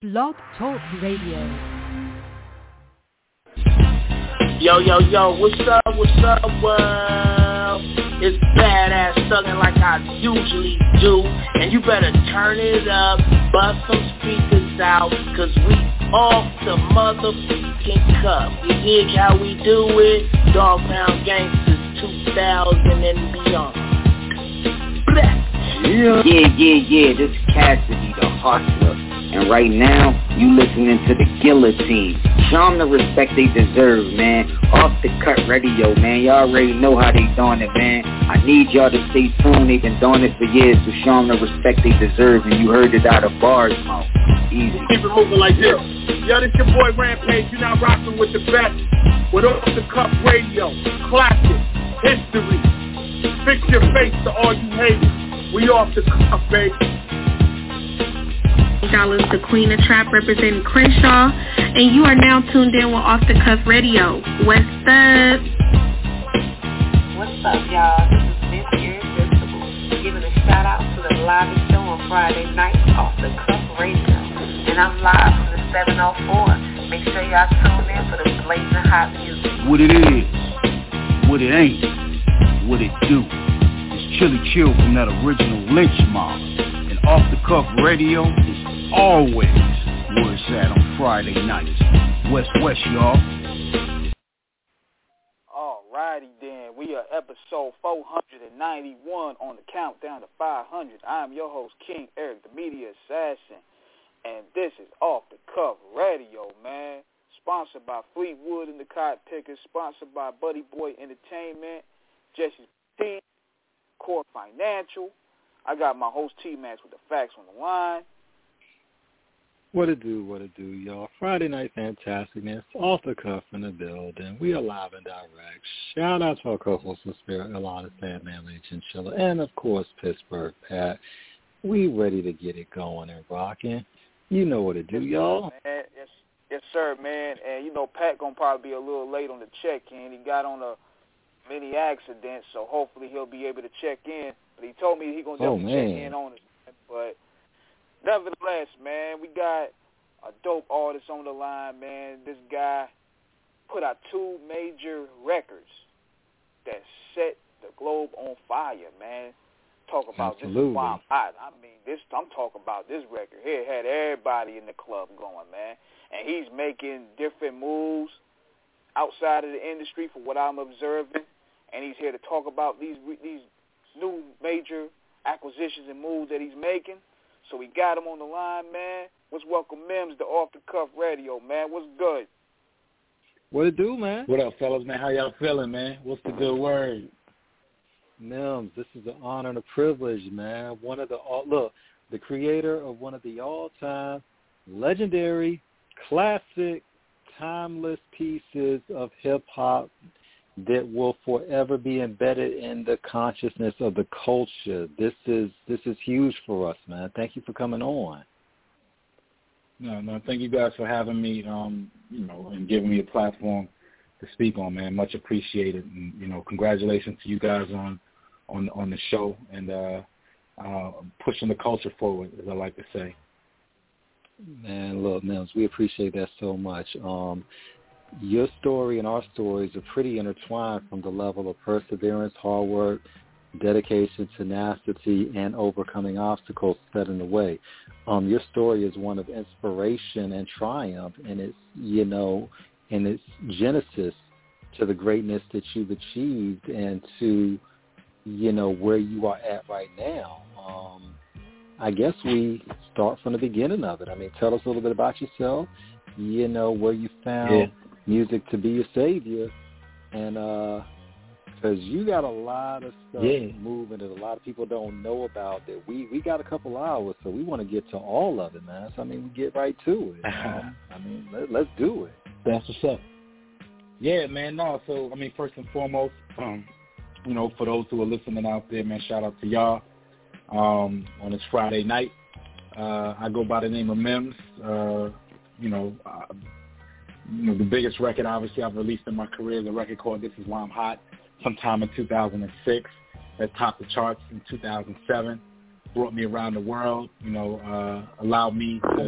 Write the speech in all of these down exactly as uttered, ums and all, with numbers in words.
Blog Talk Radio. Yo, yo, yo, what's up, what's up, world? It's Badass Thuggin' like I usually do. And you better turn it up, bust some speakers out, cause we off the motherfucking cuff. You dig how we do it? Dog Pound Gangsters two thousand and beyond. Blah. Yeah, yeah, yeah, yeah, this is Cassidy the Hustler. And right now, you listening to the Guillotine. Show them the respect they deserve, man. Off the Cut Radio, man. Y'all already know how they doing it, man. I need y'all to stay tuned. They've been doing it for years, so show them the respect they deserve. And you heard it out of Bars mouth. Easy. Keep it moving like this. Yo, this your boy Rampage. You're not rocking with the best. With Off the Cuff Radio. Classic. History. Fix your face to all you haters. We off the cuff, baby. Y'all is the Queen of Trap representing Crenshaw, and you are now tuned in with Off the Cuff Radio. What's up? What's up, y'all? This is Miss Irresistible, giving a shout out to the live show on Friday night, Off the Cuff Radio, and I'm live from the seven oh four. Make sure y'all tune in for the blazing hot music. What it is, what it ain't, what it do. It's Chili Chill from that original Lynch Mob, and Off the Cuff Radio is always where it's at on Friday nights. West West, y'all. Alrighty then, we are episode four ninety-one on the countdown to five hundred. I'm your host, King Eric, the media assassin, and this is Off the Cuff Radio, man. Sponsored by Fleetwood and the Cotton Pickers, sponsored by Buddy Boy Entertainment, Jesse's Team, Core Financial. I got my host T-Max with the facts on the line. What it do, what it do, y'all. Friday Night Fantasticness, Off the Cuff in the building. We are live and direct. Shout out to our co-host, the Spirit, Ilana, Sandman, Lee Chinchilla, and, of course, Pittsburgh Pat. We ready to get it going and rocking. You know what it do, y'all. Man, yes, yes, sir, man. And, you know, Pat going to probably be a little late on the check-in. He got on a mini accident, so hopefully he'll be able to check in. But he told me he's going to definitely oh, check in on us. But nevertheless, man, we got a dope artist on the line, man. This guy put out two major records that set the globe on fire, man. Talk about Absolutely. This is why I'm hot. I mean, this I'm talking about this record here had everybody in the club going, man. And he's making different moves outside of the industry for what I'm observing. And he's here to talk about these these new major acquisitions and moves that he's making. So we got him on the line, man. Let's welcome Mims to Off the Cuff Radio, man. What's good? What it do, man? What up, fellas, man? How y'all feeling, man? What's the good word? Mims, this is an honor and a privilege, man. One of the, look, the creator of one of the all-time legendary, classic, timeless pieces of hip-hop that will forever be embedded in the consciousness of the culture. This is this is huge for us, man. Thank you for coming on. No, no, thank you guys for having me, um, you know, and giving me a platform to speak on, man. Much appreciated. And, you know, congratulations to you guys on on on the show and uh, uh, pushing the culture forward, as I like to say. Man, look, Mims, we appreciate that so much. Um, Your story and our stories are pretty intertwined from the level of perseverance, hard work, dedication, tenacity, and overcoming obstacles set in the way. Um, your story is one of inspiration and triumph, and it's, you know, in its genesis to the greatness that you've achieved and to, you know, where you are at right now. Um, I guess we start from the beginning of it. I mean, tell us a little bit about yourself, you know, where you found yeah. music to be your savior, and uh, because you got a lot of stuff yeah. moving that a lot of people don't know about. That we we got a couple hours, so we want to get to all of it, man. So I mean, we get right to it. Um, I mean, let, let's do it. That's what's up. Yeah, man. No, so I mean, first and foremost, um, you know, for those who are listening out there, man, shout out to y'all um, on this Friday night. Uh, I go by the name of Mims. Uh, you know. Uh, You know, the biggest record, obviously, I've released in my career is a record called This Is Why I'm Hot, sometime in two thousand six. That topped the charts in two thousand seven. Brought me around the world, you know, uh, allowed me to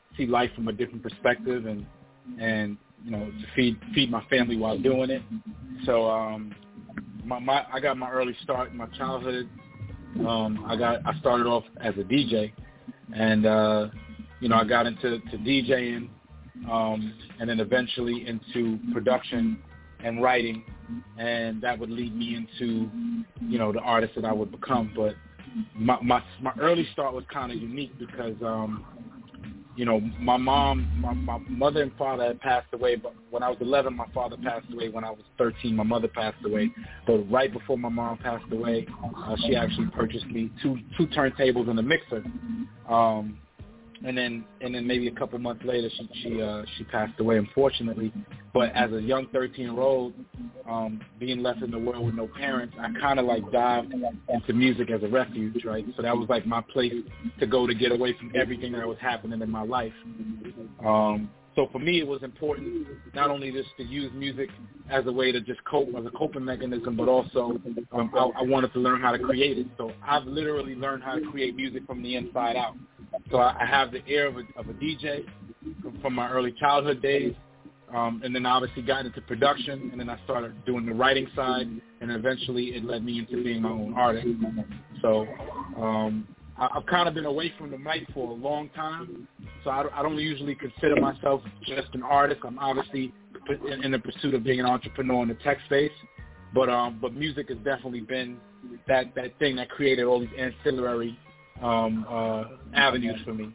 see life from a different perspective and and you know to feed feed my family while doing it. So um, my, my I got my early start in my childhood. Um, I got I started off as a D J, and uh, you know I got into to DJing, um, and then eventually into production and writing, and that would lead me into you know the artist that I would become. But my my, my early start was kind of unique because um, you know my mom, my, my mother and father had passed away, but when I was eleven, my father passed away. When I was thirteen, my mother passed away. But right before my mom passed away, uh, she actually purchased me two two turntables and a mixer. Um, and then and then maybe a couple months later, she she uh, she passed away, unfortunately. But as a young thirteen-year-old, um, being left in the world with no parents, I kind of like dived into music as a refuge, right? So that was like my place to go to get away from everything that was happening in my life. Um, so for me, it was important not only just to use music as a way to just cope, as a coping mechanism, but also um, I, I wanted to learn how to create it. So I've literally learned how to create music from the inside out. So I, I have the ear of a, of a D J from, from my early childhood days. Um, and then I obviously got into production, and then I started doing the writing side, and eventually it led me into being my own artist. So um, I, I've kind of been away from the mic for a long time, so I, I don't usually consider myself just an artist. I'm obviously in, in the pursuit of being an entrepreneur in the tech space, but um, but music has definitely been that, that thing that created all these ancillary um, uh, avenues for me.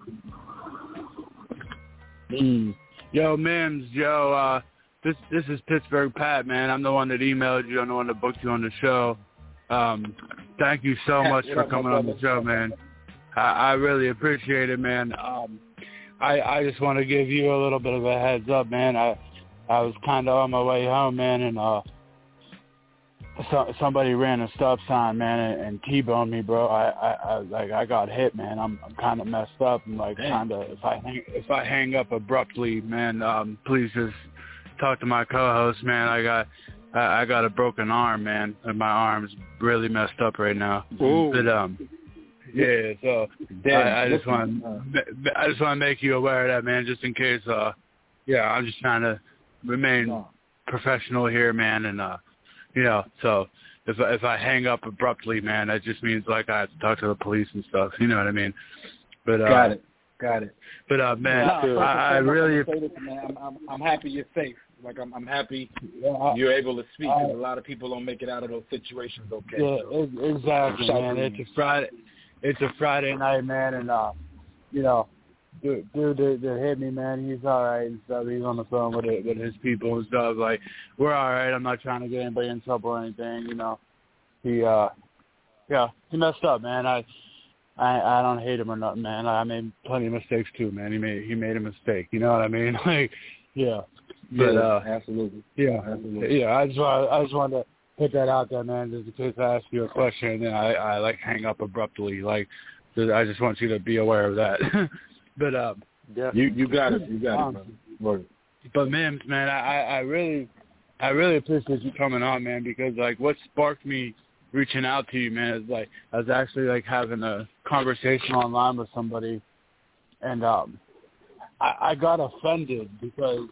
Mm. Yo, Mims, yo, uh, this this is Pittsburgh Pat, man. I'm the one that emailed you. I'm the one that booked you on the show. Um, thank you so much for coming on the show, man. I, I really appreciate it, man. Um, I I just want to give you a little bit of a heads up, man. I I was kind of on my way home, man, and uh, so, somebody ran a stop sign, man, and, and T-boned me, bro. I, I, I like I got hit, man. I'm I'm kind of messed up. I'm like kind of if I hang, if I hang up abruptly, man, um, please just talk to my co-host, man. I got I, I got a broken arm, man, and my arm's really messed up right now. Ooh. But um, yeah. So I, I just want I just want to make you aware of that, man, just in case. Uh, yeah, I'm just trying to remain professional here, man, and uh. You know, so if if I hang up abruptly, man, that just means like I have to talk to the police and stuff. You know what I mean? But uh, got it, got it. But uh, man, no, I, I really, I'm, I'm I'm happy you're safe. Like I'm I'm happy you're able to speak. Cause a lot of people don't make it out of those situations. Okay. Yeah, so. exactly, man. It's a Friday. It's a Friday night, man, and uh, you know. Dude, dude that, that hit me, man, he's all right and stuff. He's on the phone with it, with his people and stuff. Like, we're all right. I'm not trying to get anybody in trouble or anything, you know. He, uh, yeah, he messed up, man. I, I, I don't hate him or nothing, man. I made plenty of mistakes too, man. He made, he made a mistake. You know what I mean? Like, yeah. But, yeah, uh, absolutely. Yeah, absolutely. Yeah. I just want, I just wanted to put that out there, man, just in case I ask you a question and then I, I like hang up abruptly. Like, I just want you to be aware of that. But um, yeah, you you got it, you got um, it, man. But Mims, man, I, I really, I really appreciate you coming on, man, because like what sparked me reaching out to you, man, is like I was actually like having a conversation online with somebody, and um, I, I got offended because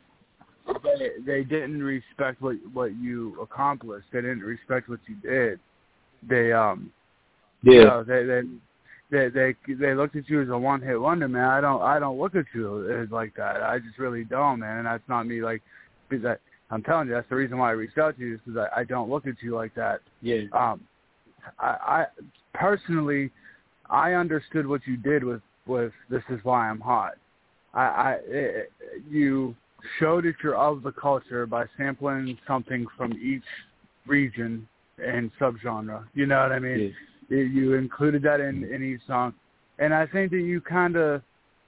they they didn't respect what what you accomplished. They didn't respect what you did. They um, yeah, you know, they they. They they they looked at you as a one hit wonder, man. I don't I don't look at you as like that. I just really don't, man. And that's not me, like, because I, I'm telling you, that's the reason why I reached out to you, is because I, I don't look at you like that. Yeah. Um, I, I personally, I understood what you did with with This Is Why I'm Hot. I, I it, you showed that you're of the culture by sampling something from each region and subgenre. You know what I mean? Yeah. You included that in, in each song. And I think that you kind of,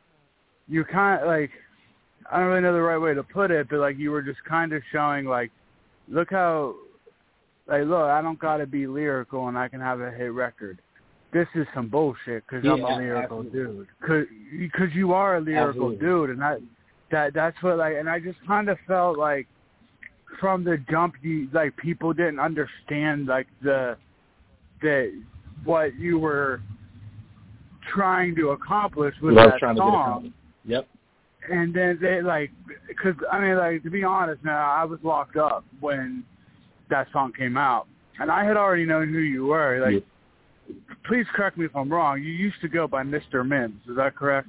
you kind of, like, I don't really know the right way to put it, but, like, you were just kind of showing, like, look how, like, look, I don't got to be lyrical and I can have a hit record. This is some bullshit because yeah, I'm a lyrical absolutely. dude. Because you are a lyrical absolutely. dude. And I, that that's what, like, and I just kind of felt like from the jump, you, like, people didn't understand, like, the, the, what you were trying to accomplish with that song. Yep. And then they, like, because, I mean, like, to be honest, now, I was locked up when that song came out. And I had already known who you were. Like, yeah. Please correct me if I'm wrong. You used to go by Mister Mims. Is that correct?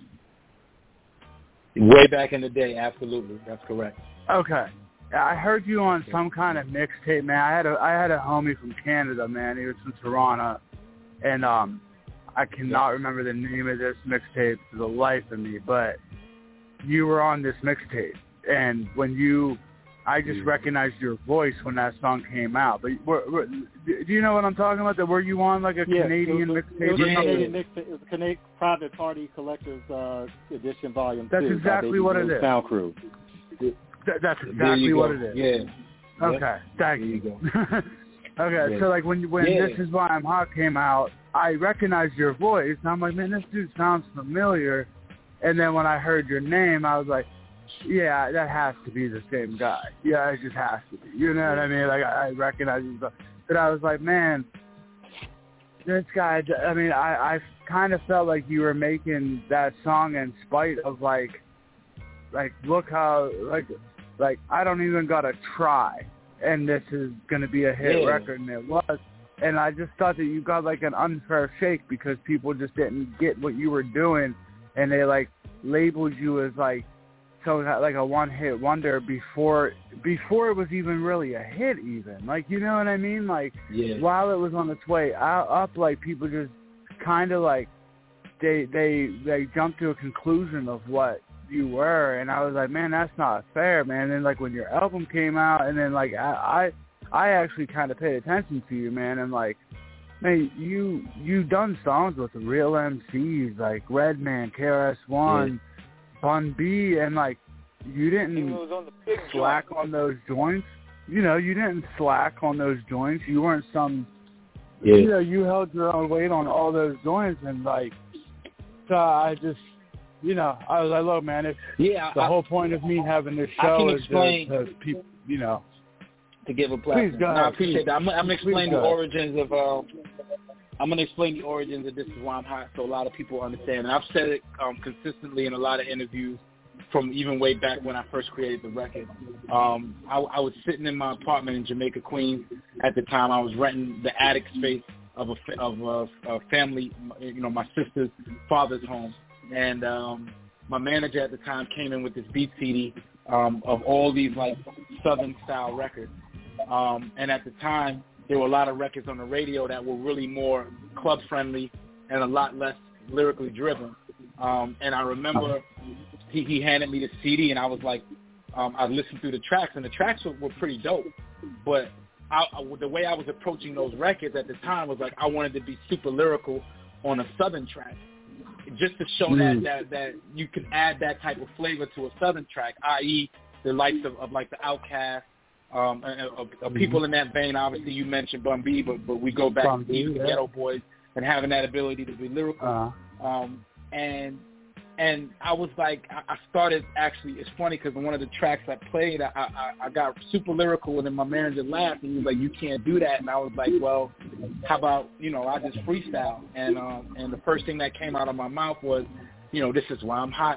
Way back in the day, absolutely. That's correct. Okay. I heard you on some kind of mixtape, man. I had a I had a homie from Canada, man. He was from Toronto. And um, I cannot remember the name of this mixtape for the life of me, but you were on this mixtape, and when you, I just recognized your voice when that song came out. But were, were, do you know what I'm talking about? That were you on like a yeah, Canadian it was, mixtape? It was or a something? Canadian mixtape. It was a Canadian Private Party Collectors uh, Edition Volume That's Two. exactly what it is. Sound Crew. Th- that's exactly what it is. Yeah. Okay. Yep. Thank there you. you go. Okay. Yeah. So like when when yeah. This Is Why I'm Hot came out, I recognized your voice, and I'm like, man, this dude sounds familiar. And then when I heard your name, I was like, yeah, that has to be the same guy. Yeah, it just has to be. You know what I mean? Like, I, I recognize him. But I was like, man, this guy, I mean, I, I kind of felt like you were making that song in spite of, like, like, look how, like, like I don't even got to try, and this is going to be a hit yeah. record, and it was. And I just thought that you got, like, an unfair shake because people just didn't get what you were doing, and they, like, labeled you as, like, so like a one-hit wonder before before it was even really a hit even. Like, you know what I mean? Like, yeah. while it was on its way out, up, like, people just kind of, like, they, they, they jumped to a conclusion of what you were, and I was like, man, that's not fair, man. And then, like, when your album came out, and then, like, I I, I actually kind of paid attention to you, man, and, like, man, you, you done songs with real M Cs, like Redman, K R S One, yeah. Bun B, and, like, you didn't on the slack on those joints. You know, you didn't slack on those joints. You weren't some, yeah. you know, you held your own weight on all those joints, and, like, so I just, you know, I was like, look, man, if yeah, the I, whole point of me having this show is explain, to, to people, you know. To give a platform. Please go ahead. No, I appreciate please. that. I'm, I'm going to explain the ahead. origins of, uh, I'm going to explain the origins of This Is Why I'm Hot so a lot of people understand. And I've said it um, consistently in a lot of interviews from even way back when I first created the record. Um, I, I was sitting in my apartment in Jamaica, Queens at the time. I was renting the attic space of a, of a, a family, you know, my sister's father's home. And um, my manager at the time came in with this beat C D um, of all these, like, Southern-style records. Um, and at the time, there were a lot of records on the radio that were really more club-friendly and a lot less lyrically driven. Um, and I remember he, he handed me the C D, and I was like, um, I listened through the tracks, and the tracks were, were pretty dope. But I, I, the way I was approaching those records at the time was like I wanted to be super lyrical on a Southern track, just to show mm. that, that that you can add that type of flavor to a Southern track, that is the likes of, of like the Outkast, um, of, of people mm-hmm. in that vein. Obviously, you mentioned Bun B, but, but we go back Bun to B, the yeah. Ghetto Boys and having that ability to be lyrical. Uh-huh. Um, and and I was like, I, I started actually, it's funny because in one of the tracks I played, I, I, I got super lyrical, and then my manager laughed, and he was like, you can't do that. And I was like, well, how about, you know, I just freestyle. And, um, and the first thing that came out of my mouth was, you know, this is why I'm hot.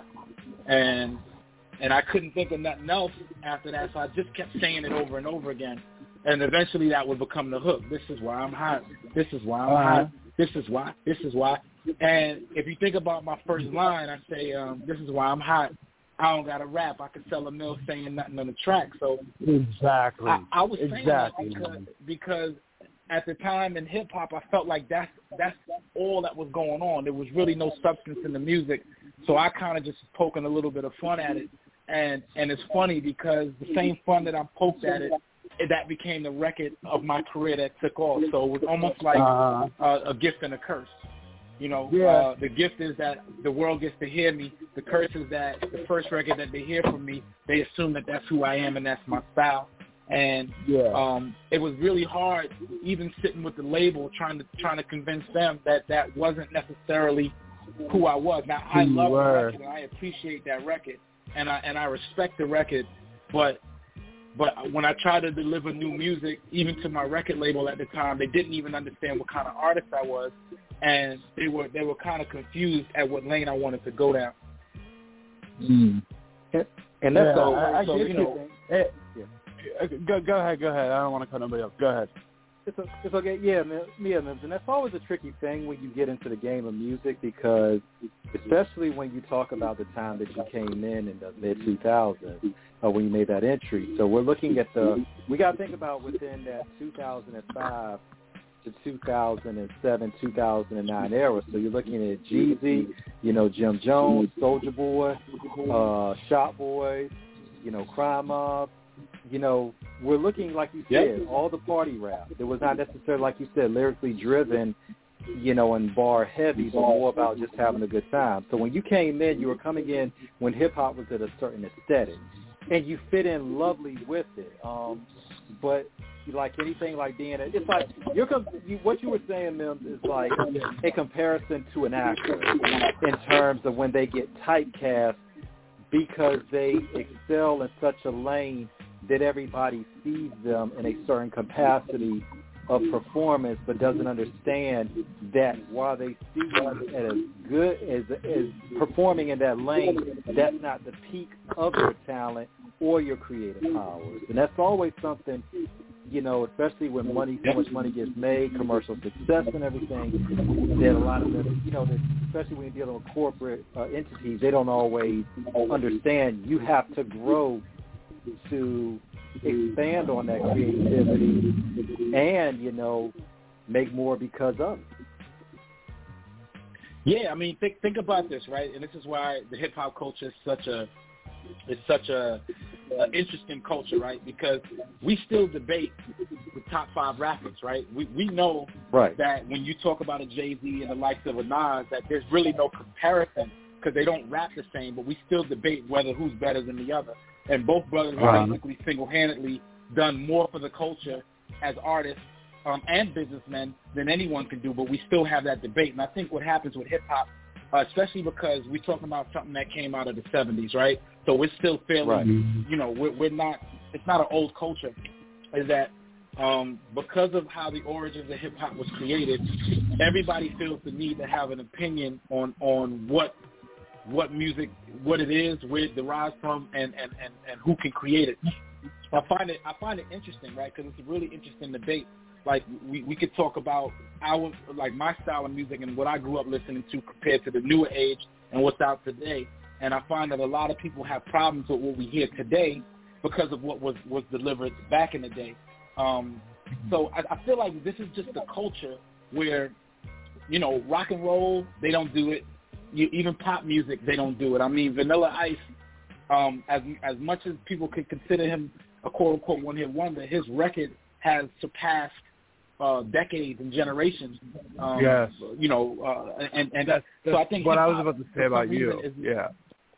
And and I couldn't think of nothing else after that, so I just kept saying it over and over again. And eventually that would become the hook. This is why I'm hot. This is why I'm uh-huh. hot. This is why. This is why. And if you think about my first line, I say, um, this is why I'm hot. I don't got to rap. I could sell a mill saying nothing on the track. So exactly. I, I was saying exactly. that because, because at the time in hip-hop, I felt like that's, that's all that was going on. There was really no substance in the music. So I kind of just poking a little bit of fun at it. And and it's funny because the same fun that I poked at it, that became the record of my career that took off. So it was almost like uh, uh, a gift and a curse. You know, yeah. uh, the gift is that the world gets to hear me. The curse is that the first record that they hear from me, they assume that that's who I am and that's my style. And yeah. um, it was really hard, even sitting with the label, trying to trying to convince them that that wasn't necessarily who I was. Now, I you love were. the record, and I appreciate that record, and I and I respect the record, but but when I tried to deliver new music, even to my record label at the time, they didn't even understand what kind of artist I was, and they were they were kind of confused at what lane I wanted to go down. Mm. And, and that's yeah, all. I, I so, get you know. It, yeah. go, go ahead, go ahead. I don't want to cut nobody off. Go ahead. It's, a, it's okay. Yeah, man. Yeah, man. And that's always a tricky thing when you get into the game of music because, especially when you talk about the time that you came in in the mid two thousands, uh, when you made that entry. So we're looking at the. We got to think about within that two thousand five to two thousand seven, two thousand nine era. So you're looking at Jeezy, you know, Jim Jones, Soulja Boy, uh, Shot Boys, you know, Crime Mob. You know, we're looking, like you said, yep. all the party rap. It was not necessarily, like you said, lyrically driven, you know, and bar heavy, but more about just having a good time. So when you came in, you were coming in when hip-hop was at a certain aesthetic, and you fit in lovely with it. Um, but like anything like being, a, it's like you're, you, what you were saying, Mims, is like a comparison to an actor in terms of when they get typecast because they excel in such a lane that everybody sees them in a certain capacity of performance, but doesn't understand that while they see you as good as, as performing in that lane, that's not the peak of your talent or your creative powers. And that's always something, you know, especially when money, so much money gets made, commercial success and everything, that a lot of them, you know, that especially when you're dealing with corporate uh, entities, they don't always understand you have to grow to expand on that creativity and, you know, make more because of it. Yeah, I mean, think think about this, right? And this is why the hip hop culture is such a it's such a, a interesting culture, right? Because we still debate the top five rappers, right? We we know right. that when you talk about a Jay-Z and the likes of a Nas, that there's really no comparison because they don't rap the same, but we still debate whether who's better than the other. And both brothers have right. basically single-handedly done more for the culture as artists um, and businessmen than anyone can do, but we still have that debate. And I think what happens with hip-hop, uh, especially because we're talking about something that came out of the seventies, right? So we're still fairly, right. you know, we're, we're not, it's not an old culture, is that um, because of how the origins of hip-hop was created, everybody feels the need to have an opinion on, on what what music, what it is, where it derives from, and, and, and, and who can create it. I find it I find it interesting, right? Because it's a really interesting debate. Like we, we could talk about our like my style of music and what I grew up listening to compared to the newer age and what's out today. And I find that a lot of people have problems with what we hear today because of what was, was delivered back in the day. Um, so I, I feel like this is just a culture where, you know, rock and roll, they don't do it. You, even pop music, they don't do it. I mean, Vanilla Ice, um, as as much as people could consider him a quote-unquote one-hit wonder, his record has surpassed uh, decades and generations. Um, yes. You know, uh, and, and that's, that's so I think what I was about to say about you. Is, yeah.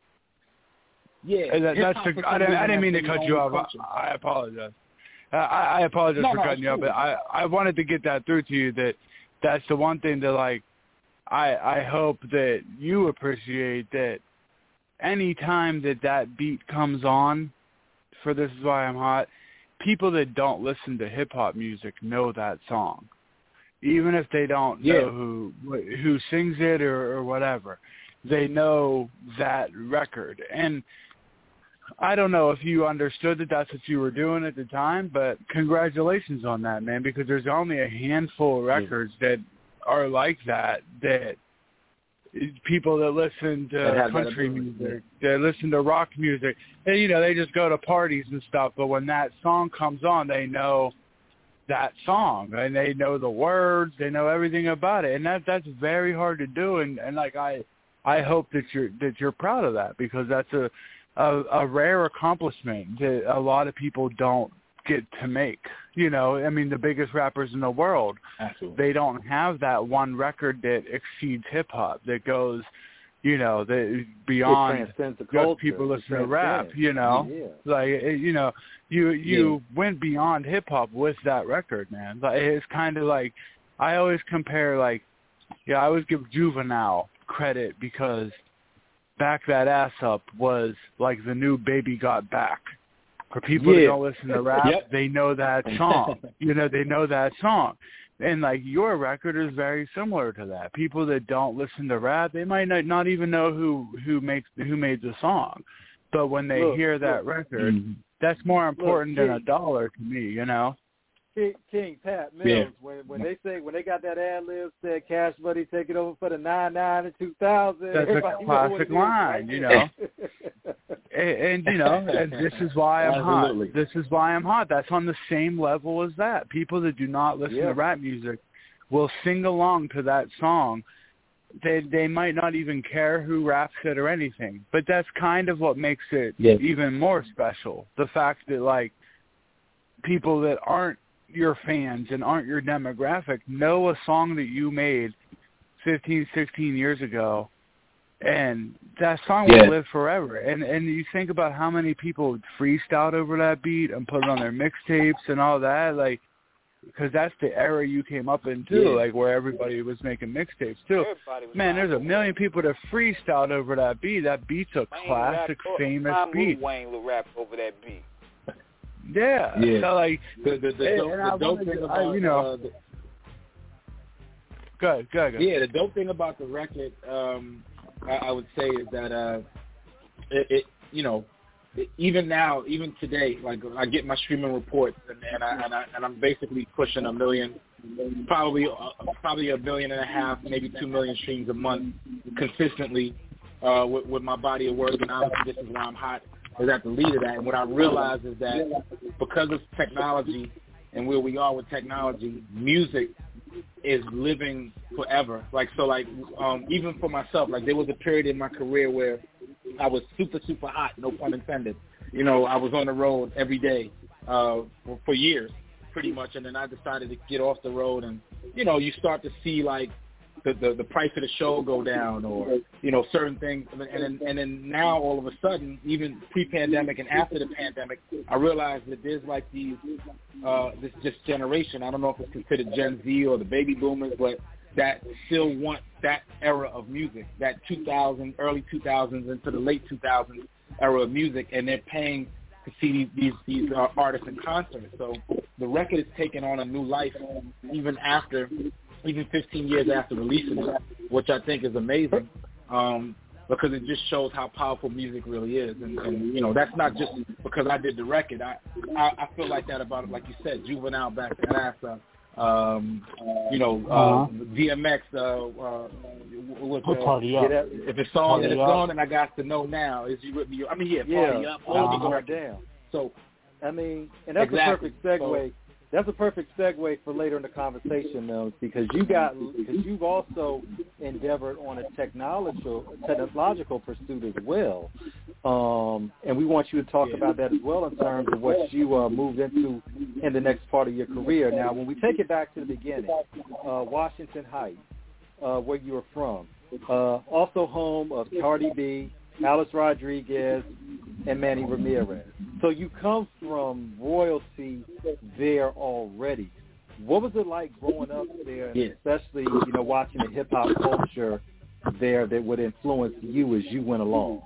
Yeah. That, that's the, I, didn't, I didn't mean to cut you off. I, I apologize. I, I apologize no, for no, cutting you cool. off, but I, I wanted to get that through to you that that's the one thing that, like, I, I hope that you appreciate that any time that that beat comes on for This Is Why I'm Hot, people that don't listen to hip-hop music know that song. Even if they don't yeah. know who who sings it or, or whatever, they know that record. And I don't know if you understood that that's what you were doing at the time, but congratulations on that, man, because there's only a handful of records yeah. that are like that, that people that listen to that country music, that listen to rock music, and, you know, they just go to parties and stuff, but when that song comes on, they know that song, and they know the words, they know everything about it, and that that's very hard to do, and, and like, I I hope that you're, that you're proud of that, because that's a, a, a rare accomplishment that a lot of people don't get to make. You know, I mean, the biggest rappers in the world, Absolutely. They don't have that one record that exceeds hip-hop, that goes, you know, that beyond just people listening to rap, you know. Yeah. Like, you know, you you yeah. went beyond hip-hop with that record, man. Like, it's kind of like, I always compare, like, yeah, I always give Juvenile credit because Back That Ass Up was like the new Baby Got Back. For people yeah. that don't listen to rap, yep. they know that song. You know, they know that song. And, like, your record is very similar to that. People that don't listen to rap, they might not, not even know who, who makes who made the song. But when they look, hear that look. record, mm-hmm. that's more important look, than a dollar to me, you know? King, King Pat Mills, yeah. when when they say when they got that ad lib said Cash Money take it over for the nine nine and two thousand. That's a classic line, you know. and, and you know, and this is why I'm Absolutely. hot. This is why I'm hot. That's on the same level as that. People that do not listen yeah. to rap music will sing along to that song. They they might not even care who raps it or anything, but that's kind of what makes it yeah. even more special. The fact that, like, people that aren't your fans and aren't your demographic know a song that you made fifteen, sixteen years ago, and that song yeah. will live forever. And and you think about how many people freestyled over that beat and put it on their mixtapes and all that, like, because that's the era you came up in too, yeah. like where everybody was making mixtapes too. Man, there's a million people that freestyled over that beat. That beat's a Wayne classic, rap, famous Tom beat. Wayne will rap over that beat. Yeah, yeah. So like the the, the, and, dope, and the dope thing about I, you know, uh, the, go ahead, go ahead, go ahead. Yeah, the dope thing about the record, um, I, I would say, is that uh, it, it you know, it, even now, even today, like I get my streaming reports, and, and I and I and I'm basically pushing a million, probably uh, probably a million and a half, maybe two million streams a month consistently uh, with, with my body of work, and obviously this is why I'm hot. Is at the lead of that, and what I realize is that because of technology and where we are with technology, music is living forever. Like so, like um, even for myself, like there was a period in my career where I was super, super hot, no pun intended. You know, I was on the road every day uh, for, for years, pretty much, and then I decided to get off the road, and you know, you start to see like the the, the price of the show go down, or you know, certain things, and then and then now all of a sudden, even pre-pandemic and after the pandemic, I realized that there's like these uh, this this generation. I don't know if it's considered Gen Z or the baby boomers, but that still want that era of music, that two thousand, early two thousands into the late two thousands era of music, and they're paying to see these these, these uh, artists in concert. So the record has taken on a new life, even after. even fifteen years after releasing it, which I think is amazing, um, because it just shows how powerful music really is. And, and, you know, that's not just because I did the record. I, I, I feel like that about it, like you said, Juvenile back that ass up. Um, you know, uh, uh-huh. D M X, uh, uh, with, uh, party up. If it's on, if it's on, and I got to know now, is you with me? I mean, yeah, party yeah. up, all uh-huh. the record. Damn. So, I mean, and that's exactly. a perfect segue. So, That's a perfect segue for later in the conversation, though, because you got because you've also endeavored on a technological technological pursuit as well, um, and we want you to talk yeah. about that as well in terms of what you uh, moved into in the next part of your career. Now, when we take it back to the beginning, uh, Washington Heights, uh, where you were from, uh, also home of Cardi B, Alice Rodriguez, and Manny Ramirez. So you come from royalty there already. What was it like growing up there, and yeah. especially, you know, watching the hip-hop culture there that would influence you as you went along?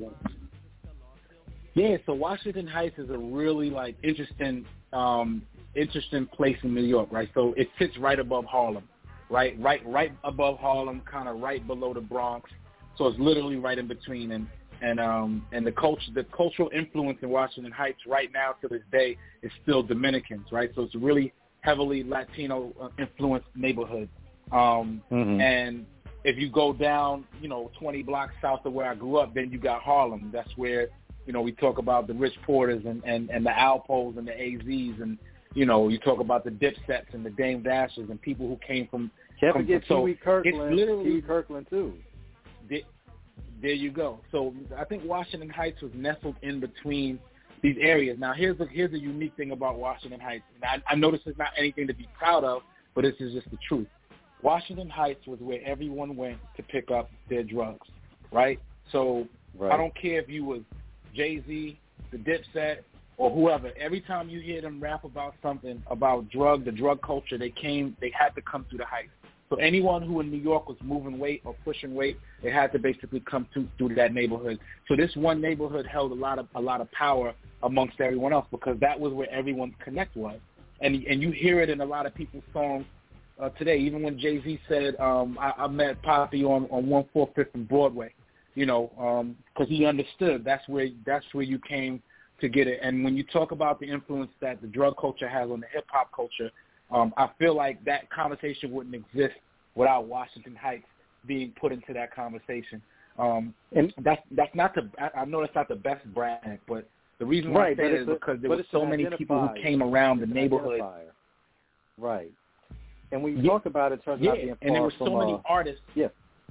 Yeah, so Washington Heights is a really, like, interesting um, interesting place in New York, right? So it sits right above Harlem, right? Right right above Harlem, kind of right below the Bronx. So it's literally right in between, and and um and the culture, the cultural influence in Washington Heights right now to this day is still Dominicans, right? So it's a really heavily Latino influenced neighborhood. Um, mm-hmm. And if you go down, you know, twenty blocks south of where I grew up, then you got Harlem. That's where, you know, we talk about the Rich Porters and and and the Alpos and the A Zs, and you know, you talk about the Dipsets and the Dame Dashes and people who came from. Can't from, forget so Pee Wee Kirkland. It's literally Pee Wee Kirkland too. There you go. So I think Washington Heights was nestled in between these areas. Now, here's a, here's a unique thing about Washington Heights. And I, I know this is not anything to be proud of, but this is just the truth. Washington Heights was where everyone went to pick up their drugs, right? So right. I don't care if you was Jay-Z, the Dipset, or whoever. Every time you hear them rap about something, about drug, the drug culture, they came, they had to come through the Heights. So anyone who in New York was moving weight or pushing weight, they had to basically come to, through that neighborhood. So this one neighborhood held a lot of a lot of power amongst everyone else because that was where everyone's connect was. And and you hear it in a lot of people's songs uh, today. Even when Jay-Z said, um, I, I met Poppy on, on one forty-fifth and Broadway, you know, because um, he understood that's where that's where you came to get it. And when you talk about the influence that the drug culture has on the hip-hop culture, um, I feel like that conversation wouldn't exist without Washington Heights being put into that conversation. Um, and that's that's not the I, I know that's not the best brand, but the reason why right, I say it is a, because there were so many people who came around the neighborhood. Right. And when you yeah. talk about it, it turns yeah. out being and there were so from, many uh, artists. Yeah.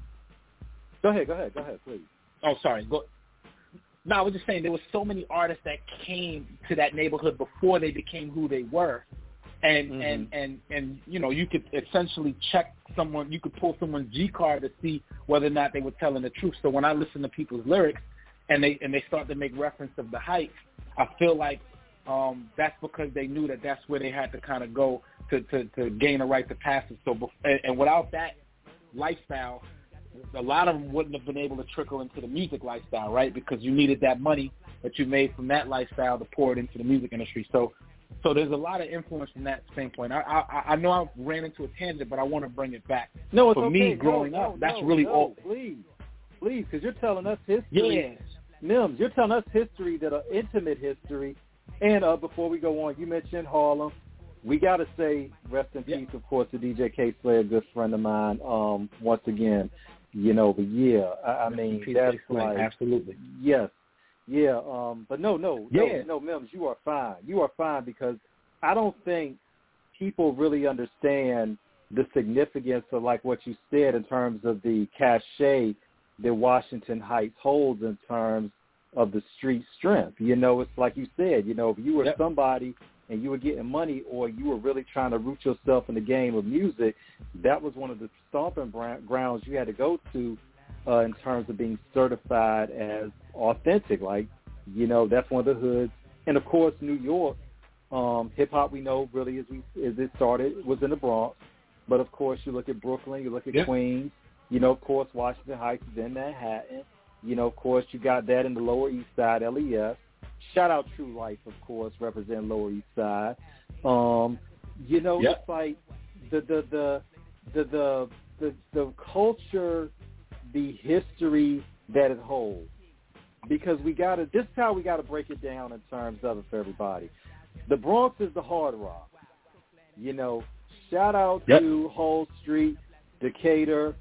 Go ahead, go ahead, go ahead, please. Oh, sorry. Go. No, I was just saying there were so many artists that came to that neighborhood before they became who they were. And, mm-hmm. and, and, and, you know, you could essentially check someone, you could pull someone's G card to see whether or not they were telling the truth. So when I listen to people's lyrics and they and they start to make reference of the Heights, I feel like um, that's because they knew that that's where they had to kind of go to, to, to gain a right to passage. So, and, and without that lifestyle, a lot of them wouldn't have been able to trickle into the music lifestyle, right? Because you needed that money that you made from that lifestyle to pour it into the music industry. So, so there's a lot of influence from that standpoint. I, I, I know I ran into a tangent, but I want to bring it back. No, it's For okay. me, growing no, up, no, that's no, really no, all. Please, please, because you're telling us history. Yes. Mims, you're telling us history that are intimate history. And uh, before we go on, you mentioned Harlem. We got to say rest in yep. peace, of course, to D J K-Slay, a good friend of mine. Um, once again, you know, but yeah, I, I mean, that's like, absolutely. Yes. Yeah, um, but no, no, yeah. no, no, Mims, you are fine. You are fine because I don't think people really understand the significance of, like what you said, in terms of the cachet that Washington Heights holds in terms of the street strength. You know, it's like you said, you know, if you were yep. somebody and you were getting money or you were really trying to root yourself in the game of music, that was one of the stomping grounds you had to go to uh, in terms of being certified as authentic. Like, you know, that's one of the hoods. And, of course, New York, um, hip-hop, we know really as, we, as it started was in the Bronx. But, of course, you look at Brooklyn, you look at yep. Queens. You know, of course, Washington Heights is in Manhattan. You know, of course, you got that in the Lower East Side, L E S. Shout out True Life, of course, representing Lower East Side. Um, you know, yep. it's like the the the the the the, the culture, the history that it holds. Because we got to, this is how we got to break it down in terms of it for everybody. The Bronx is the hard rock. You know, shout out yep. to Hull Street, Decatur,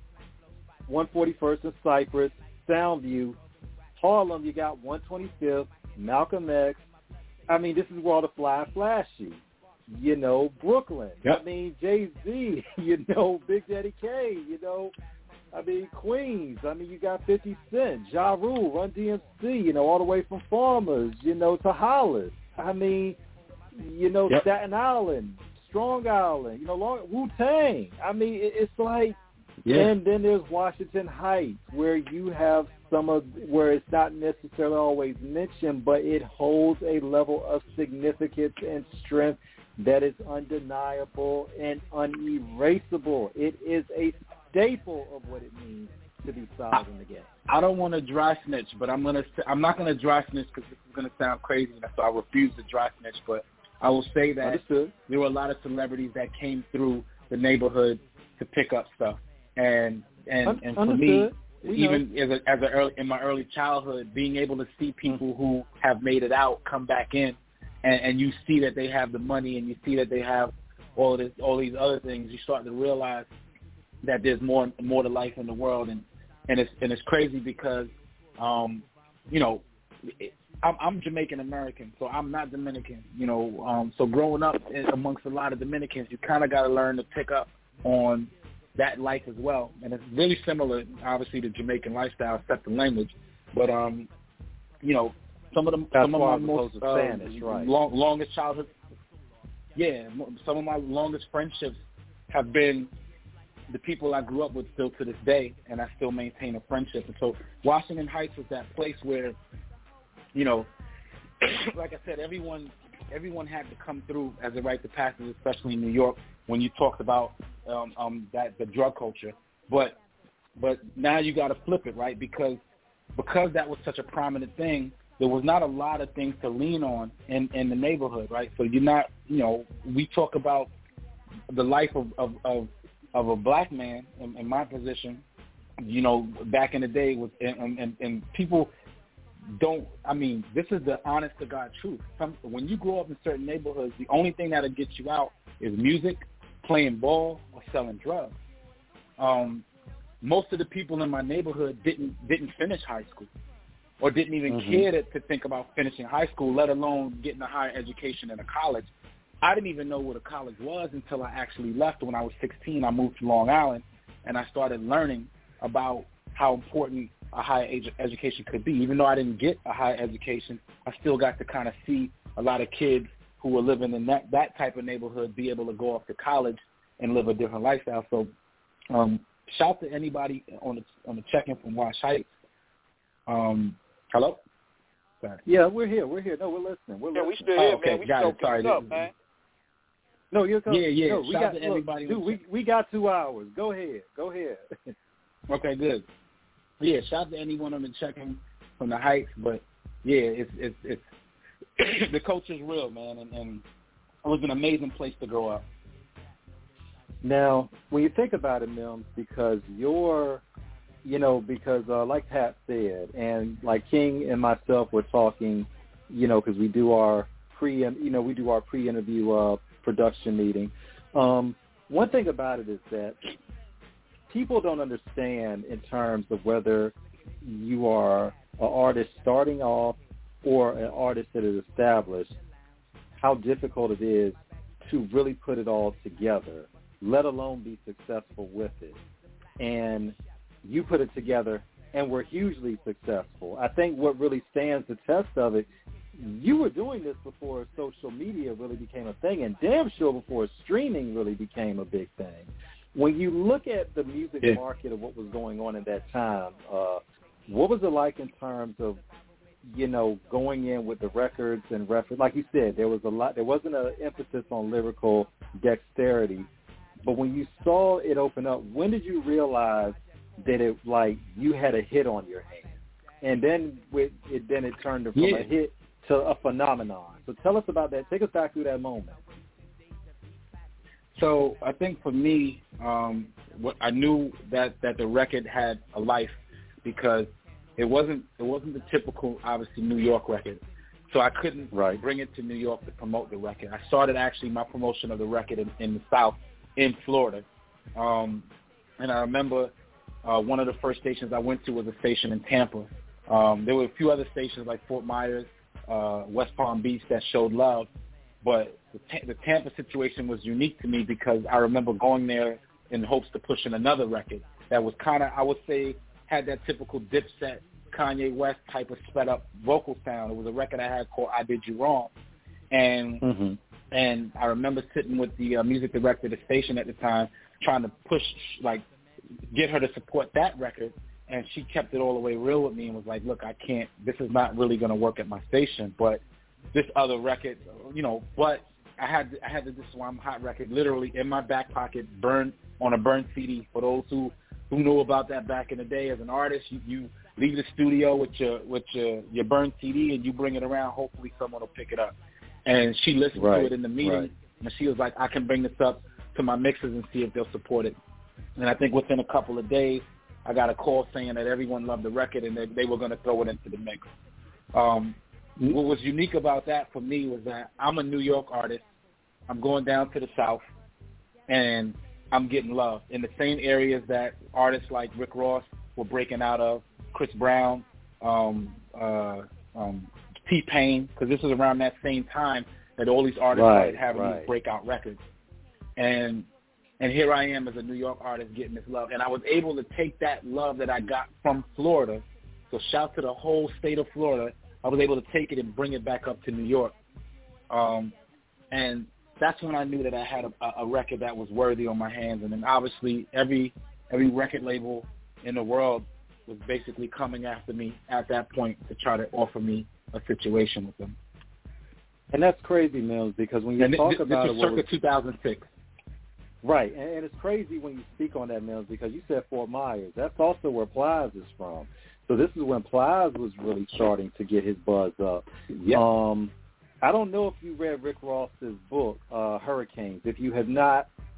one forty-first and Cypress, Soundview. Harlem, you got one twenty-fifth, Malcolm X. I mean, this is where all the fly flashy. You know, Brooklyn. Yep. I mean, Jay-Z. You know, Big Daddy K. You know, I mean, Queens. I mean, you got fifty Cent, Ja Rule, Run D M C, you know, all the way from Farmers, you know, to Hollis. I mean, you know, yep. Staten Island, Strong Island, you know, Long, Wu-Tang. I mean, it, it's like, yeah. and then there's Washington Heights, where you have some of, where it's not necessarily always mentioned, but it holds a level of significance and strength that is undeniable and unerasable. It is a staple of what it means to be solid in the game. I don't want to dry snitch, but I'm gonna. I'm not gonna dry snitch because this is gonna sound crazy, so I refuse to dry snitch. But I will say that Understood. there were a lot of celebrities that came through the neighborhood to pick up stuff, and and, and for Understood. me, we even know. as a, as a early in my early childhood, being able to see people who have made it out come back in, and, and you see that they have the money, and you see that they have all this, all these other things, you start to realize that there's more more to life in the world, and and it's and it's crazy because, um, you know, it, I'm, I'm Jamaican American, so I'm not Dominican, you know. Um, so growing up in, amongst a lot of Dominicans, you kind of got to learn to pick up on that life as well, and it's really similar, obviously, to Jamaican lifestyle, except the language. But um, you know, some of the That's some of my most uh, Spanish, right. long, longest childhood, yeah, some of my longest friendships have been the people I grew up with still to this day, and I still maintain a friendship. And so Washington Heights was that place where, you know, like I said, everyone everyone had to come through as a rite of passage, especially in New York, when you talked about um, um, that the drug culture. But but now you got to flip it, right? Because because that was such a prominent thing, there was not a lot of things to lean on in, in the neighborhood, right? So you're not, you know, we talk about the life of of, of, of a black man in, in my position, you know, back in the day was, and, and, and people don't, I mean, this is the honest to God truth. Some, when you grow up in certain neighborhoods, the only thing that'll get you out is music, playing ball, or selling drugs. Um, most of the people in my neighborhood didn't didn't finish high school, or didn't even mm-hmm. care to, to think about finishing high school, let alone getting a higher education in a college. I didn't even know what a college was until I actually left. When I was sixteen, I moved to Long Island, and I started learning about how important a higher ed- education could be. Even though I didn't get a higher education, I still got to kind of see a lot of kids who were living in that, that type of neighborhood be able to go off to college and live a different lifestyle. So um, shout to anybody on the on the check-in from Wash Heights. Um, hello? Sorry. Yeah, we're here. We're here. No, we're listening. We're yeah, listening. we still here, oh, okay. man. We got still it. Sorry. up, man. No, you're coming. Yeah, yeah. No, we shout got to everybody. Look, dude, we we got two hours. Go ahead. Go ahead. Okay, good. Yeah, shout out to anyone on the check-in from the Heights, but yeah, it's it's it's the culture's real, man, and, and it was an amazing place to grow up. Now, when you think about it, Mims, because you're, you know, because uh, like Pat said, and like King and myself were talking, you know, because we do our pre, you know, we do our pre-interview uh, production meeting. Um, one thing about it is that people don't understand in terms of whether you are an artist starting off or an artist that is established, how difficult it is to really put it all together, let alone be successful with it. And you put it together and were hugely successful. I think what really stands the test of it, you were doing this before social media really became a thing, and damn sure before streaming really became a big thing. When you look at the music yeah. market of what was going on at that time, uh, what was it like in terms of, you know, going in with the records and reference? Like you said, there was a lot. There wasn't an emphasis on lyrical dexterity, but when you saw it open up, when did you realize that it like you had a hit on your hands, and then with it, then it turned from yeah. a hit to a phenomenon? So tell us about that. Take us back through that moment. So I think for me, um, what I knew that, that the record had a life because it wasn't it wasn't the typical, obviously, New York record. So I couldn't right. bring it to New York to promote the record. I started actually my promotion of the record in, in the South, in Florida. Um, and I remember uh, one of the first stations I went to was a station in Tampa. Um, there were a few other stations like Fort Myers, uh, West Palm Beach that showed love. But the, the Tampa situation was unique to me because I remember going there in hopes to push in another record that was kind of, I would say, had that typical Dipset, Kanye West type of sped-up vocal sound. It was a record I had called I Did You Wrong. And mm-hmm. and I remember sitting with the uh, music director of the station at the time trying to push, like, get her to support that record. And she kept it all the way real with me and was like, look, I can't, this is not really going to work at my station. But this other record, you know, but I had I had the This Is Why I'm Hot record literally in my back pocket, burned on a burnt C D. For those who, who knew about that back in the day, as an artist, you, you leave the studio with your with your, your burned C D and you bring it around. Hopefully someone will pick it up. And she listened right. to it in the meeting, right. and she was like, I can bring this up to my mixers and see if they'll support it. And I think within a couple of days, I got a call saying that everyone loved the record and that they were going to throw it into the mix. Um, What was unique about that for me was that I'm a New York artist. I'm going down to the South, and I'm getting love in the same areas that artists like Rick Ross were breaking out of, Chris Brown, um, uh, um, T-Pain, because this was around that same time that all these artists right, started having right. these breakout records. And and here I am as a New York artist getting this love. And I was able to take that love that I got from Florida, so shout to the whole state of Florida, I was able to take it and bring it back up to New York. Um, and that's when I knew that I had a, a record that was worthy on my hands. And then obviously every every record label in the world was basically coming after me at that point to try to offer me a situation with them. And that's crazy, Mills, because when you and talk this, about this was it, circa two thousand six. Right, and, and it's crazy when you speak on that, Mills, because you said Fort Myers. That's also where Plies is from. So this is when Plies was really starting to get his buzz up. Yep. Um, I don't know if you read Rick Ross's book, uh, Hurricanes. If you have not,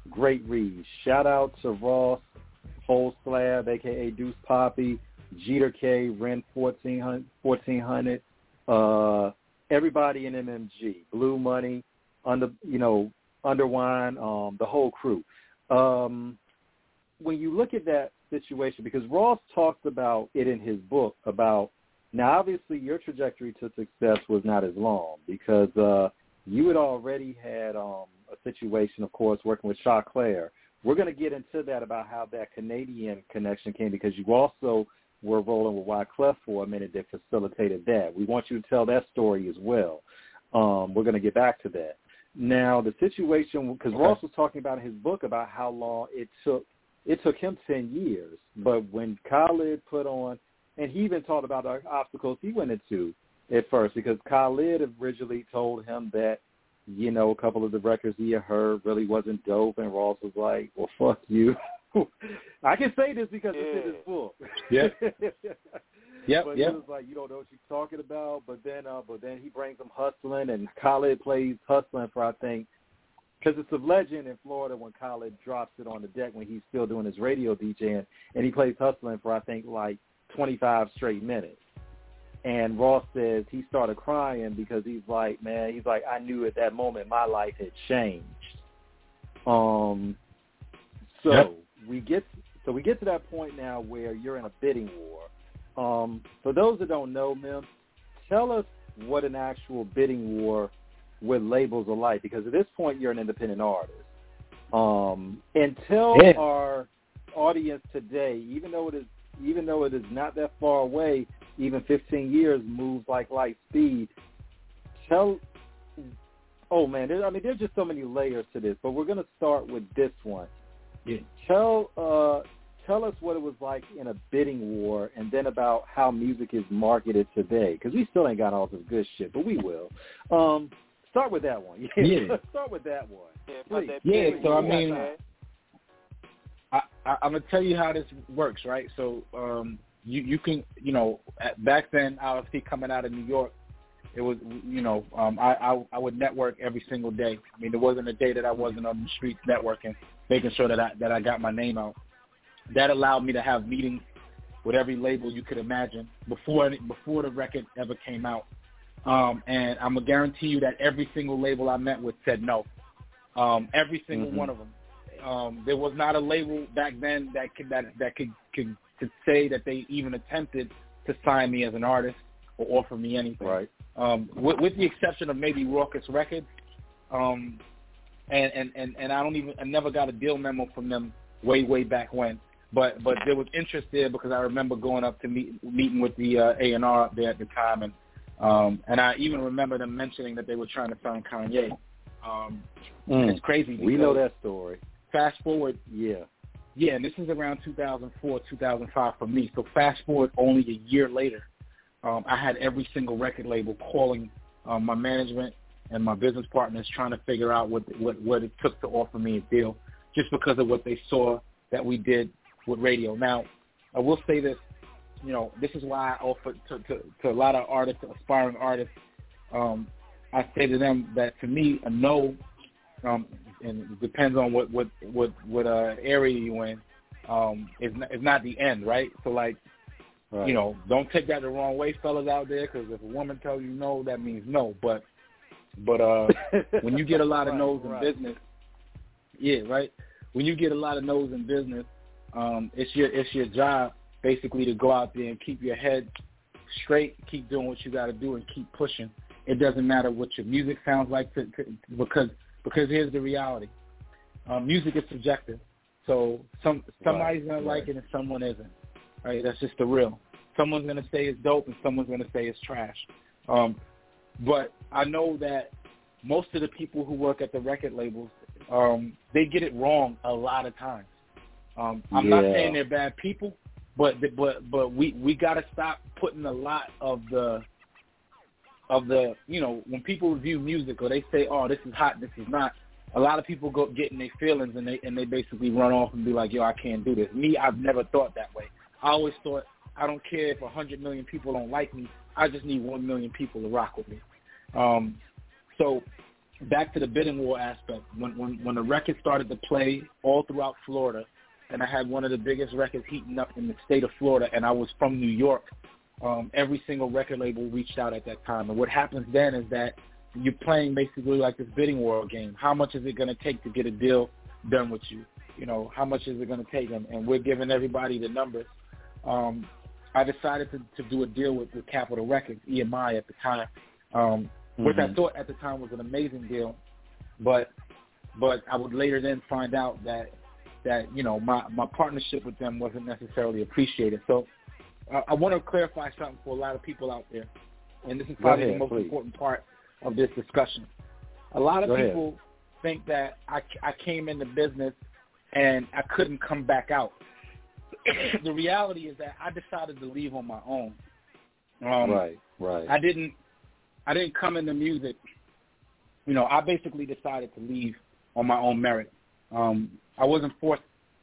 great reads. Shout out to Ross, Whole Slab, a k a. Deuce Poppy, Jeter K, Ren fourteen hundred, uh, everybody in M M G, Blue Money, under you know, Underwine, um, the whole crew. Um, when you look at that situation, because Ross talks about it in his book about, now obviously your trajectory to success was not as long because uh, you had already had um, a situation, of course, working with Shaw Claire. We're going to get into that about how that Canadian connection came because you also were rolling with Wyclef for a minute that facilitated that. We want you to tell that story as well. Um, we're going to get back to that. Now, the situation, because okay. Ross was talking about in his book about how long it took, it took him ten years. But when Khalid put on, and he even talked about the obstacles he went into at first, because Khalid originally told him that, you know, a couple of the records he had heard really wasn't dope, and Ross was like, well, fuck you. I can say this because yeah. it's in his book. Yeah. Yep, but yep. he was like, you don't know what you're talking about. But then, uh, but then he brings him Hustling, and Khalid plays Hustling for, I think, because it's a legend in Florida when Khalid drops it on the deck when he's still doing his radio DJing, and he plays Hustling for, I think, like twenty-five straight minutes. And Ross says he started crying because he's like, man, he's like, I knew at that moment my life had changed. Um, so yep. we get, so we get to that point now where you're in a bidding war. Um, for those that don't know, Mim, tell us what an actual bidding war with labels are like, because at this point you're an independent artist. Um, and tell yeah. our audience today, even though it is, even though it is not that far away, even fifteen years moves like light speed. Tell, oh man, there, I mean, there's just so many layers to this, but we're going to start with this one. Yeah. Tell, uh, Tell us what it was like in a bidding war, and then about how music is marketed today, because we still ain't got all this good shit, but we will. Um, start with that one. Yeah, yeah. Let's start with that one. Yeah, yeah so I mean, I, I, I'm going to tell you how this works, right? So um, you, you can, you know, at, back then, I was coming out of New York, it was, you know, um, I, I, I would network every single day. I mean, there wasn't a day that I wasn't on the streets networking, making sure that I, that I got my name out. That allowed me to have meetings with every label you could imagine before before the record ever came out. Um, and I'm going to guarantee you that every single label I met with said no. Um, every single mm-hmm. one of them. Um, there was not a label back then that could, that, that could, could, could say that they even attempted to sign me as an artist or offer me anything. Right. Um, with, with the exception of maybe Raucous Records. Um, and, and, and, and I don't even I never got a deal memo from them way, way back when. But but there was interest there because I remember going up to meet, meeting with the uh, A and R there at the time, and um, and I even remember them mentioning that they were trying to sign Kanye. Um, mm. It's crazy. We know that story. Fast forward, yeah, yeah, and this is around two thousand four, two thousand five for me. So fast forward only a year later, um, I had every single record label calling um, my management and my business partners trying to figure out what what what it took to offer me a deal, just because of what they saw that we did with radio. Now, I will say this, you know, this is why I offer to, to, to a lot of artists, aspiring artists, um, I say to them that to me, a no, um, and it depends on what what what, what uh, area you're in, um, is not, is not the end, right? So, like, right. you know, don't take that the wrong way, fellas out there, because if a woman tells you no, that means no. But but uh, when you get a lot of right, no's right. in business, yeah, right. When you get a lot of no's in business, Um, it's your it's your job basically to go out there and keep your head straight, keep doing what you got to do, and keep pushing. It doesn't matter what your music sounds like, to, to, because because here's the reality: um, music is subjective. So some somebody's right, gonna right. like it and someone isn't. Right? That's just the real. Someone's gonna say it's dope and someone's gonna say it's trash. Um, but I know that most of the people who work at the record labels, um, they get it wrong a lot of times. Um, I'm yeah. not saying they're bad people, but but but we, we got to stop putting a lot of the of the you know when people review music or they say, oh, this is hot, this is not. A lot of people go get in their feelings and they and they basically run off and be like, yo, I can't do this. Me, I've never thought that way. I always thought I don't care if a hundred million people don't like me. I just need one million people to rock with me. Um, so back to the bidding war aspect, when, when, when the record started to play all throughout Florida, and I had one of the biggest records heating up in the state of Florida, and I was from New York, um, every single record label reached out at that time. And what happens then is that you're playing basically like this bidding war game. How much is it going to take to get a deal done with you? You know, how much is it going to take? And, and we're giving everybody the numbers. Um, I decided to, to do a deal with, with Capitol Records, E M I at the time, um, mm-hmm. which I thought at the time was an amazing deal. But but I would later then find out that, that you know, my, my partnership with them wasn't necessarily appreciated. So uh, I want to clarify something for a lot of people out there, and this is probably ahead, the most please. important part of this discussion. A lot of Go people ahead. think that I, I came into business and I couldn't come back out. The reality is that I decided to leave on my own. Um, right, right. I didn't, I didn't come into music. You know, I basically decided to leave on my own merit. Um, I wasn't forced.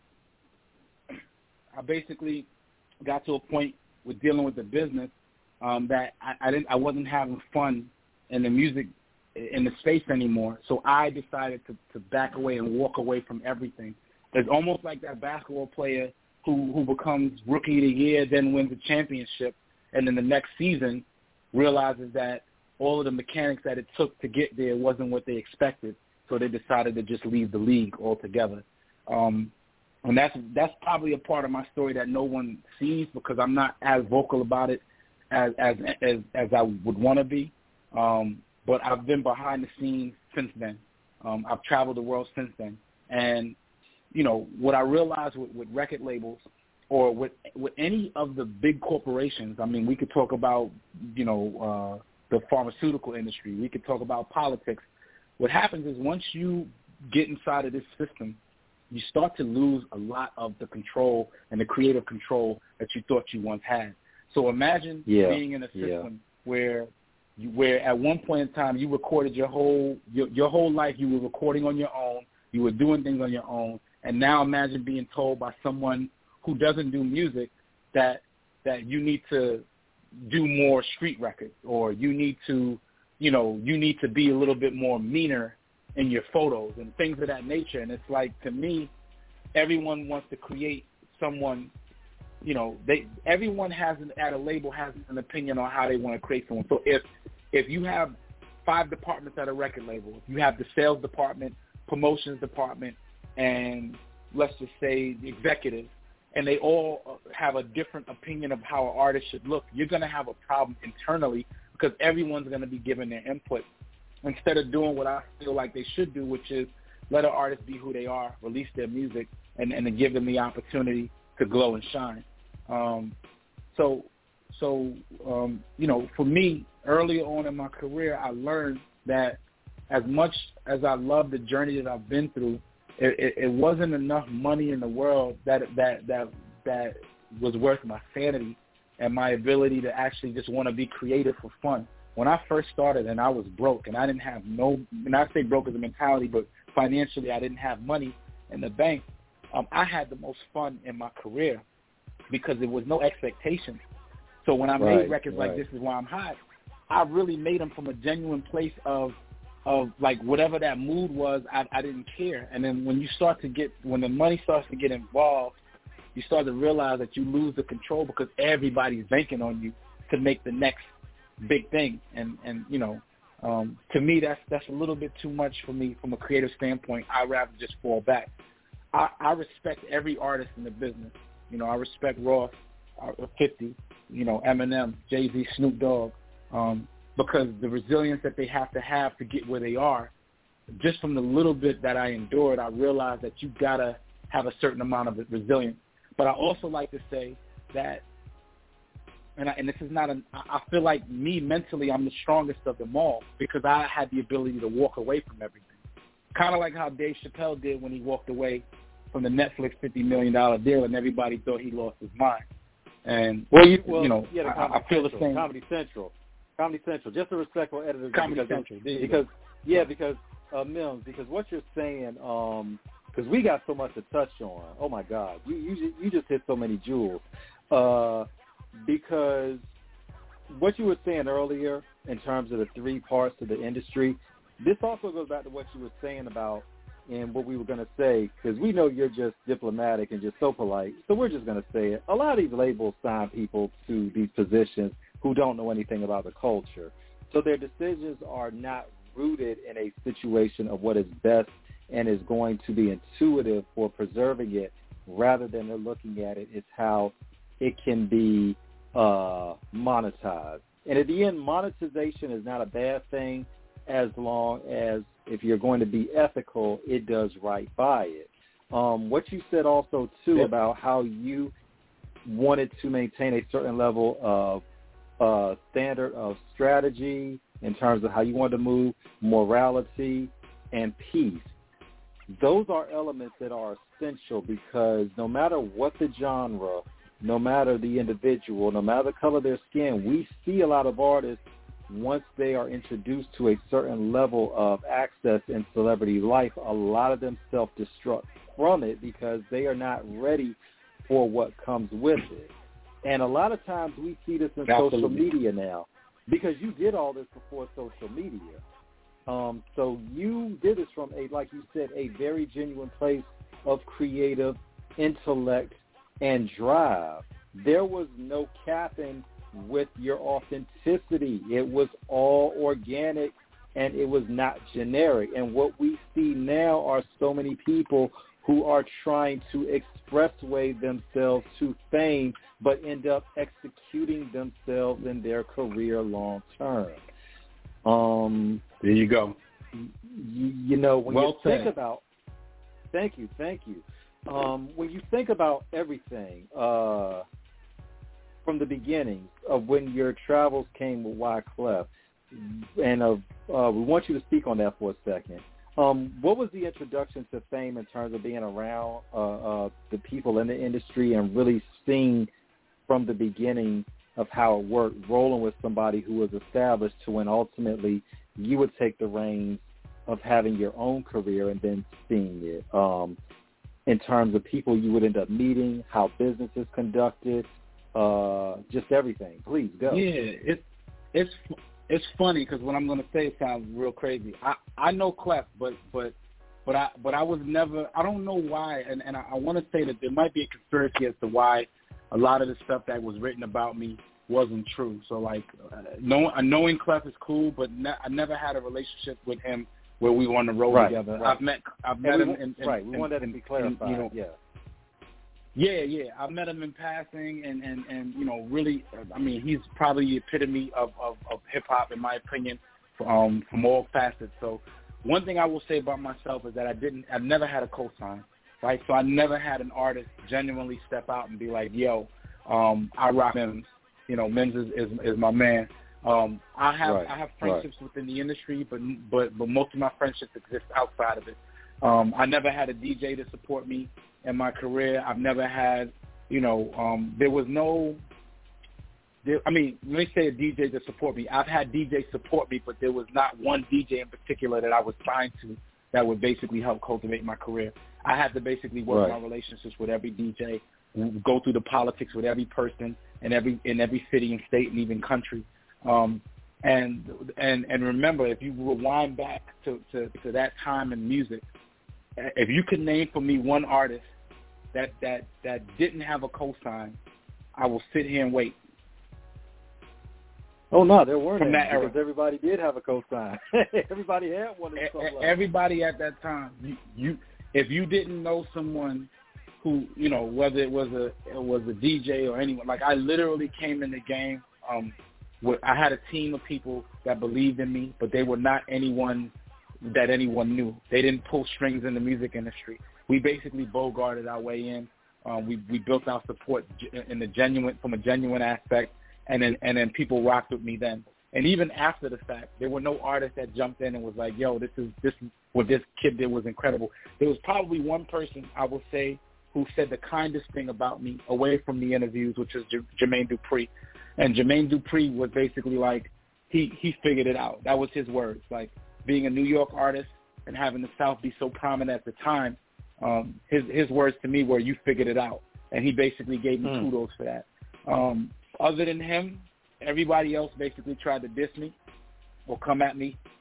I basically got to a point with dealing with the business um, that I, I didn't, I wasn't having fun in the music, in the space anymore. So I decided to, to back away and walk away from everything. It's almost like that basketball player who, who becomes rookie of the year, then wins a championship, and then the next season realizes that all of the mechanics that it took to get there wasn't what they expected, so they decided to just leave the league altogether. Um, and that's that's probably a part of my story that no one sees because I'm not as vocal about it as as as, as I would want to be. Um, but I've been behind the scenes since then. Um, I've traveled the world since then. And, you know, what I realized with, with record labels or with with any of the big corporations, I mean, we could talk about, you know, uh, the pharmaceutical industry. We could talk about politics. What happens is once you get inside of this system, you start to lose a lot of the control and the creative control that you thought you once had. So imagine yeah. being in a system yeah. where you, where at one point in time you recorded your whole your, your whole life. You were recording on your own. You were doing things on your own. And now imagine being told by someone who doesn't do music that that you need to do more street records, or you need to, you know, you need to be a little bit more meaner in your photos and things of that nature. And it's like, to me, everyone wants to create someone, you know, they everyone has an, at a label has an opinion on how they want to create someone. So if if you have five departments at a record label, you have the sales department, promotions department, and let's just say the executives, and they all have a different opinion of how an artist should look, you're going to have a problem internally because everyone's going to be giving their input instead of doing what I feel like they should do, which is let an artist be who they are, release their music, and, and then give them the opportunity to glow and shine. Um, so, so um, you know, for me, earlier on in my career, I learned that as much as I love the journey that I've been through, it, it, it wasn't enough money in the world that that that that was worth my sanity and my ability to actually just want to be creative for fun. When I first started and I was broke and I didn't have no, and I say broke as a mentality, but financially I didn't have money in the bank, um, I had the most fun in my career because there was no expectations. So when I right, made records right. like This Is Why I'm Hot, I really made them from a genuine place of, of like whatever that mood was, I, I didn't care. And then when you start to get, when the money starts to get involved, you start to realize that you lose the control because everybody's banking on you to make the next big thing. And, and you know, um, to me, that's that's a little bit too much for me from a creative standpoint. I'd rather just fall back. I, I respect every artist in the business. You know, I respect Ross, uh, fifty, you know, Eminem, Jay-Z, Snoop Dogg, um, because the resilience that they have to have to get where they are, just from the little bit that I endured, I realized that you got to have a certain amount of resilience. But I also like to say that, and, I, and this is not, an, I feel like me mentally, I'm the strongest of them all because I had the ability to walk away from everything. Kind of like how Dave Chappelle did when he walked away from the Netflix fifty million dollars deal and everybody thought he lost his mind. And, well, you, well, you know, yeah, I, I feel Central, the same. Comedy Central. Comedy Central. Just a respectful editor. Comedy because, Central. Because, yeah, because, uh, Mims, because what you're saying, um, because we got so much to touch on. Oh, my God. You, you, you just hit so many jewels. Uh, because what you were saying earlier in terms of the three parts of the industry, this also goes back to what you were saying about and what we were going to say, because we know you're just diplomatic and just so polite, so we're just going to say it. A lot of these labels sign people to these positions who don't know anything about the culture. So their decisions are not rooted in a situation of what is best and is going to be intuitive for preserving it, rather than they're looking at it as how it can be uh, monetized. And at the end, monetization is not a bad thing as long as if you're going to be ethical, it does right by it. Um, what you said also, too, yeah. about how you wanted to maintain a certain level of uh, standard of strategy in terms of how you wanted to move, morality, and peace. Those are elements that are essential, because no matter what the genre, no matter the individual, no matter the color of their skin, we see a lot of artists, once they are introduced to a certain level of access in celebrity life, a lot of them self-destruct from it because they are not ready for what comes with it. And a lot of times we see this in Absolutely. social media now, because you did all this before social media. Um, so you did this from, a, like you said, a very genuine place of creative intellect and drive. There was no capping with your authenticity. It was all organic, and it was not generic. And what we see now are so many people who are trying to expressway themselves to fame, but end up executing themselves in their career long term. Um, there you go. You, you know, when well you said. think about, thank you, thank you. Um, when you think about everything, uh, from the beginning of when your travels came with Wyclef, and uh, uh, we want you to speak on that for a second. Um, what was the introduction to fame in terms of being around uh, uh, the people in the industry and really seeing from the beginning of how it worked, rolling with somebody who was established, to when ultimately you would take the reins of having your own career and then seeing it, um, in terms of people you would end up meeting, how business is conducted, uh, just everything. Please go. Yeah, it, it's it's funny because what I'm going to say sounds real crazy. I, I know Clef, but but but I but I was never. I don't know why, and and I, I want to say that there might be a conspiracy as to why a lot of the stuff that was written about me wasn't true. So like, uh, know, knowing Clef is cool, but ne- I never had a relationship with him where we want to roll right, together. Right. I've met I've met we, him in, in right. We in, want that in, to be clarified. In, you know, yeah. Yeah, yeah. I've met him in passing, and, and, and you know, really, I mean, he's probably the epitome of, of, of hip-hop, in my opinion, um, from all facets. So one thing I will say about myself is that I didn't, I've never had a cosign, right? So I never had an artist genuinely step out and be like, yo, um, I rock Mims. You know, Mims is, is, is my man. Um, I have right, I have friendships right. within the industry, but but but most of my friendships exist outside of it. Um, I never had a D J to support me in my career. I've never had, you know, um, there was no, there, I mean, let me say a D J to support me. I've had D Js support me, but there was not one D J in particular that I was signed to that would basically help cultivate my career. I had to basically work right. my relationships with every D J, go through the politics with every person in every in every city and state and even country. Um, and and and remember, if you rewind back to, to, to that time in music, if you could name for me one artist that, that, that didn't have a cosign, I will sit here and wait. Oh, no, there weren't From any, that era. because everybody did have a cosign. Everybody had one. Of a- everybody at that time, you, you if you didn't know someone who, you know, whether it was a it was a D J or anyone, like I literally came in the game. Um, with, I had a team of people that believed in me, but they were not anyone that anyone knew. They didn't pull strings in the music industry. We basically bogarted our way in. Um, we we built our support in the genuine from a genuine aspect, and then and then people rocked with me then. And even after the fact, there were no artists that jumped in and was like, "Yo, this is this is what this kid did was incredible." There was probably one person I will say who said the kindest thing about me away from the interviews, which is J- Jermaine Dupri. And Jermaine Dupri was basically like, he he figured it out. That was his words, like. Being a New York artist and having the South be so prominent at the time, um, his his words to me were, "You figured it out," and he basically gave me mm. kudos for that. Um, other than him, everybody else basically tried to diss me or come at me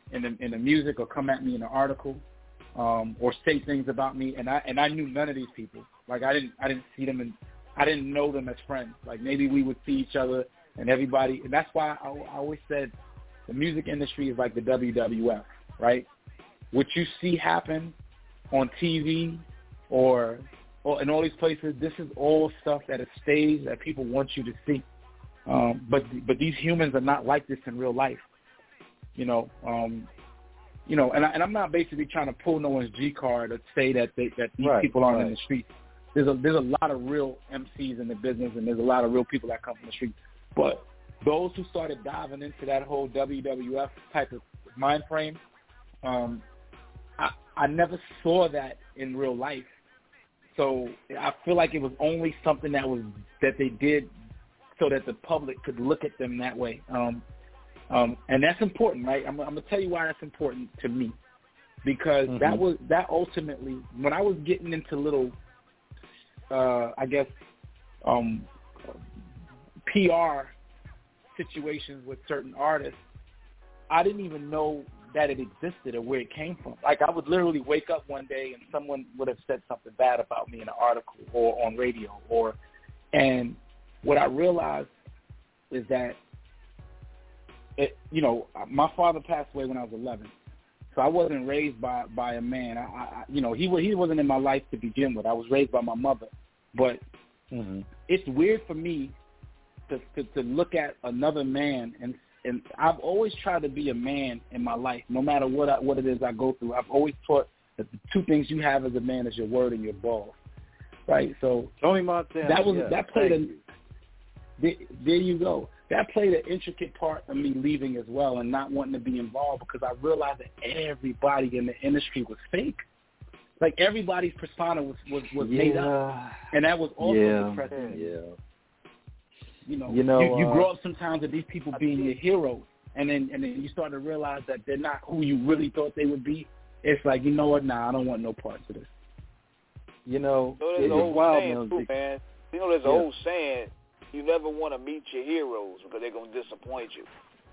in the in the music or come at me in an article um, or say things about me, and I and I knew none of these people. Like I didn't I didn't see them and I didn't know them as friends. Like maybe we would see each other and everybody, and that's why I, I always said the music industry is like the W W F, right? What you see happen on T V or or in all these places, this is all stuff that is staged that people want you to see. Um, but but these humans are not like this in real life, you know. Um, you know, and, I, and I'm not basically trying to pull no one's G card or say that they, that these right, people aren't right. in the streets. There's a there's a lot of real M Cs in the business, and there's a lot of real people that come from the streets. But those who started diving into that whole W W F type of mind frame, um, I, I never saw that in real life. So I feel like it was only something that was that they did so that the public could look at them that way. Um, um, and that's important, right? I'm, I'm going to tell you why that's important to me. Because mm-hmm. that was that ultimately, when I was getting into little, uh, I guess, um, P R situations with certain artists, I didn't even know that it existed or where it came from. Like I would literally wake up one day and someone would have said something bad about me in an article or on radio, or and what I realized is that, it, you know, my father passed away when I was eleven, so I wasn't raised by by a man. I, I you know, he he wasn't in my life to begin with. I was raised by my mother, but mm-hmm. it's weird for me to, to to look at another man and and I've always tried to be a man in my life, no matter what I, what it is I go through. I've always taught that the two things you have as a man is your word and your balls, right? So Tony Montana, that was yes, that played a. you. There, there you go. That played an intricate part of me leaving as well and not wanting to be involved, because I realized that everybody in the industry was fake. Like everybody's persona was was, was yeah. made up, and that was also yeah. depressing. Yeah. You know, you, know, you, you uh, grow up sometimes with these people being your heroes, and then and then you start to realize that they're not who you really thought they would be. It's like, you know what? Nah, I don't want no parts of this. You know, you know there's it's an old wild, saying, too, man. You know, there's yeah. an old saying, you never want to meet your heroes because they're going to disappoint you.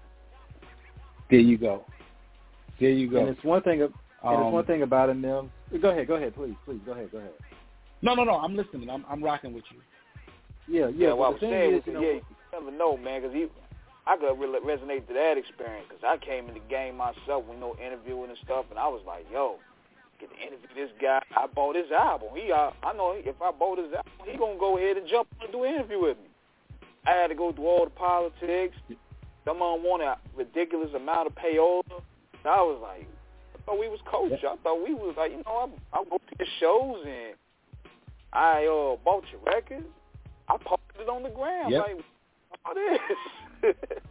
There you go. There you go. And it's one thing. And um, it's one thing about it, Nim. Go ahead. Go ahead, please. Please go ahead. Go ahead. No, no, no. I'm listening. I'm I'm rocking with you. Yeah, yeah. yeah what I was saying is, is, you know, yeah, you never know, man, because I could really resonate to that experience, because I came in the game myself with no interviewing and stuff, and I was like, yo, get to interview this guy. I bought his album. He, uh, I know if I bought his album, he gonna go ahead and jump and do an interview with me. I had to go through all the politics. Someone wanted a ridiculous amount of payola. And I was like, I thought we was coach. I thought we was like, you know, I I go to your shows and I uh bought your records. I posted it on the ground. Yep. Like, what this?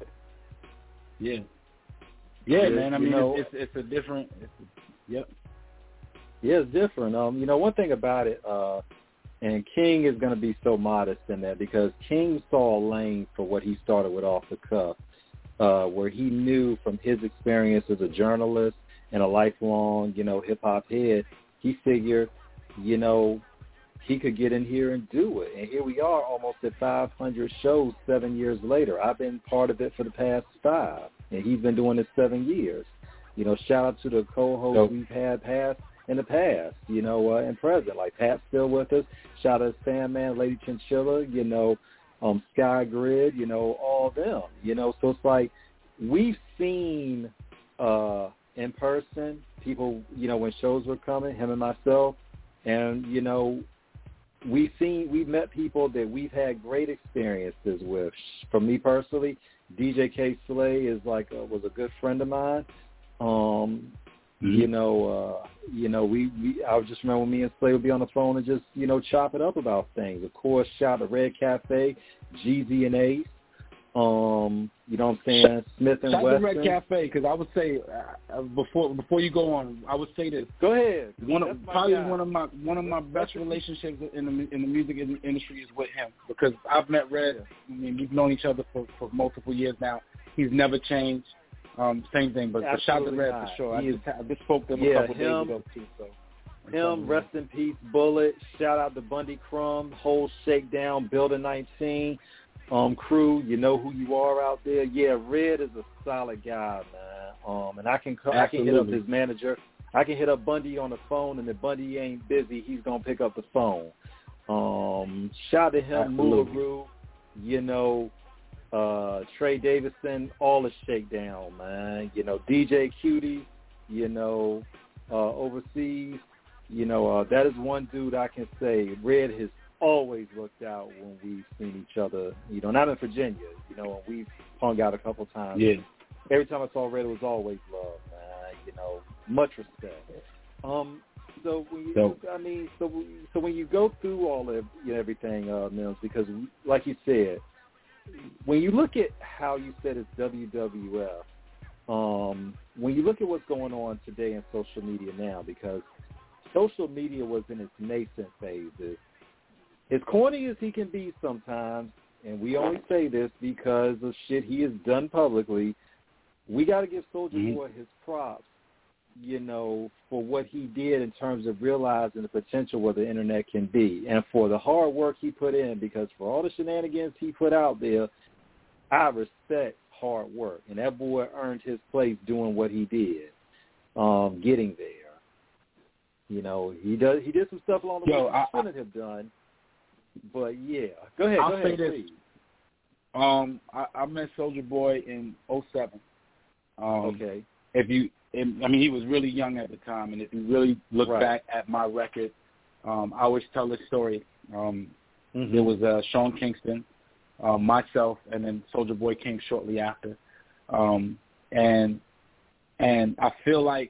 yeah. Yeah, yeah, man. I mean, you know, it's, it's it's a different. It's a, yep. Yeah, it's different. Um, you know, one thing about it, uh, and King is going to be so modest in that, because King saw a lane for what he started with Off the Cuff, uh, where he knew from his experience as a journalist and a lifelong, you know, hip-hop head, he figured, you know, he could get in here and do it. And here we are almost at five hundred shows seven years later. I've been part of it for the past five, and he's been doing it seven years. You know, shout out to the co-hosts Nope. we've had past in the past, you know, uh, and present. Like Pat's still with us. Shout out to Sandman, Lady Chinchilla, you know, um, Sky Grid, you know, all of them. You know, so it's like we've seen uh, in person people, you know, when shows were coming, him and myself, and, you know, we've seen, we've met people that we've had great experiences with. For me personally, D J K Slay is like a, was a good friend of mine. Um, mm-hmm. You know, uh, you know, we, we I just remember when me and Slay would be on the phone and just, you know, chop it up about things. Of course, shout out to Red Cafe, Jeezy and Ace. Um, you know what I'm saying? Smith and Shout out to Wesson. Red Cafe, because I would say uh, before before you go on, I would say this. Go ahead. One of, That's probably guy. one of my one of my best relationships in the in the music industry is with him, because I've met Red. I mean, we've known each other for, for multiple years now. He's never changed. Um, same thing, but, but shout out to Red not. for sure. He I is, just, I just spoke to him yeah, a couple him, days ago too. So him, rest in peace, Bullet. Shout out to Bundy Crumb, whole Shakedown, Building nineteen. um, crew. You know who you are out there. Yeah, Red is a solid guy, man. Um, and I can I can hit up his manager. I can hit up Bundy on the phone, and if Bundy ain't busy, he's gonna pick up the phone. Um, shout to him, Mularu, you know, uh, Trey Davidson, all the shakedown, man. You know, D J Cutie, you know, uh, overseas, you know, uh, that is one dude I can say Red has always looked out when we've seen each other. You know, not in Virginia, you know, we've hung out a couple times. Yeah. Every time I saw Red, it was always love, man. You know, much respect. Um, so when you, so, I mean, so so when you go through all of you know, everything, uh, Mills, because like you said, when you look at how you said it's W W F, um, when you look at what's going on today in social media now, because social media was in its nascent phases. As corny as he can be sometimes, and we only say this because of shit he has done publicly, we got to give Soulja mm-hmm. Boy his props, you know, for what he did in terms of realizing the potential where the internet can be, and for the hard work he put in, because for all the shenanigans he put out there, I respect hard work, and that boy earned his place doing what he did, um, getting there. You know, he does. He did some stuff along the Yo, way he I, shouldn't I, have done, but yeah. Go ahead. I'll go ahead, say this. please. Um, I, I met Soulja Boy in oh seven. Um, okay. If you, if, I mean, he was really young at the time, and if you really look right. back at my record, um, I always tell this story. Um, mm-hmm. There was uh, Sean Kingston, uh, myself, and then Soulja Boy came shortly after. Um, and and I feel like,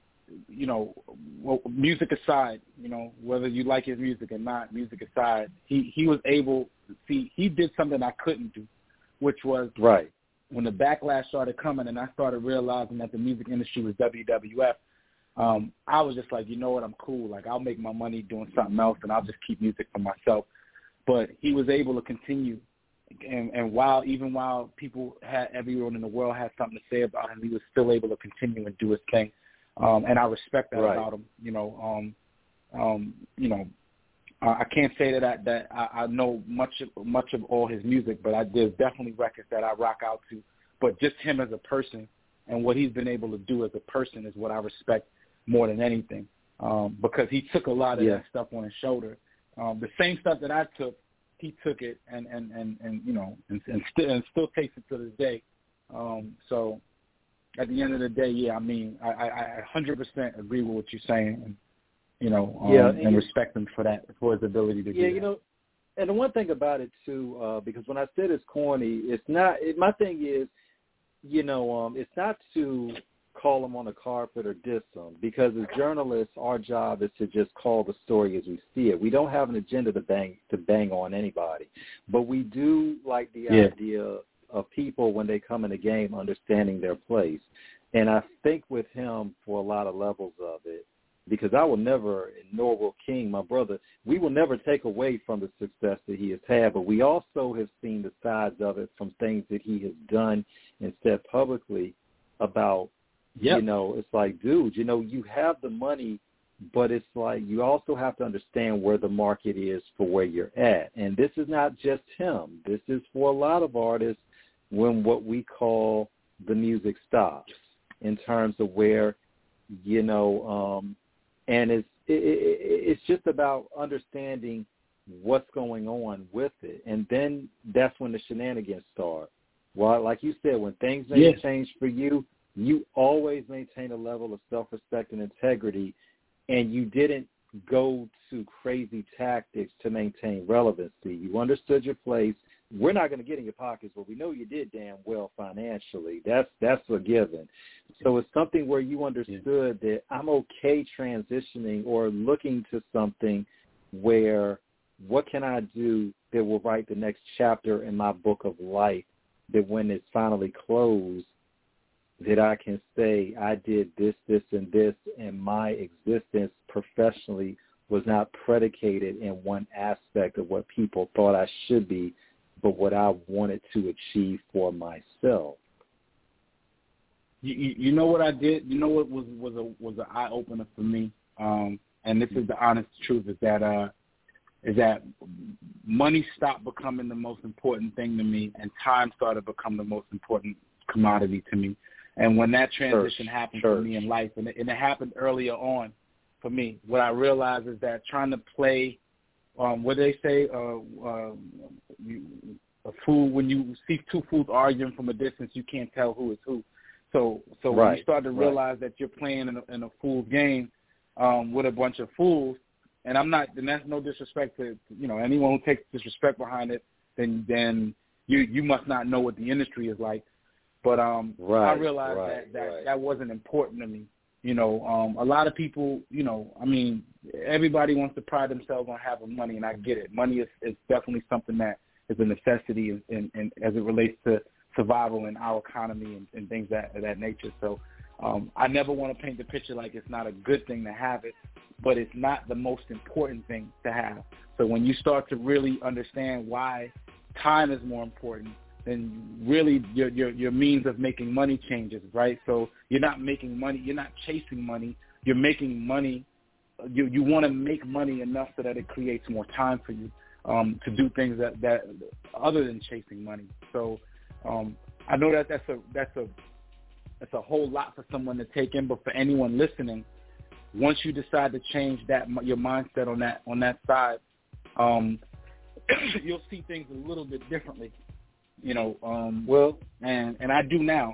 you know, well, music aside, you know, whether you like his music or not, music aside, he, he was able to see, he did something I couldn't do, which was right. when the backlash started coming and I started realizing that the music industry was W W F, um, I was just like, you know what, I'm cool. Like, I'll make my money doing something else and I'll just keep music for myself. But he was able to continue. And, and while, even while people had, everyone in the world had something to say about him, he was still able to continue and do his thing. Um, and I respect that right. about him. You know, um, um, you know, I, I can't say that I, that I, I know much of, much of all his music, but I, there's definitely records that I rock out to. But just him as a person and what he's been able to do as a person is what I respect more than anything, um, because he took a lot of yeah. that stuff on his shoulder. Um, the same stuff that I took, he took it and, and, and, and you know, and, and, still, and still takes it to this day. Um, so at the end of the day, yeah, I mean, I, I, I one hundred percent agree with what you're saying, and, you know, um, yeah, and, and respect him for that, for his ability to yeah, do that. Yeah, you know, and the one thing about it, too, uh, because when I said it's corny, it's not, it, my thing is, you know, um, it's not to call them on the carpet or diss them, because as journalists, our job is to just call the story as we see it. We don't have an agenda to bang to bang on anybody, but we do like the yeah. idea of people when they come in the game understanding their place. And I think with him for a lot of levels of it, because I will never, nor will King, my brother, we will never take away from the success that he has had, but we also have seen the sides of it from things that he has done and said publicly about, yep. you know, it's like, dude, you know, you have the money, but it's like you also have to understand where the market is for where you're at. And this is not just him. This is for a lot of artists when what we call the music stops, in terms of where, you know, um, and it's it, it, it's just about understanding what's going on with it. And then that's when the shenanigans start. Well, like you said, when things may yeah. change for you, you always maintain a level of self-respect and integrity, and you didn't go to crazy tactics to maintain relevancy. You understood your place. We're not going to get in your pockets, but we know you did damn well financially. That's that's a given. So it's something where you understood yeah. that I'm okay transitioning or looking to something where what can I do that will write the next chapter in my book of life, that when it's finally closed, that I can say I did this, this, and this, and my existence professionally was not predicated in one aspect of what people thought I should be, but what I wanted to achieve for myself. You, you, you know what I did? You know what was was a was an eye opener for me, um, and this is the honest truth, is that uh, is that money stopped becoming the most important thing to me, and time started to become the most important commodity to me. And when that transition Church. happened Church. for me in life, and it, and it happened earlier on for me, what I realized is that trying to play, um, what do they say, uh, uh, you, a fool, when you see two fools arguing from a distance, you can't tell who is who. So so right. when you start to realize right. that you're playing in a, in a fool's game um, with a bunch of fools, and I'm not, and that's no disrespect to, you know, anyone who takes disrespect behind it, then then you you must not know what the industry is like. But um, right, I realized right, that that, right. that wasn't important to me. You know, um, a lot of people, you know, I mean, everybody wants to pride themselves on having money, and I get it. Money is, is definitely something that is a necessity in, in, in, as it relates to survival in our economy and, and things that, of that nature. So um, I never want to paint the picture like it's not a good thing to have it, but it's not the most important thing to have. So when you start to really understand why time is more important, then really your, your your means of making money changes, right? So you're not making money, you're not chasing money, you're making money. You you want to make money enough so that it creates more time for you um, to do things that, that other than chasing money. So um, I know that that's a that's a that's a whole lot for someone to take in, but for anyone listening, once you decide to change that your mindset on that on that side, um, you'll see things a little bit differently. You know, um, well, and and I do now.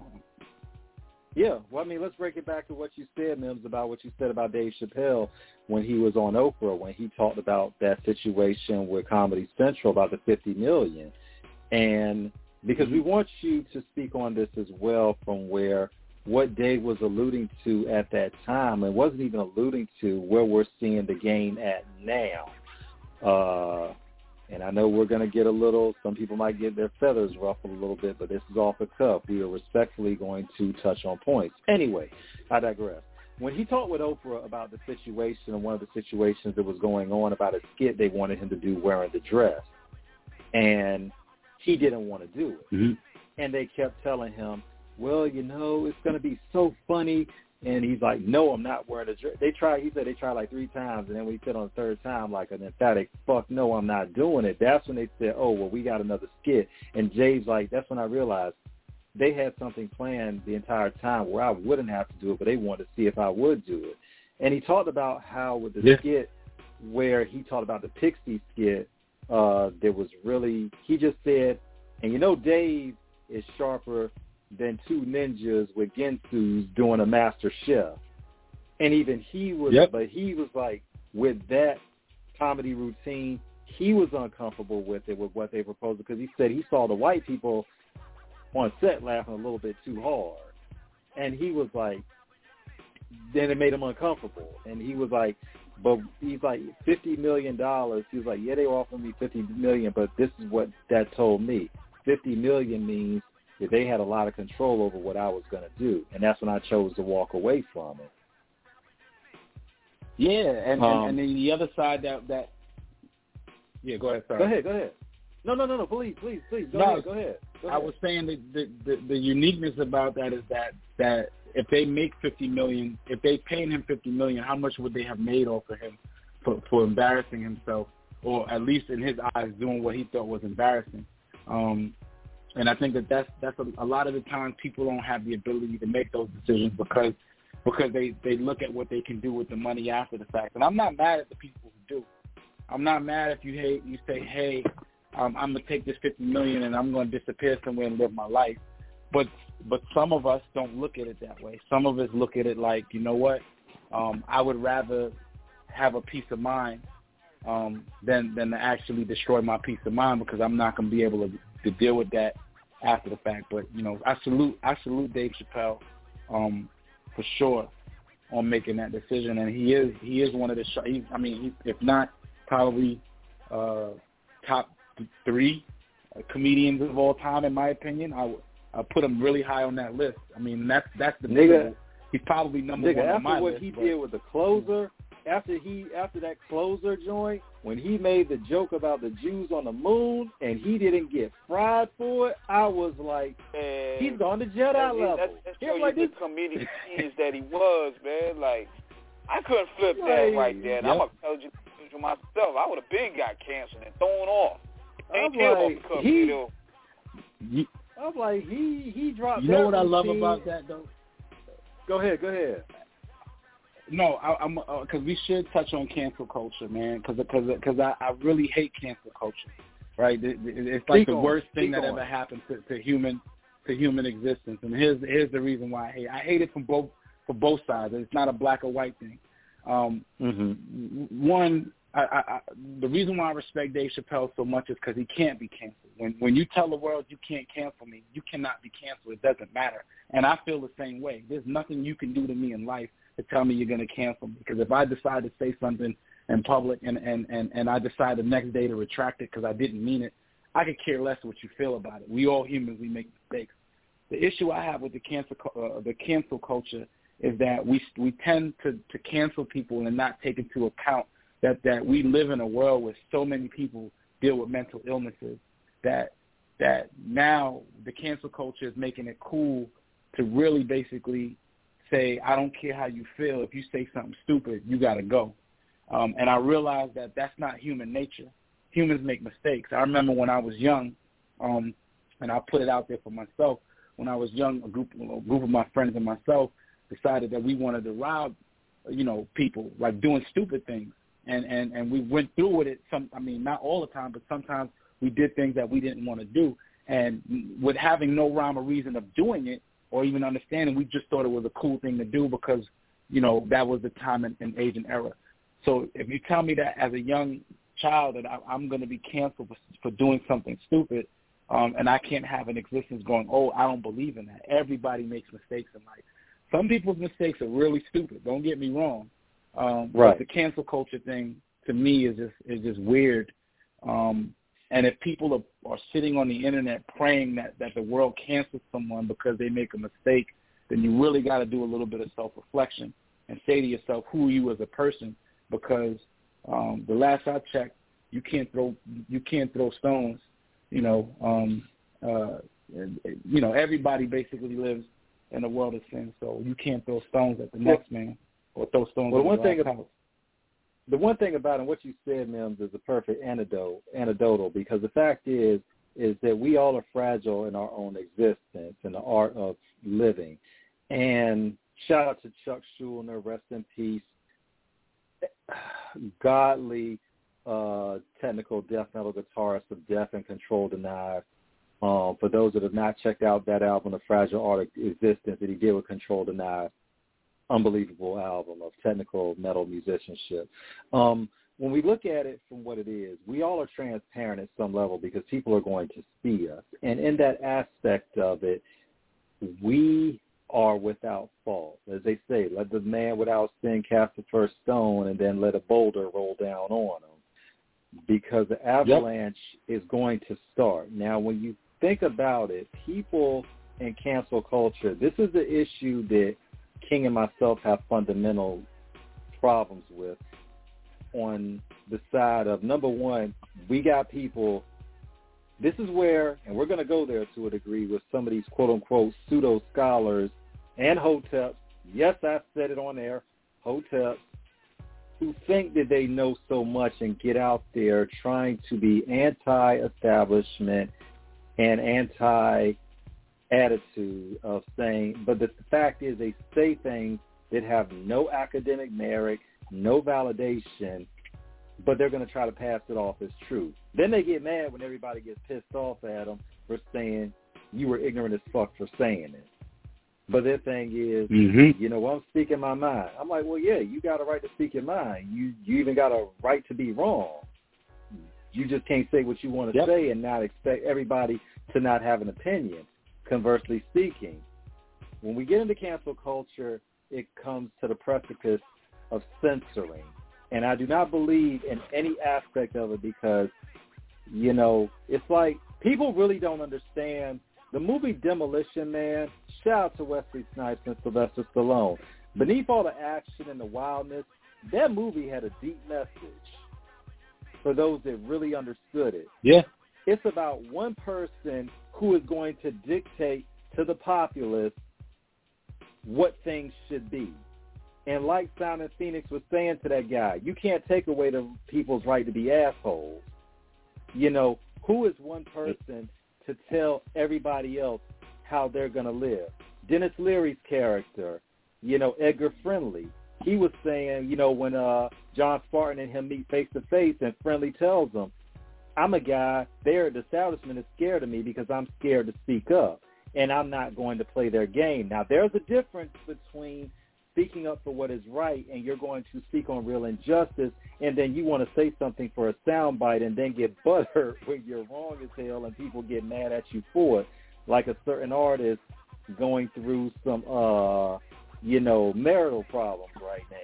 Yeah, well, I mean, let's break it back to what you said, Mims, about what you said about Dave Chappelle when he was on Oprah, when he talked about that situation with Comedy Central about the fifty million dollars. And because we want you to speak on this as well from where what Dave was alluding to at that time, and wasn't even alluding to where we're seeing the game at now. Uh And I know we're going to get a little, some people might get their feathers ruffled a little bit, but this is off the cuff. We are respectfully going to touch on points. Anyway, I digress. When he talked with Oprah about the situation, and one of the situations that was going on about a skit they wanted him to do wearing the dress, and he didn't want to do it. Mm-hmm. And they kept telling him, well, you know, it's going to be so funny. And he's like, no, I'm not wearing a dress. They tried, he said they tried like three times, and then when he said on the third time, like an emphatic, fuck no, I'm not doing it. That's when they said, oh, well, we got another skit. And Jay's like, that's when I realized they had something planned the entire time where I wouldn't have to do it, but they wanted to see if I would do it. And he talked about how with the yeah. skit where he talked about the Pixie skit, uh, there was really, he just said, and you know Dave is sharper than two ninjas with Ginsu's doing a master chef. And even he was, yep. but he was like, with that comedy routine, he was uncomfortable with it, with what they proposed, because he said he saw the white people on set laughing a little bit too hard. And he was like, then it made him uncomfortable. And he was like, but he's like, fifty million dollars. He was like, yeah, they offered me fifty million dollars, but this is what that told me. fifty million dollars means that they had a lot of control over what I was going to do. And that's when I chose to walk away from it. Yeah, and, um, and, and then the other side that, that – yeah, go ahead, sorry. Go ahead, go ahead. No, no, no, no, please, please, please, go no, ahead, go ahead. Go I ahead. was saying that the, the, the uniqueness about that is that, that if they make fifty million dollars, if they paid him fifty million dollars, how much would they have made off of him for, for embarrassing himself, or at least in his eyes doing what he thought was embarrassing? Um And I think that that's, that's a, a lot of the time people don't have the ability to make those decisions because because they, they look at what they can do with the money after the fact. And I'm not mad at the people who do. I'm not mad if you hate you say, hey, um, I'm going to take this fifty million dollars and I'm going to disappear somewhere and live my life. But but some of us don't look at it that way. Some of us look at it like, you know what, um, I would rather have a peace of mind um, than, than to actually destroy my peace of mind because I'm not going to be able to, to deal with that after the fact. But, you know, I salute I salute Dave Chappelle um, for sure on making that decision. And he is he is one of the, he, I mean, he, if not probably uh, top three comedians of all time, in my opinion. I I put him really high on that list. I mean, that's that's the nigga. He's probably number nigga, one on after my what list. he but, did with the closer, after he after that closer joint, when he made the joke about the Jews on the moon and he didn't get fried for it, I was like, man, he's gone to Jedi that, level. That's, that's He's show like you this the comedic genius that he was, man. Like, I couldn't flip Like, that right there. And yep. I'm gonna tell you cancel myself. I would have been got canceled and thrown off. I'm Ain't like, off the cuff, he, you know. You, I'm like, he he dropped. You know what I routine. love about that though? Go ahead, go ahead. No, I, I'm because uh, we should touch on cancel culture, man. Because because I, I really hate cancel culture, right? It, it, it's like Speak the on, worst thing that on. ever happened to, to human to human existence. And here's here's the reason why I hate. I hate it from both for both sides. It's not a black or white thing. Um, mm-hmm. One, I, I, I, the reason why I respect Dave Chappelle so much is because he can't be canceled. When when you tell the world you can't cancel me, you cannot be canceled. It doesn't matter. And I feel the same way. There's nothing you can do to me in life to tell me you're going to cancel me. Because if I decide to say something in public and, and, and, and I decide the next day to retract it because I didn't mean it, I could care less what you feel about it. We all humans, we make mistakes. The issue I have with the cancel uh, the cancel culture is that we we tend to, to cancel people and not take into account that, that we live in a world where so many people deal with mental illnesses that that now the cancel culture is making it cool to really basically say, I don't care how you feel. If you say something stupid, you got to go. Um, and I realized that that's not human nature. Humans make mistakes. I remember when I was young, um, and I put it out there for myself, when I was young, a group, a group of my friends and myself decided that we wanted to rob, you know, people, like doing stupid things. And, and, and we went through with it. Some, I mean, not all the time, but sometimes we did things that we didn't want to do. And with having no rhyme or reason of doing it or even understanding, we just thought it was a cool thing to do because, you know, that was the time and, and age and era. So if you tell me that as a young child that I, I'm going to be canceled for, for doing something stupid, um, and I can't have an existence going, oh, I don't believe in that. Everybody makes mistakes in life. Some people's mistakes are really stupid. Don't get me wrong. Um, right. But the cancel culture thing to me is just is just weird. Um, and if people are, are sitting on the internet praying that, that the world cancels someone because they make a mistake, then you really got to do a little bit of self-reflection and say to yourself, who are you as a person? Because um, the last I checked, you can't throw you can't throw stones. You know, um, uh, you know, everybody basically lives in a world of sin, so you can't throw stones at the well, next man or throw stones well, at one the thing last about, house. The one thing about it, and what you said, Mims, is a perfect antidote, anecdotal, because the fact is, is that we all are fragile in our own existence, in the art of living. And shout out to Chuck Schuldiner, rest in peace. Godly uh, technical death metal guitarist of Death and Control Denied. Um, for those that have not checked out that album, The Fragile Art of Existence, that he did with Control Denied, unbelievable album of technical metal musicianship. Um, when we look at it from what it is, we all are transparent at some level because people are going to see us. And in that aspect of it, we are without fault. As they say, let the man without sin cast the first stone and then let a boulder roll down on him, because the avalanche yep. is going to start. Now, when you think about it, people in cancel culture, this is the issue that King and myself have fundamental problems with on the side of, number one, we got people, this is where, and we're going to go there to a degree with some of these quote-unquote pseudo-scholars and hoteps, yes, I said it on air, hoteps, who think that they know so much and get out there trying to be anti-establishment and anti-attitude of saying, but the fact is they say things that have no academic merit, no validation, but they're going to try to pass it off as true. Then they get mad when everybody gets pissed off at them for saying, you were ignorant as fuck for saying it. But their thing is, mm-hmm. you know, well, I'm speaking my mind. I'm like, well, yeah, you got a right to speak your mind. You you even got a right to be wrong. You just can't say what you want to yep. say and not expect everybody to not have an opinion. Conversely speaking, when we get into cancel culture, it comes to the precipice of censoring. And I do not believe in any aspect of it because, you know, it's like people really don't understand. The movie Demolition Man, shout out to Wesley Snipes and Sylvester Stallone. Beneath all the action and the wildness, that movie had a deep message for those that really understood it. Yeah. It's about one person who is going to dictate to the populace what things should be. And like Simon Phoenix was saying to that guy, you can't take away the people's right to be assholes. You know, who is one person to tell everybody else how they're going to live? Dennis Leary's character, you know, Edgar Friendly, he was saying, you know, when uh, John Spartan and him meet face-to-face and Friendly tells him, I'm a guy there, the establishment is scared of me because I'm scared to speak up, and I'm not going to play their game. Now, there's a difference between speaking up for what is right and you're going to speak on real injustice, and then you want to say something for a soundbite and then get butthurt when you're wrong as hell and people get mad at you for it, like a certain artist going through some, uh, you know, marital problems right now.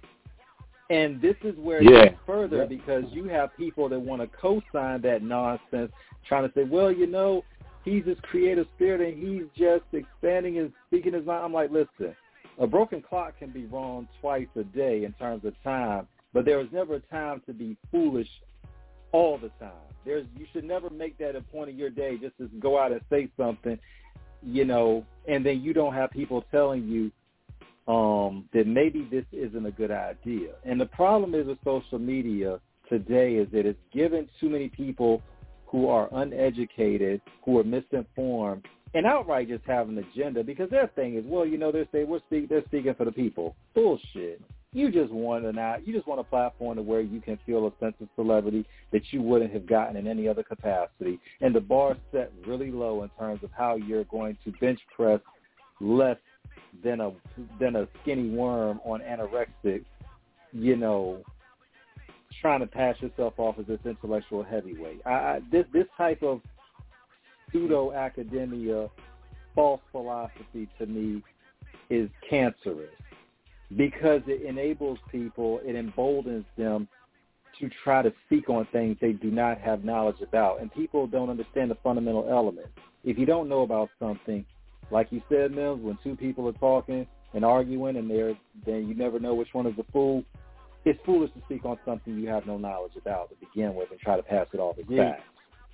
And this is where yeah. it gets further yeah. because you have people that want to co-sign that nonsense, trying to say, well, you know, he's this creative spirit and he's just expanding and speaking his mind. I'm like, listen, a broken clock can be wrong twice a day in terms of time, but there is never a time to be foolish all the time. There's you should never make that a point of your day just to go out and say something, you know, and then you don't have people telling you um, that maybe this isn't a good idea. And the problem is with social media today is that it's given too many people who are uneducated, who are misinformed, and outright just have an agenda because their thing is, well, you know, they're saying we're speak, they're speaking for the people. Bullshit. You just want an you just want a platform to where you can feel a sense of celebrity that you wouldn't have gotten in any other capacity. And the bar's set really low in terms of how you're going to bench press less than a than a skinny worm on anorexic, you know, trying to pass yourself off as this intellectual heavyweight. I, I, this this type of pseudo academia, false philosophy to me is cancerous because it enables people, it emboldens them to try to speak on things they do not have knowledge about. And people don't understand the fundamental elements. If you don't know about something, like you said, Mills, when two people are talking and arguing and they're, then you never know which one is the fool, it's foolish to speak on something you have no knowledge about to begin with and try to pass it off as facts.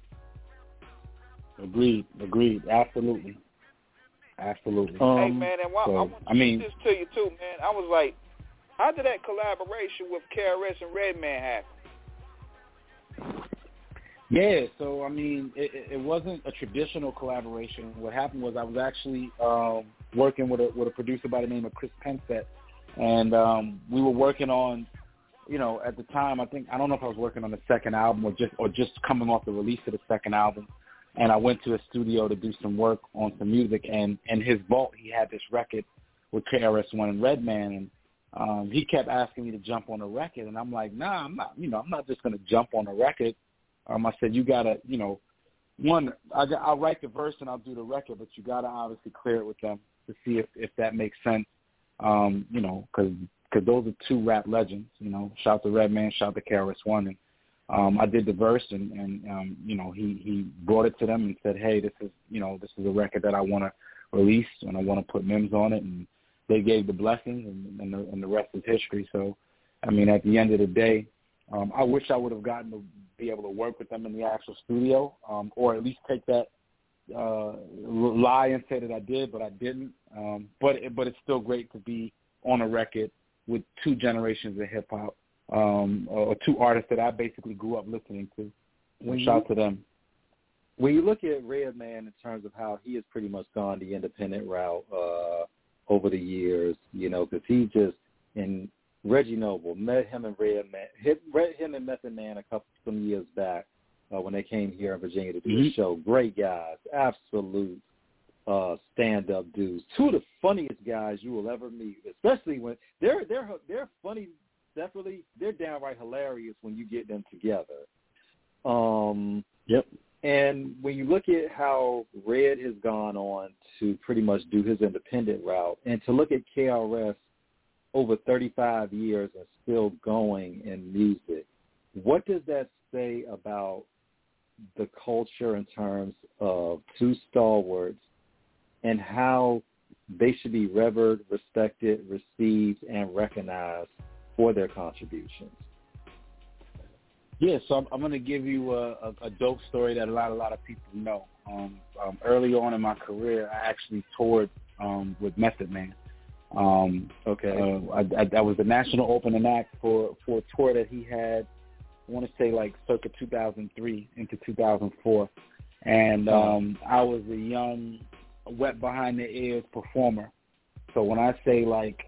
Agreed. Agreed. Absolutely. Absolutely. Um, hey, man, and while, so, I want to I mean, this to you, too, man. I was like, how did that collaboration with K R S and Redman happen? Yeah, so, I mean, it, it wasn't a traditional collaboration. What happened was I was actually um, working with a, with a producer by the name of Chris Pensett, and um, we were working on, you know, at the time, I think, I don't know if I was working on the second album or just or just coming off the release of the second album. And I went to a studio to do some work on some music, and in his vault he had this record with K R S One and Redman, and um, he kept asking me to jump on the record, and I'm like, nah, I'm not, you know, I'm not just going to jump on the record. Um, I said, you got to, you know, one, I, I'll write the verse and I'll do the record, but you got to obviously clear it with them to see if, if that makes sense, um, you know, because cause those are two rap legends, you know, shout to Redman, shout to K R S One, and Um, I did the verse, and, and um, you know, he, he brought it to them and said, hey, this is, you know, this is a record that I want to release, and I want to put Mims on it, and they gave the blessings, and, and, the, and the rest is history. So, I mean, at the end of the day, um, I wish I would have gotten to be able to work with them in the actual studio, um, or at least take that uh, lie and say that I did, but I didn't. Um, but but it's still great to be on a record with two generations of hip hop. Um, or two artists that I basically grew up listening to. When Shout you, to them. When you look at Redman in terms of how he has pretty much gone the independent route uh, over the years, you know, because he just, and Reggie Noble, met him and Redman, hit, read him and Method Man a couple, some years back uh, when they came here in Virginia to do mm-hmm. the show. Great guys, absolute uh, stand-up dudes. Two of the funniest guys you will ever meet, especially when they're, they're, they're funny separately, they're downright hilarious when you get them together. Um, yep. And when you look at how Red has gone on to pretty much do his independent route, and to look at K R S over thirty-five years and still going in music, what does that say about the culture in terms of two stalwarts and how they should be revered, respected, received, and recognized for their contributions? Yeah, so I'm, I'm going to give you a, a, a dope story that a lot, a lot of people know. Um, um, early on in my career, I actually toured um, with Method Man, Um, okay. Uh, I, I, that was the national opening act for, for a tour that he had, I want to say like circa two thousand three into two thousand four. And um, I was a young, wet behind the ears performer. So when I say like,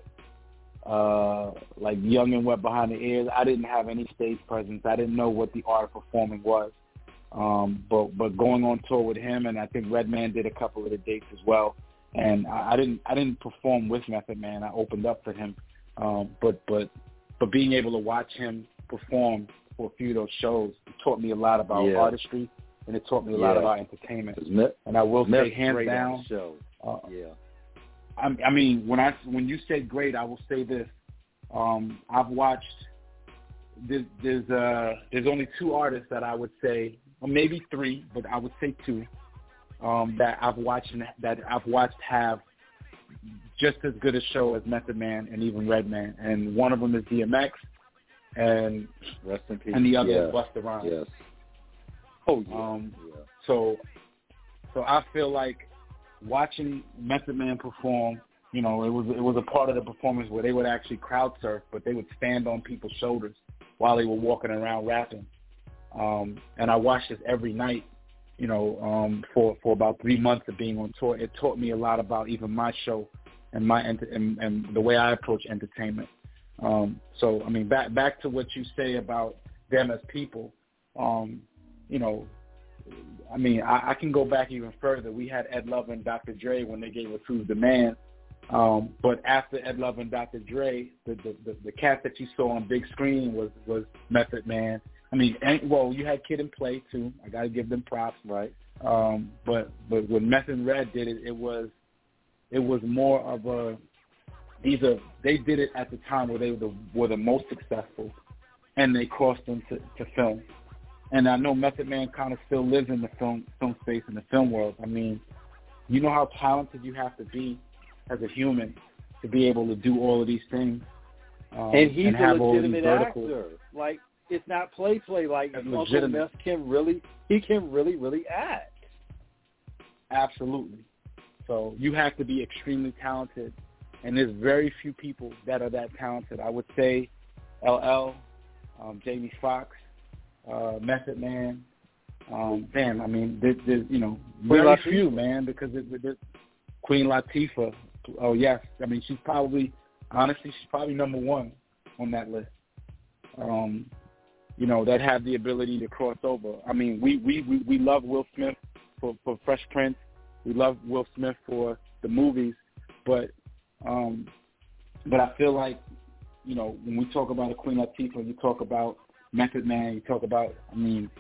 uh, like young and wet behind the ears, I didn't have any stage presence. I didn't know what the art of performing was. Um, but but going on tour with him, and I think Redman did a couple of the dates as well. And I, I didn't I didn't perform with Method Man. I opened up for him. Um, but but but being able to watch him perform for a few of those shows, it taught me a lot about yeah. artistry, and it taught me a yeah. lot about entertainment. Met, and I will say, hands great down, on the show. Uh, yeah. I, I mean, when I when you say great, I will say this. Um, I've watched. There's there's, uh, there's only two artists that I would say, or maybe three, but I would say two, um, that I've watched that I've watched have just as good a show as Method Man and even Redman. And one of them is D M X, and Rest in peace. and the other yeah. is Busta Rhymes. Yes. Oh yeah. Um, yeah. So, so I feel like watching Method Man perform, you know, it was it was a part of the performance where they would actually crowd surf, but they would stand on people's shoulders while they were walking around rapping. Um, and I watched this every night, you know, um, for for about three months of being on tour. It taught me a lot about even my show and my ent- and, and the way I approach entertainment. Um, so, I mean, back back to what you say about them as people. Um, you know, I mean, I, I can go back even further. We had Ed Lover and Doctor Dre when they gave us Who's the Man. Um, but after Ed Lover and Doctor Dre, the, the, the, the cat that you saw on big screen was, was Method Man. I mean, and, well, you had Kid and Play, too. I got to give them props. Right. Um, but but when Meth and Red did it, it was it was more of a, these are, they did it at the time where they were the, were the most successful, and they crossed into to film. And I know Method Man kind of still lives in the film film space, in the film world. I mean, you know how talented you have to be as a human to be able to do all of these things. Um, and he's and a have legitimate all these verticals. actor. Like, it's not play play. Like, Uncle legitimate. Meth can really, he can really, really act. Absolutely. So you have to be extremely talented, and there's very few people that are that talented. I would say L L, um, Jamie Foxx, uh, Method Man. Um, damn, I mean, there's, there's you know, very Latifah. few, man, because it, it, it, Queen Latifah. Oh yes, I mean, she's probably, honestly, she's probably number one on that list. Um, you know, that have the ability to cross over. I mean, we we, we, we love Will Smith for, for Fresh Prince. We love Will Smith for the movies, but um, but I feel like, you know, when we talk about a Queen Latifah, you talk about Method Man, you talk about, I mean,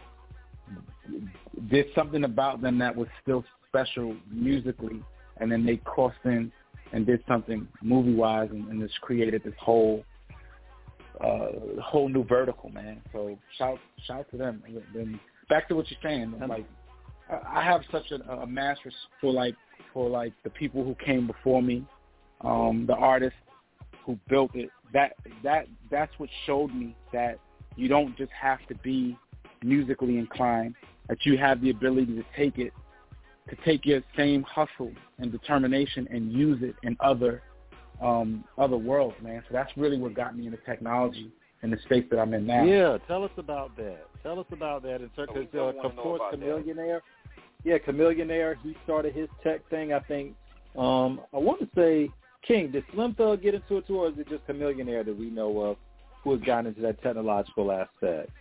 there's something about them that was still special musically, and then they crossed in and did something movie-wise, and, and just created this whole uh, whole new vertical, man. So shout shout to them. And then back to what you're saying, like, I have such a, a master for like for like the people who came before me, um, the artists who built it. That that that's what showed me that you don't just have to be musically inclined, that you have the ability to take it, to take your same hustle and determination and use it in other um, other worlds, man. So that's really what got me into technology and the space that I'm in now. Yeah, tell us about that. Tell us about that. In terms Oh, of, uh, of course, Chameleonaire. Yeah, Chameleonaire, he started his tech thing, I think. Um, I want to say, King, did Slim Thug get into it too, or is it just Chameleonaire that we know of who has gotten into that technological aspect?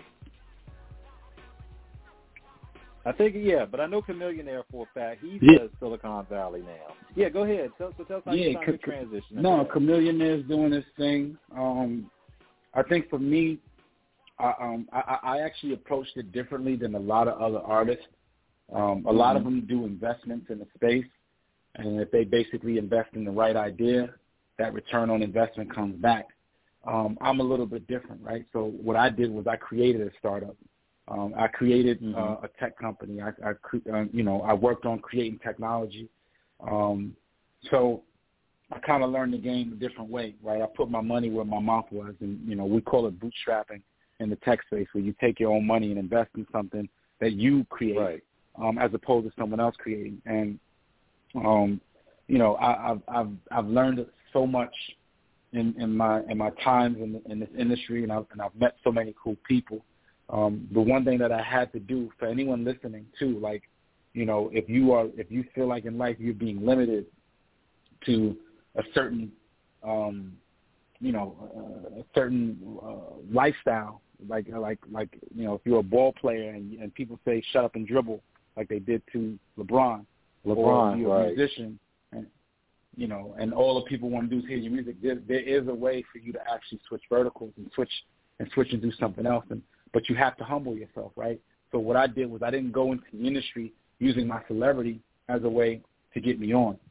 I think, yeah, but I know Chameleonaire for a fact. He Yeah. does Silicon Valley now. Yeah, go ahead. Tell, so tell us how Yeah, you found c- the transition. No, that. Chameleonaire is doing this thing. Um, I think for me, I, um, I, I actually approached it differently than a lot of other artists. Um, a lot of them do investments in the space, and if they basically invest in the right idea, that return on investment comes back. Um, I'm a little bit different, right? So what I did was I created a startup. Um, I created mm-hmm. uh, a tech company. I, I cre- uh, you know, I worked on creating technology. Um, so I kind of learned the game a different way, right? I put my money where my mouth was, and you know, we call it bootstrapping in the tech space, where you take your own money and invest in something that you create, right. um, as opposed to someone else creating. And um, you know, I, I've I've I've learned so much in, in my in my times in, in this industry, and I've, and I've met so many cool people. Um, the one thing that I had to do for anyone listening too, like, you know, if you are if you feel like in life you're being limited to a certain, um, you know, uh, a certain uh, lifestyle, like like like you know, if you're a ball player and, and people say shut up and dribble like they did to LeBron, LeBron, or if you're right. a musician, and you know, and all the people want to do is hear your music. There, there is a way for you to actually switch verticals and switch and switch and do something else, and but you have to humble yourself, right? So what I did was I didn't go into the industry using my celebrity as a way to get me on.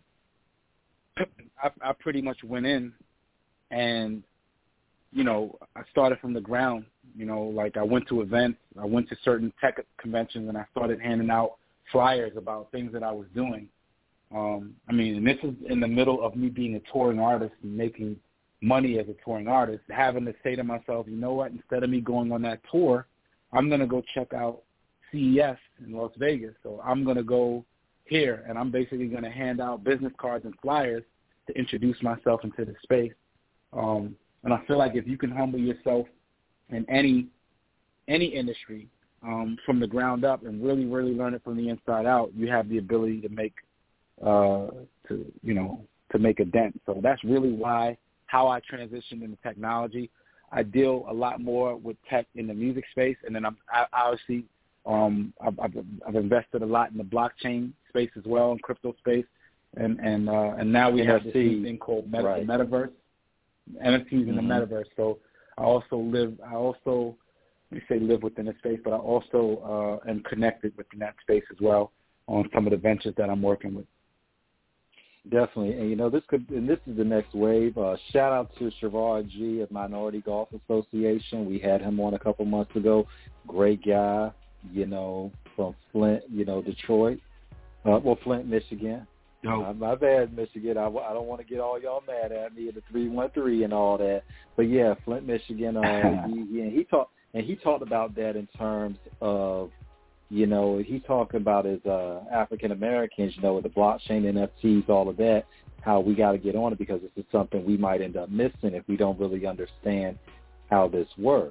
I, I pretty much went in and, you know, I started from the ground. You know, like I went to events, I went to certain tech conventions, and I started handing out flyers about things that I was doing. Um, I mean, and this is in the middle of me being a touring artist and making money as a touring artist, having to say to myself, you know what, instead of me going on that tour, I'm going to go check out C E S in Las Vegas. So I'm going to go here, and I'm basically going to hand out business cards and flyers to introduce myself into the space. Um, and I feel like if you can humble yourself in any any industry um, from the ground up and really, really learn it from the inside out, you have the ability to make uh, to you know to make a dent. So that's really why how I transitioned into technology. I deal a lot more with tech in the music space, and then I'm I, obviously um, I've, I've, I've invested a lot in the blockchain space as well, in crypto space, and and uh, and now we N F T, have this new thing called meta, right. the metaverse, N F Ts in mm-hmm. the metaverse. So I also live, I also let me say live within the space, but I also uh, am connected within that space as well on some of the ventures that I'm working with. Definitely, and you know this could, and this is the next wave. Uh, shout out to Sherrod G of Minority Golf Association. We had him on a couple months ago. Great guy, you know, from Flint, you know, Detroit. Uh, well, Flint, Michigan. No. Uh, my bad, Michigan. I, I don't want to get all y'all mad at me at the three one three and all that. But yeah, Flint, Michigan. Uh, he, he, and he talked, and he talked about that in terms of, you know, he talked about as uh, African Americans, you know, with the blockchain, N F Ts, all of that, how we got to get on it because this is something we might end up missing if we don't really understand how this works.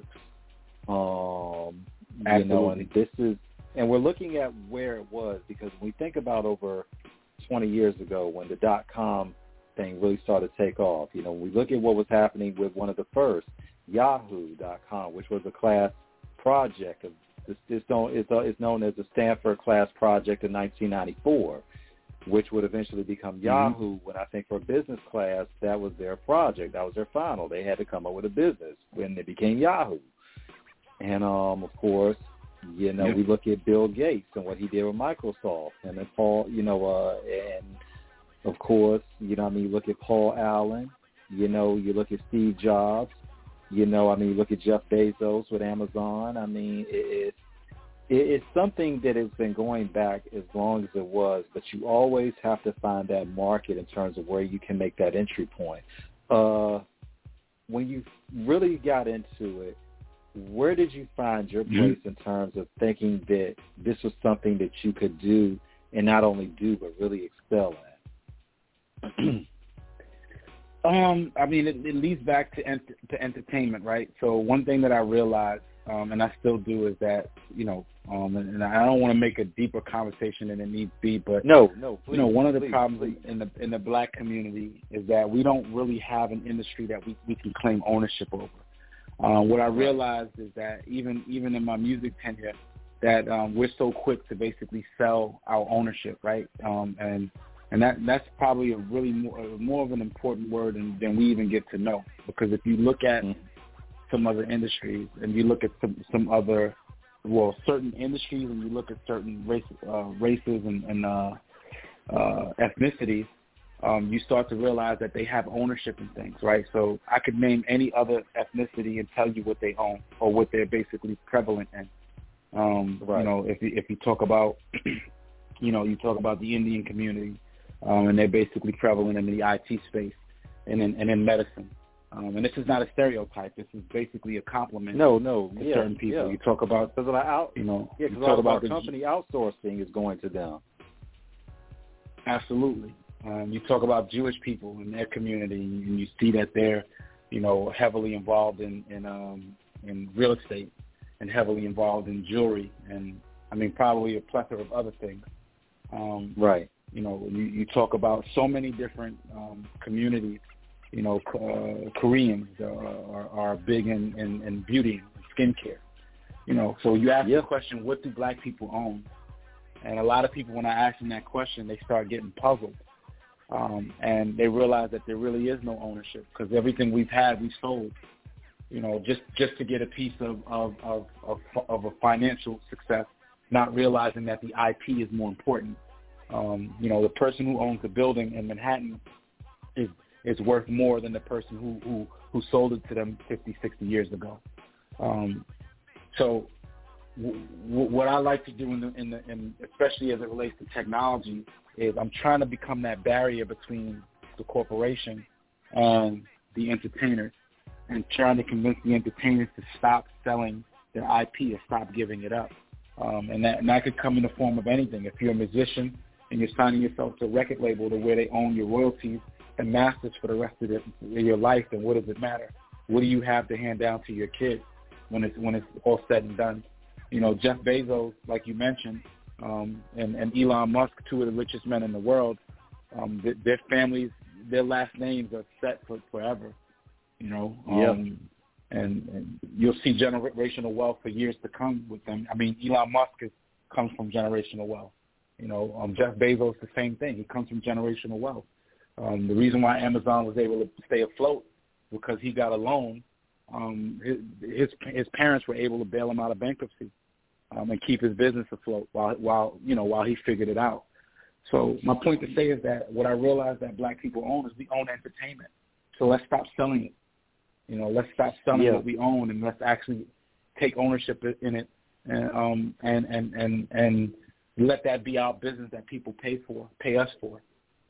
Um, you know, and this is, and we're looking at where it was because when we think about over twenty years ago when the dot-com thing really started to take off, you know, when we look at what was happening with one of the first, Yahoo dot com, which was a class project of It's, it's, known, it's, uh, it's known as the Stanford Class Project in nineteen ninety-four, which would eventually become mm-hmm. Yahoo. When I think for business class, that was their project. That was their final. They had to come up with a business when they became Yahoo. And, um, of course, you know, yep. we look at Bill Gates and what he did with Microsoft. And then Paul, you know, uh, and, of course, you know, I mean, you look at Paul Allen. You know, you look at Steve Jobs. You know, I mean, look at Jeff Bezos with Amazon. I mean, it, it, it's something that has been going back as long as it was, but you always have to find that market in terms of where you can make that entry point. Uh, when you really got into it, where did you find your place mm-hmm. in terms of thinking that this was something that you could do and not only do but really excel at? Um, I mean, it, it leads back to ent- to entertainment, right? So one thing that I realized, um, and I still do, is that you know, um, and, and I don't want to make a deeper conversation than it needs to be, but no, no, please, you know, one of the please, problems please. in the in the black community is that we don't really have an industry that we, we can claim ownership over. Um, what I realized is that even even in my music tenure, that um, we're so quick to basically sell our ownership, right? Um, and And that that's probably a really more, more of an important word than, than we even get to know. Because if you look at mm-hmm. some other industries and you look at some, some other, well, certain industries and you look at certain race, uh, races and, and uh, uh, ethnicities, um, you start to realize that they have ownership in things, right? So I could name any other ethnicity and tell you what they own or what they're basically prevalent in. Um, right. You know, if you, if you talk about, you know, you talk about the Indian community, Um, and they're basically prevalent in the I T space and in, and in medicine. Um, and this is not a stereotype. This is basically a compliment no, no, to yeah, certain people. Yeah. You talk about, because out, you know, yeah, you talk about our the company outsourcing is going to them. Absolutely. Um, you talk about Jewish people in their community, and you see that they're, you know, heavily involved in in, um, in real estate and heavily involved in jewelry, and I mean probably a plethora of other things. Um, right. You know, you, you talk about so many different um, communities. You know, uh, Koreans uh, are, are big in, in, in beauty and skincare. You know, so you ask yep. the question, what do black people own? And a lot of people, when I ask them that question, they start getting puzzled. Um, and they realize that there really is no ownership because everything we've had, we sold. You know, just, just to get a piece of, of, of, of, of a financial success, not realizing that the I P is more important. Um, you know, the person who owns the building in Manhattan is is worth more than the person who, who, who sold it to them fifty, sixty years ago. Um, so w- w- what I like to do, in the, in the, in, especially as it relates to technology, is I'm trying to become that barrier between the corporation and the entertainers, and trying to convince the entertainers to stop selling their I P or stop giving it up. Um, and, that, and that could come in the form of anything. If you're a musician and you're signing yourself to a record label to where they own your royalties and masters for the rest of the, your life, then what does it matter? What do you have to hand down to your kids when it's when it's all said and done? You know, Jeff Bezos, like you mentioned, um, and, and Elon Musk, two of the richest men in the world, um, th- their families, their last names are set for forever. You know, um, yep. and, and you'll see generational wealth for years to come with them. I mean, Elon Musk is, comes from generational wealth. You know, um, Jeff Bezos, the same thing. He comes from generational wealth. Um, the reason why Amazon was able to stay afloat because he got a loan. Um, his, his his parents were able to bail him out of bankruptcy um, and keep his business afloat while while you know while he figured it out. So my point to say is that what I realized that black people own is we own entertainment. So let's stop selling it. You know, let's stop selling yeah. what we own and let's actually take ownership in it and um and and and and let that be our business that people pay for, pay us for.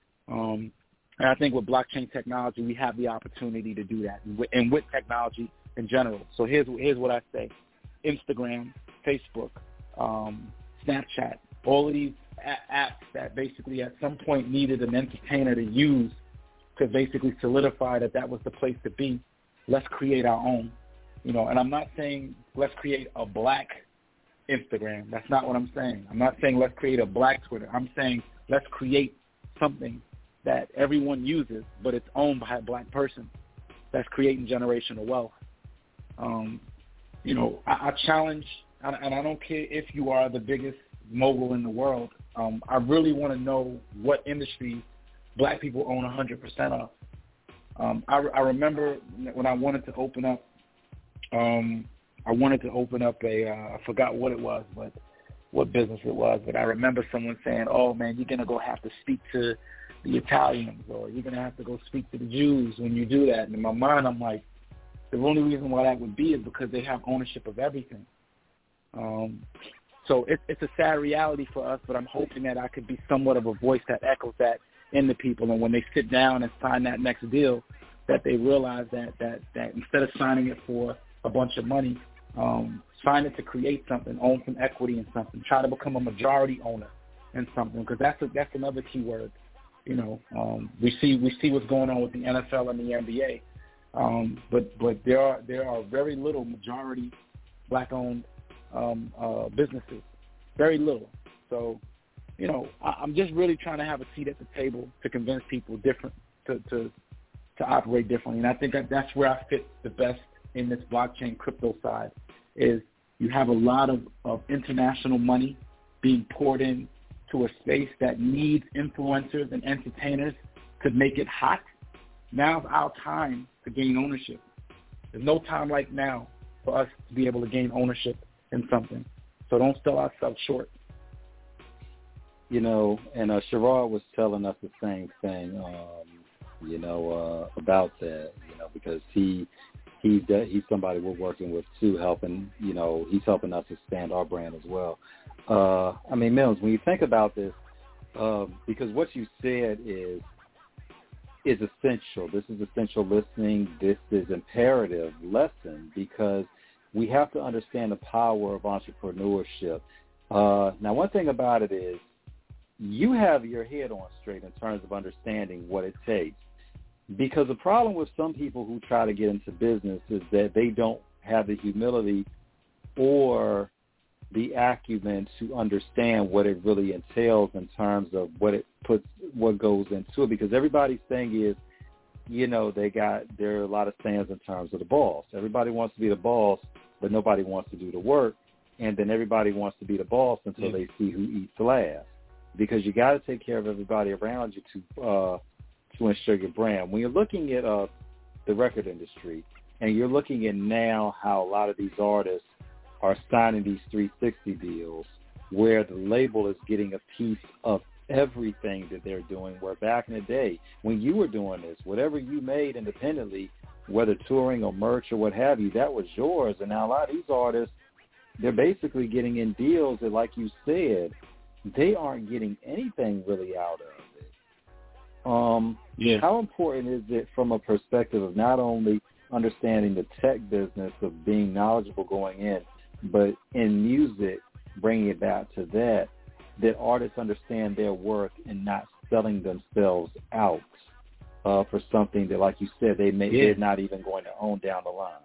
Um, and I think with blockchain technology, we have the opportunity to do that, and with, and with technology in general. So here's here's what I say: Instagram, Facebook, um, Snapchat, all of these a- apps that basically at some point needed an entertainer to use to basically solidify that that was the place to be. Let's create our own, you know. And I'm not saying let's create a black Instagram. That's not what I'm saying. I'm not saying let's create a black Twitter. I'm saying let's create something that everyone uses, but it's owned by a black person that's creating generational wealth. Um, you know, I, I challenge, and I don't care if you are the biggest mogul in the world. Um, I really want to know what industries black people own one hundred percent of. Um, I, I remember when I wanted to open up, um, I wanted to open up a, uh, I forgot what it was, but what business it was, but I remember someone saying, oh, man, you're going to go have to speak to the Italians, or you're going to have to go speak to the Jews when you do that. And in my mind, I'm like, the only reason why that would be is because they have ownership of everything. Um, so it, it's a sad reality for us, but I'm hoping that I could be somewhat of a voice that echoes that in the people. And when they sit down and sign that next deal, that they realize that, that, that instead of signing it for a bunch of money, um, sign it to create something, own some equity in something, try to become a majority owner in something, because that's a, that's another key word. You know, um, we see we see what's going on with the N F L and the N B A, um, but but there are there are very little majority black-owned um, uh, businesses, very little. So, you know, I, I'm just really trying to have a seat at the table to convince people different to to, to operate differently, and I think that that's where I fit the best in this blockchain crypto side. Is you have a lot of, of international money being poured in to a space that needs influencers and entertainers to make it hot. Now's our time to gain ownership. There's no time like now for us to be able to gain ownership in something. So don't sell ourselves short. You know, and uh, Sherrod was telling us the same thing, um, you know, uh, about that, you know, because he He's, he's somebody we're working with, too, helping, you know, he's helping us expand our brand as well. Uh, I mean, Mills, when you think about this, uh, because what you said is is essential. This is essential listening. This is imperative lesson, because we have to understand the power of entrepreneurship. Uh, now, one thing about it is you have your head on straight in terms of understanding what it takes. Because the problem with some people who try to get into business is that they don't have the humility or the acumen to understand what it really entails in terms of what it puts, what goes into it. Because everybody's thing is, you know, they got, there are a lot of stands in terms of the boss. Everybody wants to be the boss, but nobody wants to do the work. And then everybody wants to be the boss until yeah. they see who eats last. Because you got to take care of everybody around you to uh, to ensure your brand. When you're looking at uh, the record industry, and you're looking at now how a lot of these artists are signing these three sixty deals, where the label is getting a piece of everything that they're doing, where back in the day, when you were doing this, whatever you made independently, whether touring or merch or what have you, that was yours. And now a lot of these artists, they're basically getting in deals that, like you said, they aren't getting anything really out of it. Um, yeah. How important is it from a perspective of not only understanding the tech business of being knowledgeable going in, but in music, bringing it back to that, that artists understand their worth and not selling themselves out uh, for something that, like you said, they may, yeah. they're not even going to own down the line?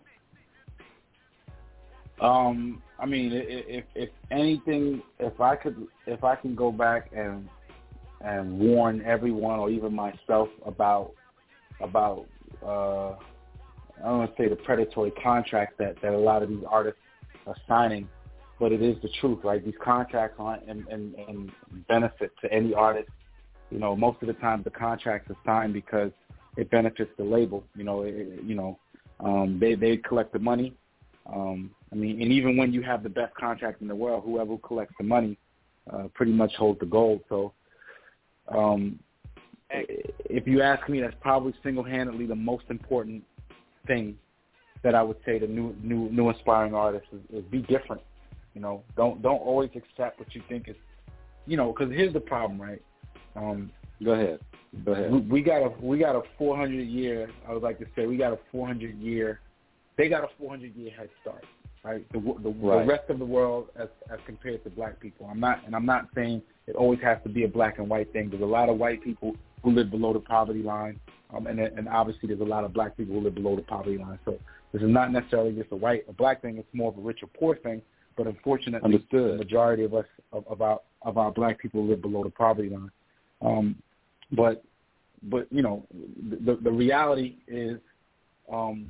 Um, I mean, if if anything, if I could, if I can go back and and warn everyone, or even myself, about about uh, I don't want to say the predatory contracts that, that a lot of these artists are signing, but it is the truth, right? These contracts aren't in, in, in benefit to any artist. You know, most of the time the contracts are signed because it benefits the label. You know, it, you know, um, they they collect the money. Um, I mean, and even when you have the best contract in the world, whoever collects the money uh, pretty much holds the gold. So um, if you ask me, that's probably single-handedly the most important thing that I would say to new new, new aspiring artists is, is be different. You know, don't don't always accept what you think is, you know, because here's the problem, right? Um, Go ahead. Go ahead. We, we got a we got a four hundred year. I would like to say we got a four hundred year. They got a four hundred year head start, right? The, the, right. the rest of the world, as as compared to black people, I'm not, and I'm not saying it always has to be a black and white thing. There's a lot of white people who live below the poverty line, um, and and obviously there's a lot of black people who live below the poverty line. So this is not necessarily just a white or black thing. It's more of a rich or poor thing. But unfortunately, Understood. the majority of us of, of our of our black people live below the poverty line. Um, but but you know, the the reality is. Um,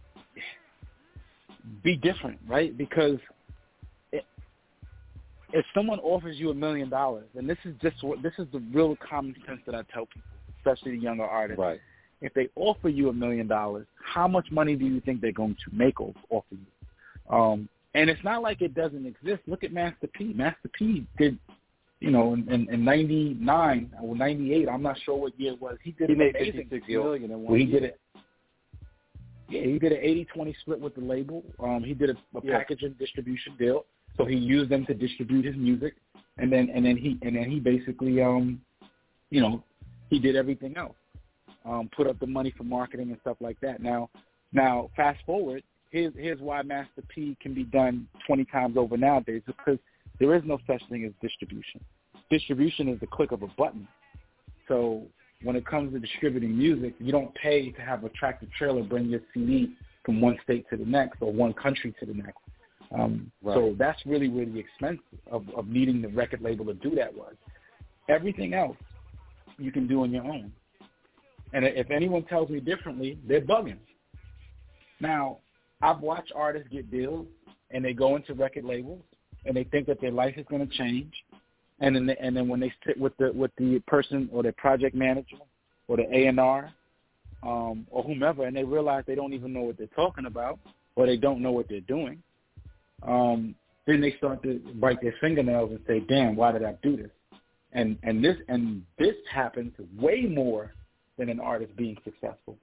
Be different, right? Because it, if someone offers you a million dollars, and this is just this is the real common sense that I tell people, especially the younger artists. Right. If they offer you a million dollars, how much money do you think they're going to make off of you? Um, and it's not like it doesn't exist. Look at Master P. Master P did, you know, in, in, in ninety-nine or ninety-eight, I'm not sure what year it was. He did he an made amazing fifty-six deal. million in one where he year. did it. Yeah, he did an eighty twenty split with the label. Um, he did a, a yeah. package and distribution deal, so he used them to distribute his music, and then and then he and then he basically, um, you know, he did everything else, um, put up the money for marketing and stuff like that. Now, now fast forward, here's here's why Master P can be done twenty times over nowadays, because there is no such thing as distribution. Distribution is the click of a button. So when it comes to distributing music, you don't pay to have a tractor trailer bring your C D from one state to the next or one country to the next. Um, right. So that's really where the expense of, of needing the record label to do that was. Everything else you can do on your own. And if anyone tells me differently, they're bugging. Now, I've watched artists get deals, and they go into record labels, and they think that their life is going to change. And then, they, and then when they sit with the with the person or their project manager or the A and R um, or whomever, and they realize they don't even know what they're talking about, or they don't know what they're doing, um, then they start to bite their fingernails and say, "Damn, why did I do this?" And and this and this happens way more than an artist being successful.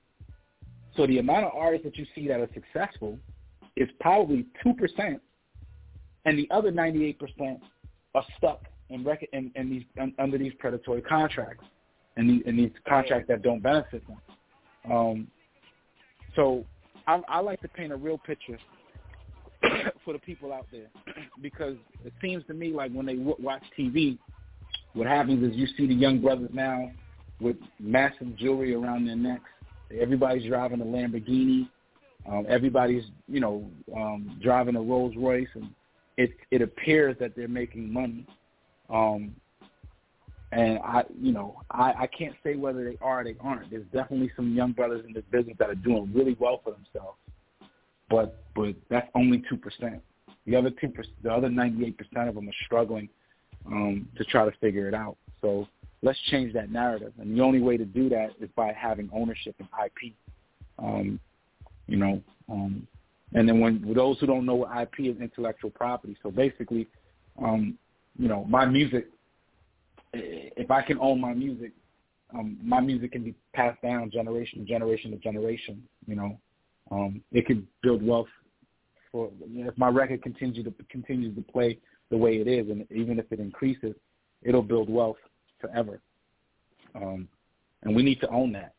So the amount of artists that you see that are successful is probably two percent, and the other ninety-eight percent are stuck in, rec- in, in these un, under these predatory contracts and these, and these contracts that don't benefit them. Um, so I, I like to paint a real picture for the people out there, because it seems to me like when they w- watch T V, what happens is you see the young brothers now with massive jewelry around their necks. Everybody's driving a Lamborghini. Um, everybody's, you know, um, driving a Rolls Royce, and it it appears that they're making money. Um, and I, you know, I, I can't say whether they are or they aren't. There's definitely some young brothers in this business that are doing really well for themselves, but but that's only two percent. The other two percent, the other ninety-eight percent of them are struggling um, to try to figure it out. So let's change that narrative, and the only way to do that is by having ownership in I P. Um, You know, um, and then when with those who don't know what I P is, intellectual property. So basically, um, you know, my music, if I can own my music, um, my music can be passed down generation to generation to generation. You know, um, it could build wealth for, you know, if my record continues to continues to play the way it is, and even if it increases, it'll build wealth forever. Um, and we need to own that.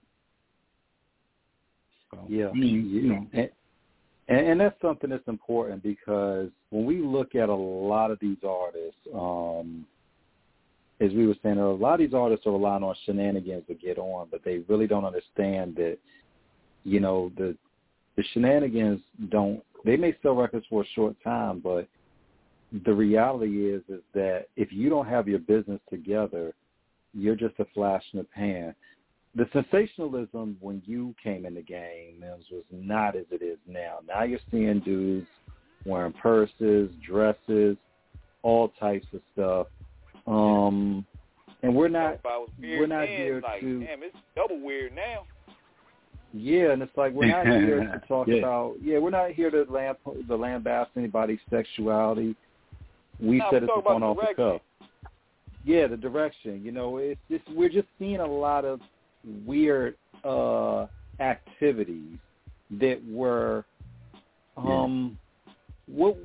Yeah, I mean, you know, and, and that's something that's important, because when we look at a lot of these artists, um, as we were saying, a lot of these artists are relying on shenanigans to get on, but they really don't understand that, you know, the the shenanigans don't. They may sell records for a short time, but the reality is is that if you don't have your business together, you're just a flash in the pan. The sensationalism when you came in the game was not as it is now. Now you're seeing dudes wearing purses, dresses, all types of stuff. Um, and we're not we're not here like, to. Damn, it's double weird now. Yeah, and it's like we're not here to talk yeah. about. Yeah, we're not here to lamp the lambast anybody's sexuality. We no, said it's on off the cuff. Yeah, the direction. You know, it's just we're just seeing a lot of weird uh, activities that were um yeah. what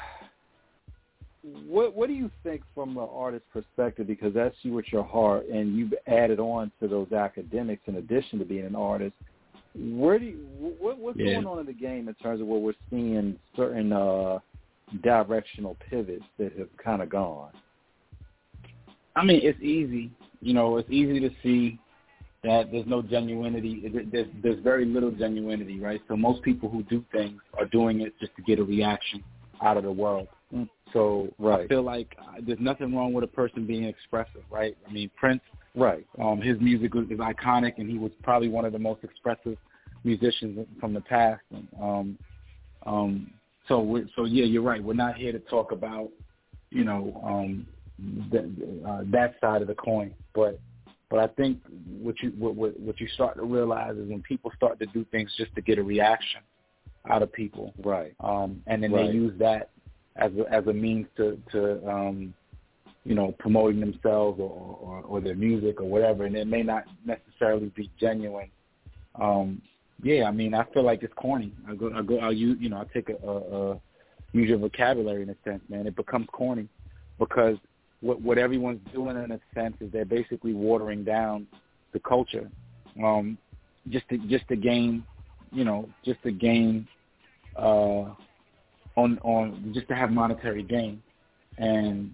what what do you think from the artist's perspective, because that's you with your heart and you've added on to those academics in addition to being an artist. Where do you, what, what's yeah. going on in the game in terms of where we're seeing certain uh, directional pivots that have kind of gone? I mean, it's easy. You know, it's easy to see that there's no genuinity. There's, there's very little genuinity, right? So most people who do things are doing it just to get a reaction out of the world. So right. I feel like there's nothing wrong with a person being expressive, right? I mean, Prince, right? Um, his music is iconic, and he was probably one of the most expressive musicians from the past. And, um, um, so, we're, so yeah, you're right. We're not here to talk about, you know, um, the, uh, that side of the coin, but. But I think what you what, what what you start to realize is when people start to do things just to get a reaction out of people, right? Um, and then right. they use that as a, as a means to to um, you know, promoting themselves or, or, or their music or whatever, and it may not necessarily be genuine. Um, yeah, I mean, I feel like it's corny. I go I go I use you know I take a, a, a use your vocabulary in a sense, man. It becomes corny because. What, what everyone's doing in a sense is they're basically watering down the culture, um, just to just to gain, you know, just to gain, uh, on on just to have monetary gain, and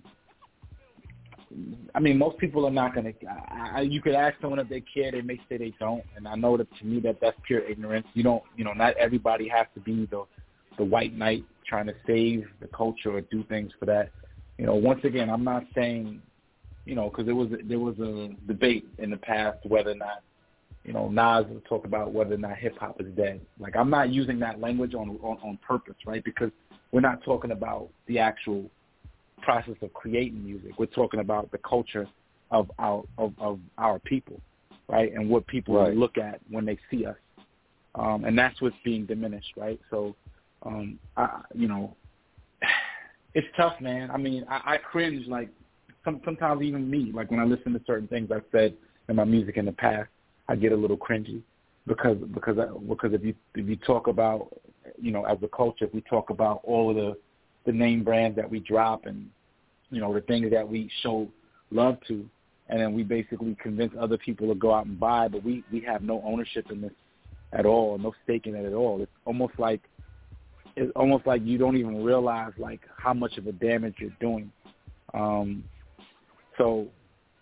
I mean most people are not gonna. I, I, you could ask someone if they care, they may say they don't, and I know that to me that that's pure ignorance. You don't, you know, not everybody has to be the the white knight trying to save the culture or do things for that. You know, once again, I'm not saying, you know, because there was a, there was a debate in the past whether or not, you know, Nas would talk about whether or not hip hop is dead. Like, I'm not using that language on, on on purpose, right? Because we're not talking about the actual process of creating music. We're talking about the culture of our of, of our people, right? And what people right. look at when they see us, um, and that's what's being diminished, right? So, um, I, you know. It's tough, man. I mean, I, I cringe, like, some, sometimes even me, like when I listen to certain things I've said in my music in the past, I get a little cringy because because I, because if you if you talk about, you know, as a culture, if we talk about all of the, the name brands that we drop and, you know, the things that we show love to, and then we basically convince other people to go out and buy, but we, we have no ownership in this at all, no stake in it at all. It's almost like It's almost like you don't even realize like how much of a damage you're doing. Um, so,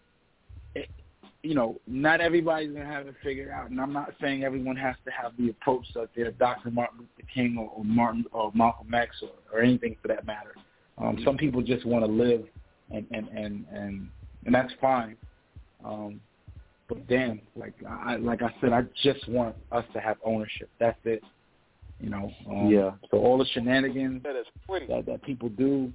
you know, not everybody's going to have it figured out. And I'm not saying everyone has to have the approach that they're Doctor Martin Luther King or, or Martin or Malcolm X or, or anything for that matter. Um, some people just want to live, and, and, and, and, and that's fine. Um, but damn, like I like I said, I just want us to have ownership. That's it. You know. Um, yeah. So all the shenanigans that, that people do,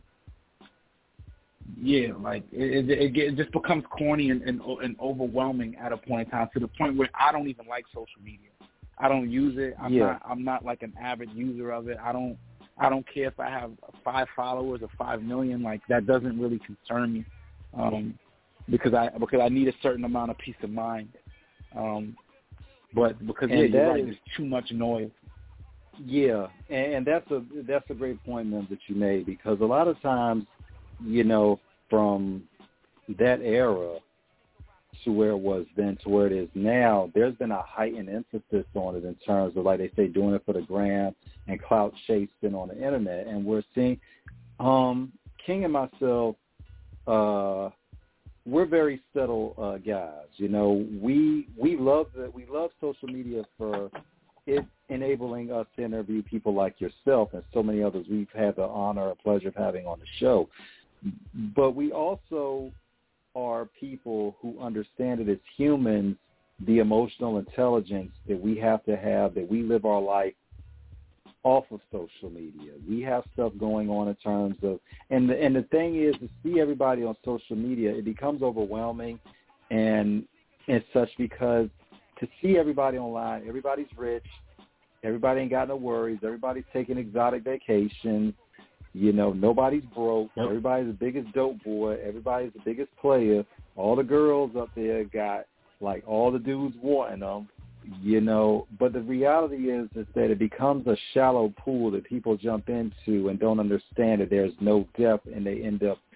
yeah, like it, it, it just becomes corny and, and, and overwhelming at a point in time, to the point where I don't even like social media. I don't use it. I'm yeah. not. I'm not like an avid user of it. I don't. I don't care if I have five followers or five million. Like that doesn't really concern me, um, because I because I need a certain amount of peace of mind. Um, but because yeah, you're right, there's too much noise. Yeah, and, and that's a that's a great point, man, that you made, because a lot of times, you know, from that era to where it was then to where it is now, there's been a heightened emphasis on it in terms of, like they say, doing it for the gram and clout chasing on the internet. And we're seeing um, King and myself, uh, we're very subtle uh, guys. You know, we we love that we love social media for it enabling us to interview people like yourself and so many others we've had the honor or pleasure of having on the show. But we also are people who understand it as humans, the emotional intelligence that we have to have, that we live our life off of social media. We have stuff going on in terms of, and the, and the thing is, to see everybody on social media, it becomes overwhelming and and such, because to see everybody online, everybody's rich, everybody ain't got no worries, everybody's taking exotic vacations. You know, nobody's broke. Yep. Everybody's the biggest dope boy. Everybody's the biggest player. All the girls up there got, like, all the dudes wanting them, you know. But the reality is, is that it becomes a shallow pool that people jump into and don't understand that there's no depth, and they end up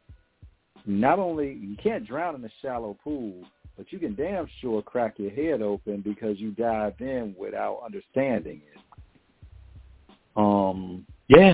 not only, you can't drown in a shallow pool, but you can damn sure crack your head open because you dived in without understanding it. Um. Yeah.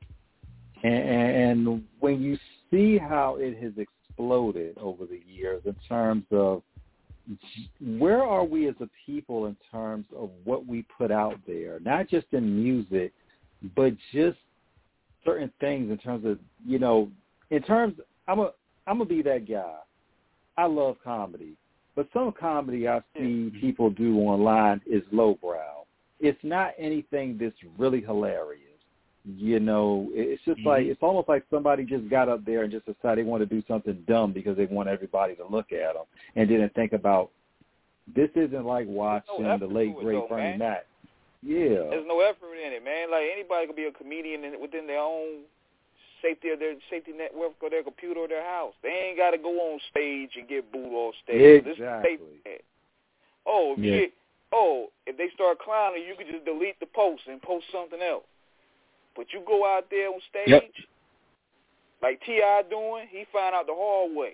And when you see how it has exploded over the years in terms of where are we as a people in terms of what we put out there, not just in music, but just certain things in terms of, you know, in terms, I'm a, I'm going to be that guy. I love comedy, but some comedy I see people do online is lowbrow. It's not anything that's really hilarious. You know, it's just mm-hmm. like, it's almost like somebody just got up there and just decided they want to do something dumb because they want everybody to look at them, and didn't think about, this isn't like watching no the late, great though, Bernie Mac. Yeah. There's no effort in it, man. Like, anybody could be a comedian in, within their own safety of their safety network or their computer or their house. They ain't got to go on stage and get booed off stage. Exactly. This oh, if yeah. you get, oh, if they start clowning, you can just delete the post and post something else. But you go out there on stage, yep. like T I doing, he found out the hard way.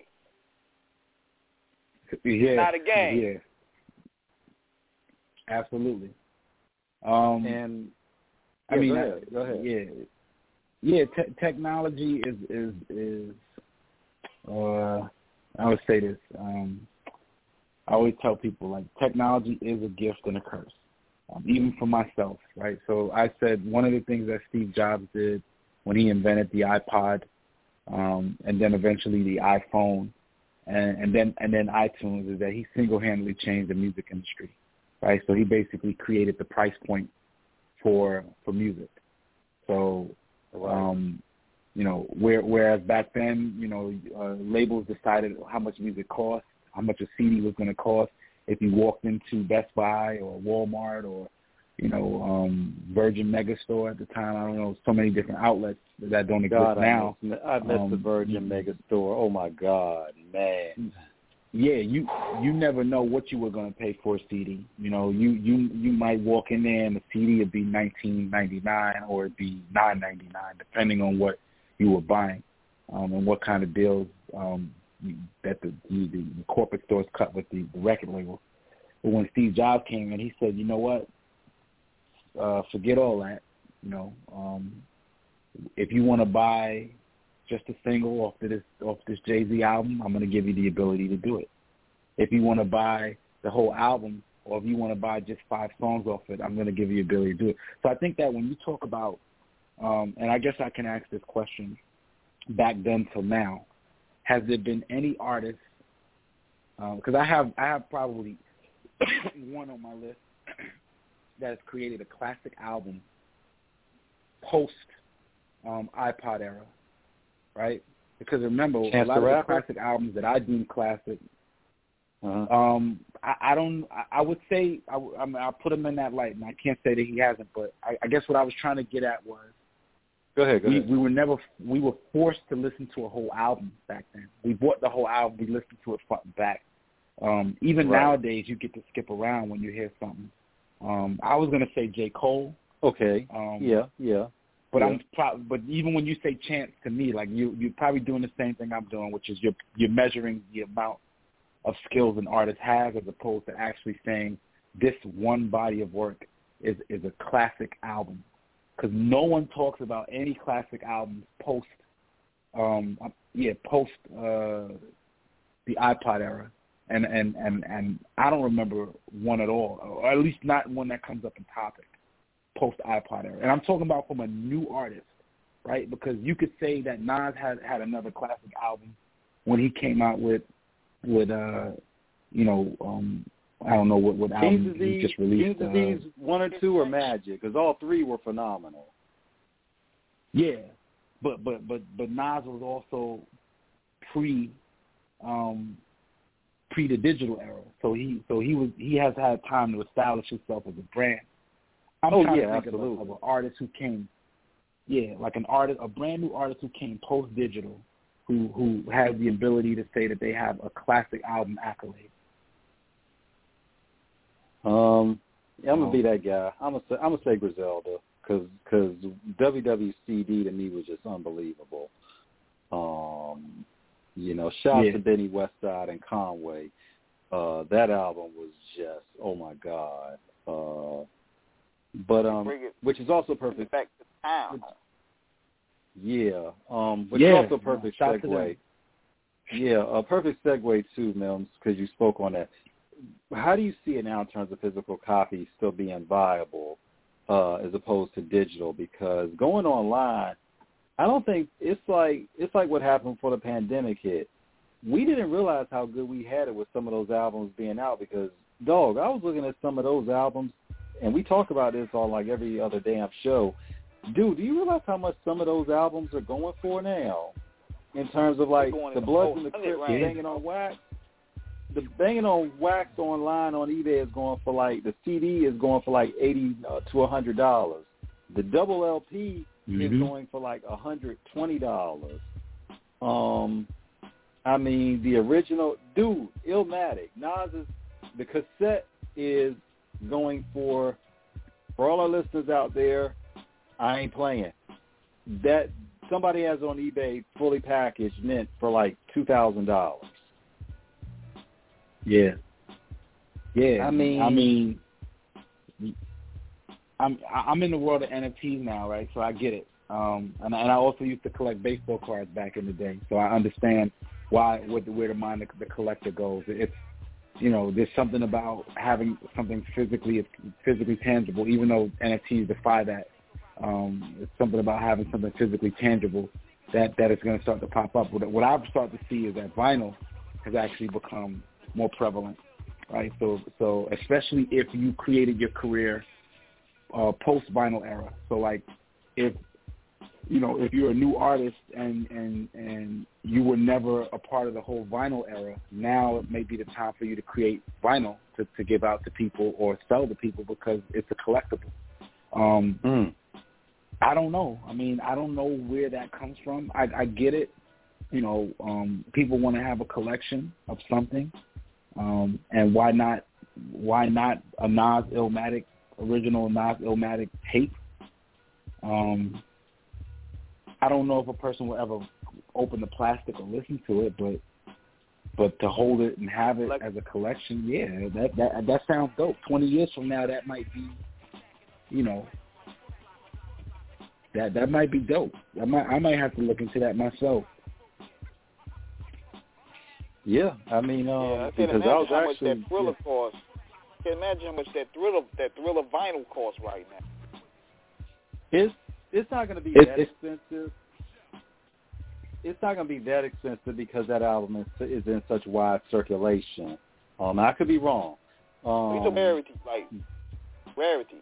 Yeah, it's not a game. Yeah, absolutely. Um, and I yeah, mean, go ahead. Go ahead. yeah, yeah. Te- technology is is is. Uh, I would say this. Um, I always tell people, like, technology is a gift and a curse. Um, even for myself, right? So I said one of the things that Steve Jobs did when he invented the iPod, um, and then eventually the iPhone, and, and then and then iTunes, is that he single-handedly changed the music industry, right? So he basically created the price point for for music. So, um, you know, where, whereas back then, you know, uh, labels decided how much music cost, how much a C D was going to cost. If you walked into Best Buy or Walmart or, you know, um, Virgin Megastore at the time, I don't know, so many different outlets that don't exist God, now. I miss, I miss um, the Virgin Megastore. Oh, my God, man. Yeah, you you never know what you were going to pay for a C D. You know, you, you, you might walk in there and the C D would be nineteen ninety-nine or it'd be nine ninety-nine, depending on what you were buying um, and what kind of deals um that the, the, the corporate stores cut with the, the record label. But when Steve Jobs came in, he said, you know what, uh, forget all that. You know, um, if you want to buy just a single off of this off this Jay-Z album, I'm going to give you the ability to do it. if you want to buy the whole album or if you want to buy just five songs off it, I'm going to give you the ability to do it. So I think that when you talk about, um, and I guess I can ask this question back then till now, has there been any artist, because um, I have I have probably one on my list that has created a classic album post um, iPod era, right? Because remember, Chance a lot the of the Rapper? classic albums that I deem classic, Uh-huh. um, I, I don't. I, I would say I, I mean, I put him in that light, and I can't say that he hasn't. But I, I guess what I was trying to get at was, Go ahead, go we, ahead. we were never we were forced to listen to a whole album back then. We bought the whole album. We listened to it front and back. Um, even Right. nowadays, you get to skip around when you hear something. Um, I was gonna say J. Cole. Okay. Um, Yeah, yeah. But yeah. I'm pro- but even when you say Chance, to me, like you you're probably doing the same thing I'm doing, which is you're you're measuring the amount of skills an artist has as opposed to actually saying this one body of work is is a classic album. Because no one talks about any classic albums post, um, yeah, post uh, the iPod era, and, and, and, and I don't remember one at all, or at least not one that comes up in topic post iPod era. And I'm talking about from a new artist, right? Because you could say that Nas had had another classic album when he came out with with uh, you know. Um, I don't know what, what album King's he Disease, just released. King's Disease uh, one or two or Magic, because all three were phenomenal. Yeah, but but but but Nas was also pre, um, pre the digital era. So he so he was he has had time to establish himself as a brand. I'm Oh, trying yeah, to think of, a, absolutely. of an artist who came, yeah, like an artist, a brand new artist who came post digital, who who has the ability to say that they have a classic album accolade. Um, yeah, I'm gonna Oh. be that guy. I'm gonna say, I'm gonna say Griselda, because because W W C D to me was just unbelievable. Um, you know, shout out Yeah. to Benny Westside and Conway. Uh, that album was just, oh my God. Uh, but um, Bring it- which is also perfect. Back to town. Yeah, um, which Yeah. is also a perfect Shout out to segue. Yeah, a perfect segue too, Milms, because you spoke on that. How do you see it now in terms of physical copies still being viable uh, as opposed to digital? Because going online, I don't think it's like it's like what happened before the pandemic hit. We didn't realize how good we had it with some of those albums being out because, dog, I was looking at some of those albums, and we talk about this on like every other damn show. Dude, do you realize how much some of those albums are going for now in terms of like going the in the Bloods and the four Crips hundred range. banging on wax? The banging on wax online on eBay is going for like, the C D is going for like eighty uh, to a hundred dollars. The double L P Mm-hmm. is going for like a hundred twenty dollars. Um, I mean the original, dude, Illmatic, Nas is, the cassette is going for, for all our listeners out there, I ain't playing. That somebody has on eBay fully packaged mint for like two thousand dollars. Yeah. Yeah. I mean, I mean, I'm I'm in the world of N F Ts now, right? So I get it. Um, and, and I also used to collect baseball cards back in the day, so I understand why what, where the mind of the collector goes. It's, you know, there's something about having something physically physically tangible, even though N F Ts defy that. Um, it's something about having something physically tangible that, that is going to start to pop up. What, what I've started to see is that vinyl has actually become more prevalent, right? So, so especially if you created your career uh, post vinyl era. So, like, if you know, if you're a new artist and and and you were never a part of the whole vinyl era, now it may be the time for you to create vinyl to, to give out to people or sell to people because it's a collectible. Um, mm. I don't know. I mean, I don't know where that comes from. I, I get it. You know, um, people want to have a collection of something, um, and why not? Why not a Nas Illmatic, original Nas Illmatic tape? Um, I don't know if a person will ever open the plastic or listen to it, but but to hold it and have it as a collection, yeah, that that that sounds dope. Twenty years from now, that might be, you know. That that might be dope. I might I might have to look into that myself. Yeah, I mean, um, yeah, I can't because imagine I was how actually, much that Thriller yeah. costs. I can't imagine how much that Thriller that Thriller vinyl costs right now. It's it's not going to be It's, that it's, expensive. It's not going to be that expensive because that album is, is in such wide circulation. Um, I could be wrong. Um, It's a rarity, like rarity.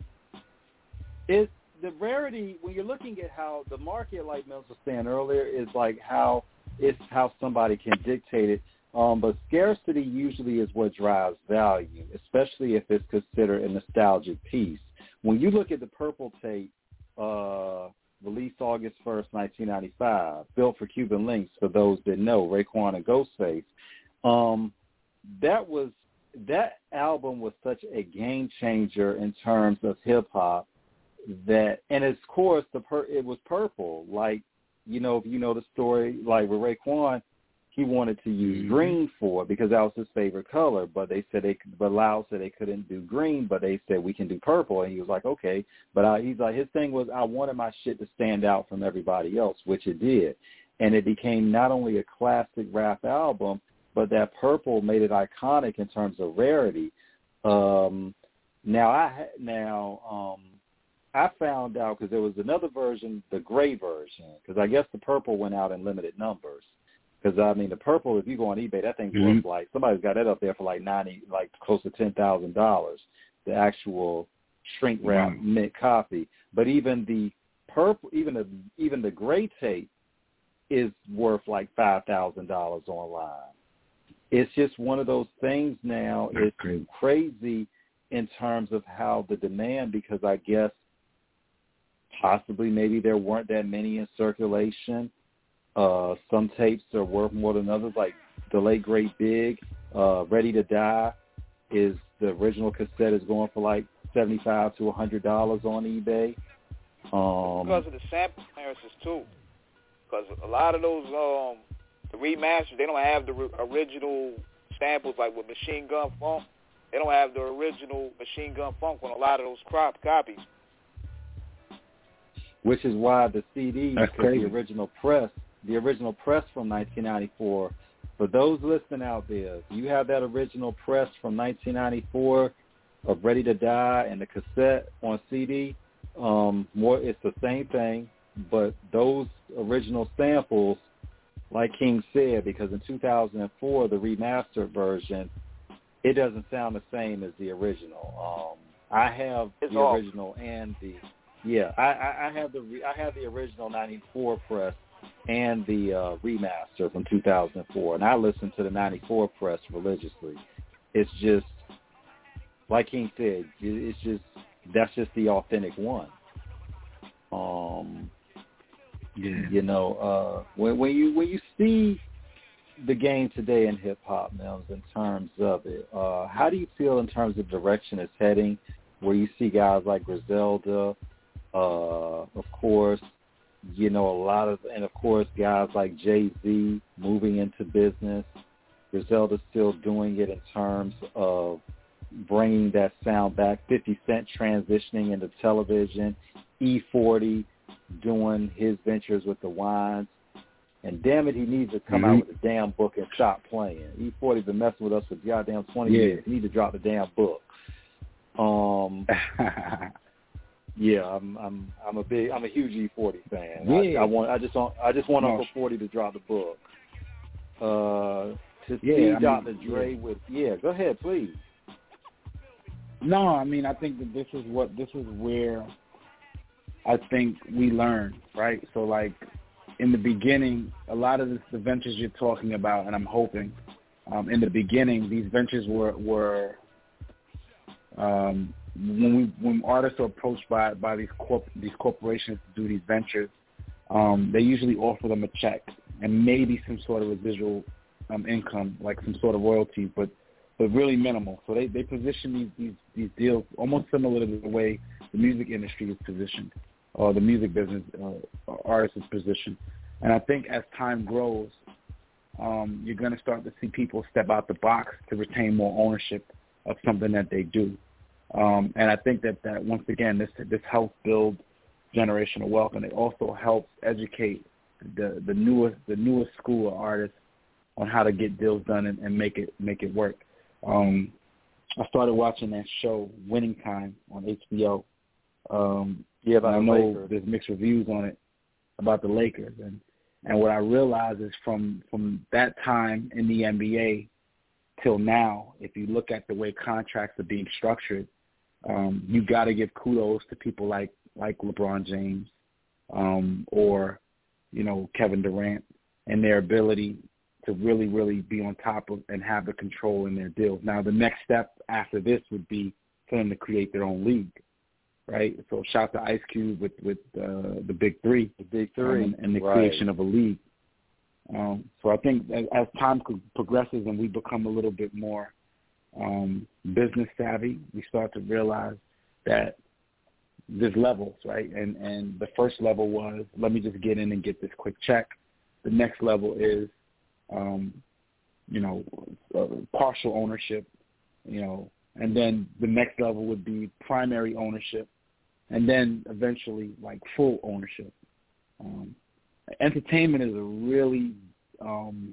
It's the rarity when you're looking at how the market, like Mills was saying earlier, is like how it's how somebody can dictate it. Um, but scarcity usually is what drives value, especially if it's considered a nostalgic piece. When you look at the Purple tape, uh, released August first, nineteen ninety-five, built for Cuban Links, for those that know, Raekwon and Ghostface, um, that was that album was such a game changer in terms of hip hop that, and of course, the per, it was purple. Like, you know, if you know the story, like with Raekwon, he wanted to use mm-hmm. green for it because that was his favorite color. But they said they, but Loud said they couldn't do green, but they said we can do purple, and he was like, okay. But I, he's like, his thing was, I wanted my shit to stand out from everybody else, which it did, and it became not only a classic rap album, but that purple made it iconic in terms of rarity. Um, now I now um, I found out because there was another version, the gray version, because I guess the purple went out in limited numbers. Because, I mean, the purple, if you go on eBay, that thing's mm-hmm. worth like, somebody's got that up there for like ninety, like close to ten thousand dollars, the actual shrink wrap wow. mint copy. But even the purple, even the even the gray tape is worth like five thousand dollars online. It's just one of those things now. That's it's great. Crazy in terms of how the demand, because I guess possibly maybe there weren't that many in circulation. Uh, some tapes are worth more than others, like The Late Great Big, uh, Ready to Die is the original cassette is going for like seventy-five to one hundred dollars on eBay. Um, because of the sample clearances too. Because a lot of those um, the remasters, they don't have the re- original samples like with Machine Gun Funk. They don't have the original Machine Gun Funk on a lot of those crop copies. Which is why the C Ds, That's crazy. the original press, the original press from nineteen ninety-four, for those listening out there, you have that original press from nineteen ninety-four of Ready to Die and the cassette on C D. Um, more, it's the same thing, but those original samples, like King said, because in two thousand four, the remastered version, it doesn't sound the same as the original. Um, I have it's the off. original and the yeah, I, I, I have the I have the original ninety-four press and the uh, remaster from two thousand four, and I listen to the ninety-four press religiously. It's just like King said, it's just that's just the authentic one. Um, yeah. You know, uh, when when you when you see the game today in hip hop, Mills, in terms of it, uh, how do you feel in terms of direction it's heading? Where you see guys like Griselda, uh, of course, you know, a lot of, and of course, guys like Jay-Z moving into business. Griselda's still doing it in terms of bringing that sound back. fifty Cent transitioning into television. E forty doing his ventures with the wines. And damn it, he needs to come mm-hmm. out with a damn book and stop playing. E forty's been messing with us for goddamn twenty yeah. years. He needs to drop the damn book. Um, yeah, I'm I'm I'm a big I'm a huge E forty fan. Yeah. I, I want I just want I just want no. Uncle forty to drop the book. Uh, to yeah, see I mean, Doctor Dre yeah. with yeah, go ahead, please. No, I mean I think that this is what this is where I think we learn, right? So like in the beginning, a lot of this, the ventures you're talking about, and I'm hoping, um, in the beginning, these ventures were were um, when we when artists are approached by by these corp these corporations to do these ventures, um, they usually offer them a check and maybe some sort of residual um, income, like some sort of royalties, but but really minimal. So they, they position these, these these deals almost similar to the way the music industry is positioned, or the music business uh, artist is positioned. And I think as time grows, um, you're going to start to see people step out the box to retain more ownership of something that they do. Um, and I think that, that once again, this this helps build generational wealth, and it also helps educate the the newest the newest school of artists on how to get deals done and, and make it make it work. Um, I started watching that show Winning Time on H B O. Um, yeah, about I the know Lakers. There's mixed reviews on it about the Lakers, and and what I realized is from from that time in the N B A till now, if you look at the way contracts are being structured, um, you got to give kudos to people like like LeBron James um, or you know Kevin Durant and their ability to really, really be on top of and have the control in their deals. Now, the next step after this would be for them to create their own league, right? So shout to Ice Cube with, with uh, the Big Three. The Big Three. Um, and the right. creation of a league. Um, so I think as, as time progresses and we become a little bit more um, business savvy, we start to realize that there's levels, right? And, and the first level was, let me just get in and get this quick check. The next level is, Um, you know, uh, partial ownership, you know, and then the next level would be primary ownership, and then eventually like full ownership. Um, entertainment is a really, um,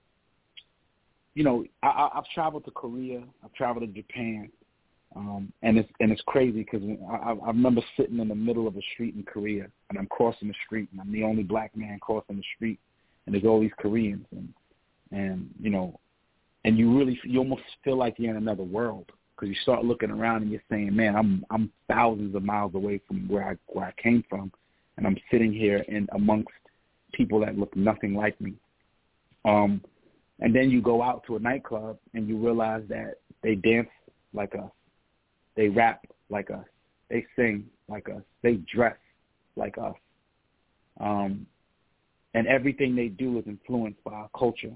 you know, I, I've traveled to Korea, I've traveled to Japan, um, and it's and it's crazy because I, I remember sitting in the middle of a street in Korea, and I'm crossing the street, and I'm the only black man crossing the street. And there's all these Koreans, and, and you know, and you really, you almost feel like you're in another world because you start looking around and you're saying, man, I'm I'm thousands of miles away from where I where I came from, and I'm sitting here in amongst people that look nothing like me. Um, and then you go out to a nightclub and you realize that they dance like us, they rap like us, they sing like us, they dress like us. Um, And everything they do is influenced by our culture.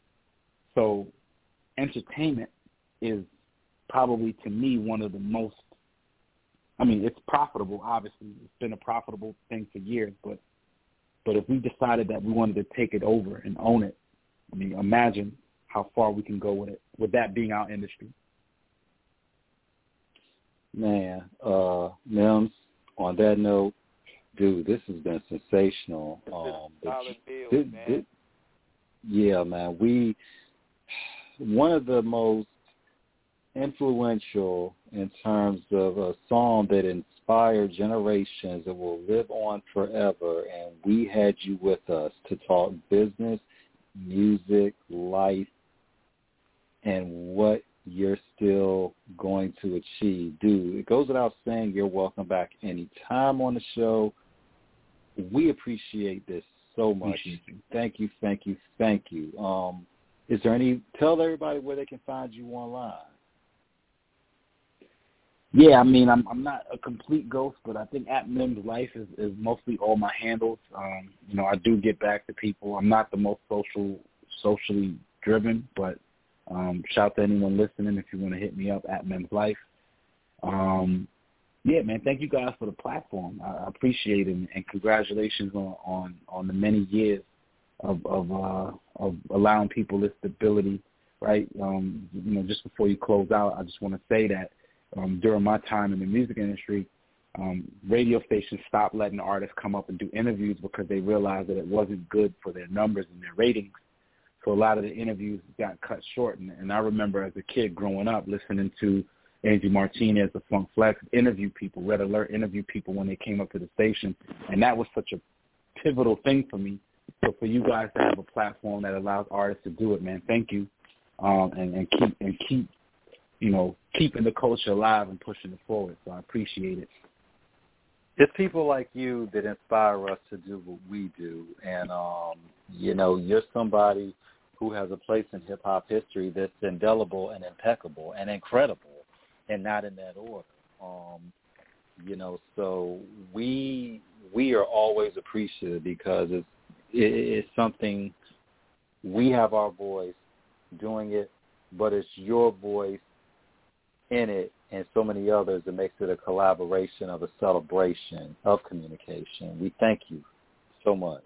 So entertainment is probably, to me, one of the most, I mean, it's profitable, obviously. It's been a profitable thing for years. But but if we decided that we wanted to take it over and own it, I mean, imagine how far we can go with it, with that being our industry. Man, uh, Mims, on that note, dude, this has been sensational. Um, Solid deal, this, man. This, yeah, man. We one of the most influential in terms of a song that inspired generations that will live on forever, and we had you with us to talk business, music, life, and what you're still going to achieve. Dude, it goes without saying you're welcome back anytime on the show. We appreciate this so much. You. Thank you, thank you, thank you. Um, is there any, tell everybody where they can find you online. Yeah, I mean, I'm I'm not a complete ghost, but I think at Mims Life is, is mostly all my handles. Um, you know, I do get back to people. I'm not the most social, socially driven, but um, shout to anyone listening if you want to hit me up at Mims Life. Um, yeah, man, thank you guys for the platform. I, I appreciate it, and congratulations on, on, on the many years of of, uh, of allowing people this stability, right? Um, you know, just before you close out, I just want to say that Um, during my time in the music industry, um, radio stations stopped letting artists come up and do interviews because they realized that it wasn't good for their numbers and their ratings. So a lot of the interviews got cut short. And, and I remember as a kid growing up listening to Angie Martinez, the Funk Flex, interview people, Red Alert interview people when they came up to the station. And that was such a pivotal thing for me. So for you guys to have a platform that allows artists to do it, man, thank you. Um, and, and keep and keep. you know, keeping the culture alive and pushing it forward. So I appreciate it. It's people like you that inspire us to do what we do. And, um, you know, you're somebody who has a place in hip-hop history that's indelible and impeccable and incredible and not in that order. Um, you know, so we we are always appreciative because it's, it, it's something, we have our voice doing it, but it's your voice in it and so many others that makes it a collaboration of a celebration of communication. We thank you so much.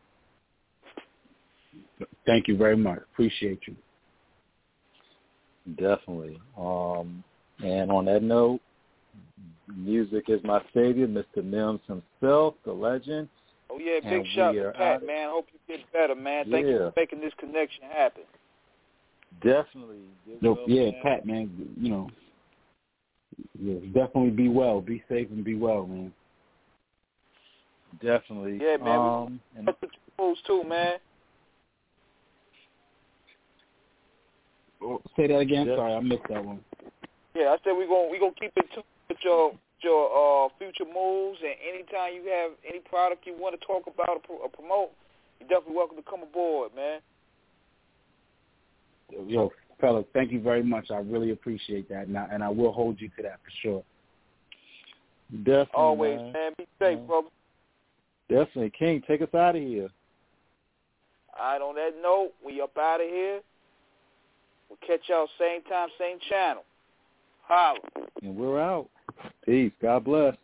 Thank you very much. Appreciate you. Definitely. Um, and on that note, music is my savior, Mister Mims himself, the legend. Oh, yeah, big And shout we to are Pat, out. man. I hope you get better, man. Thank you Yeah. for making this connection happen. Definitely. Get No, well, yeah, man. Pat, man, you know, yeah, definitely be well. Be safe and be well, man. Definitely. Yeah, man. Um, we and got the tools too, man. Oh, say that again. Yep. Sorry, I missed that one. Yeah, I said we're going we gonna keep in tune with your your uh, future moves, and anytime you have any product you want to talk about or, pro- or promote, you're definitely welcome to come aboard, man. Yo, fellas, thank you very much. I really appreciate that, and I, and I will hold you to that for sure. definitely, Always, man. man. Be safe, Yeah. brother. Definitely. King, take us out of here. All right, on that note, we up out of here. We'll catch y'all same time, same channel. Holla. And we're out. Peace. God bless.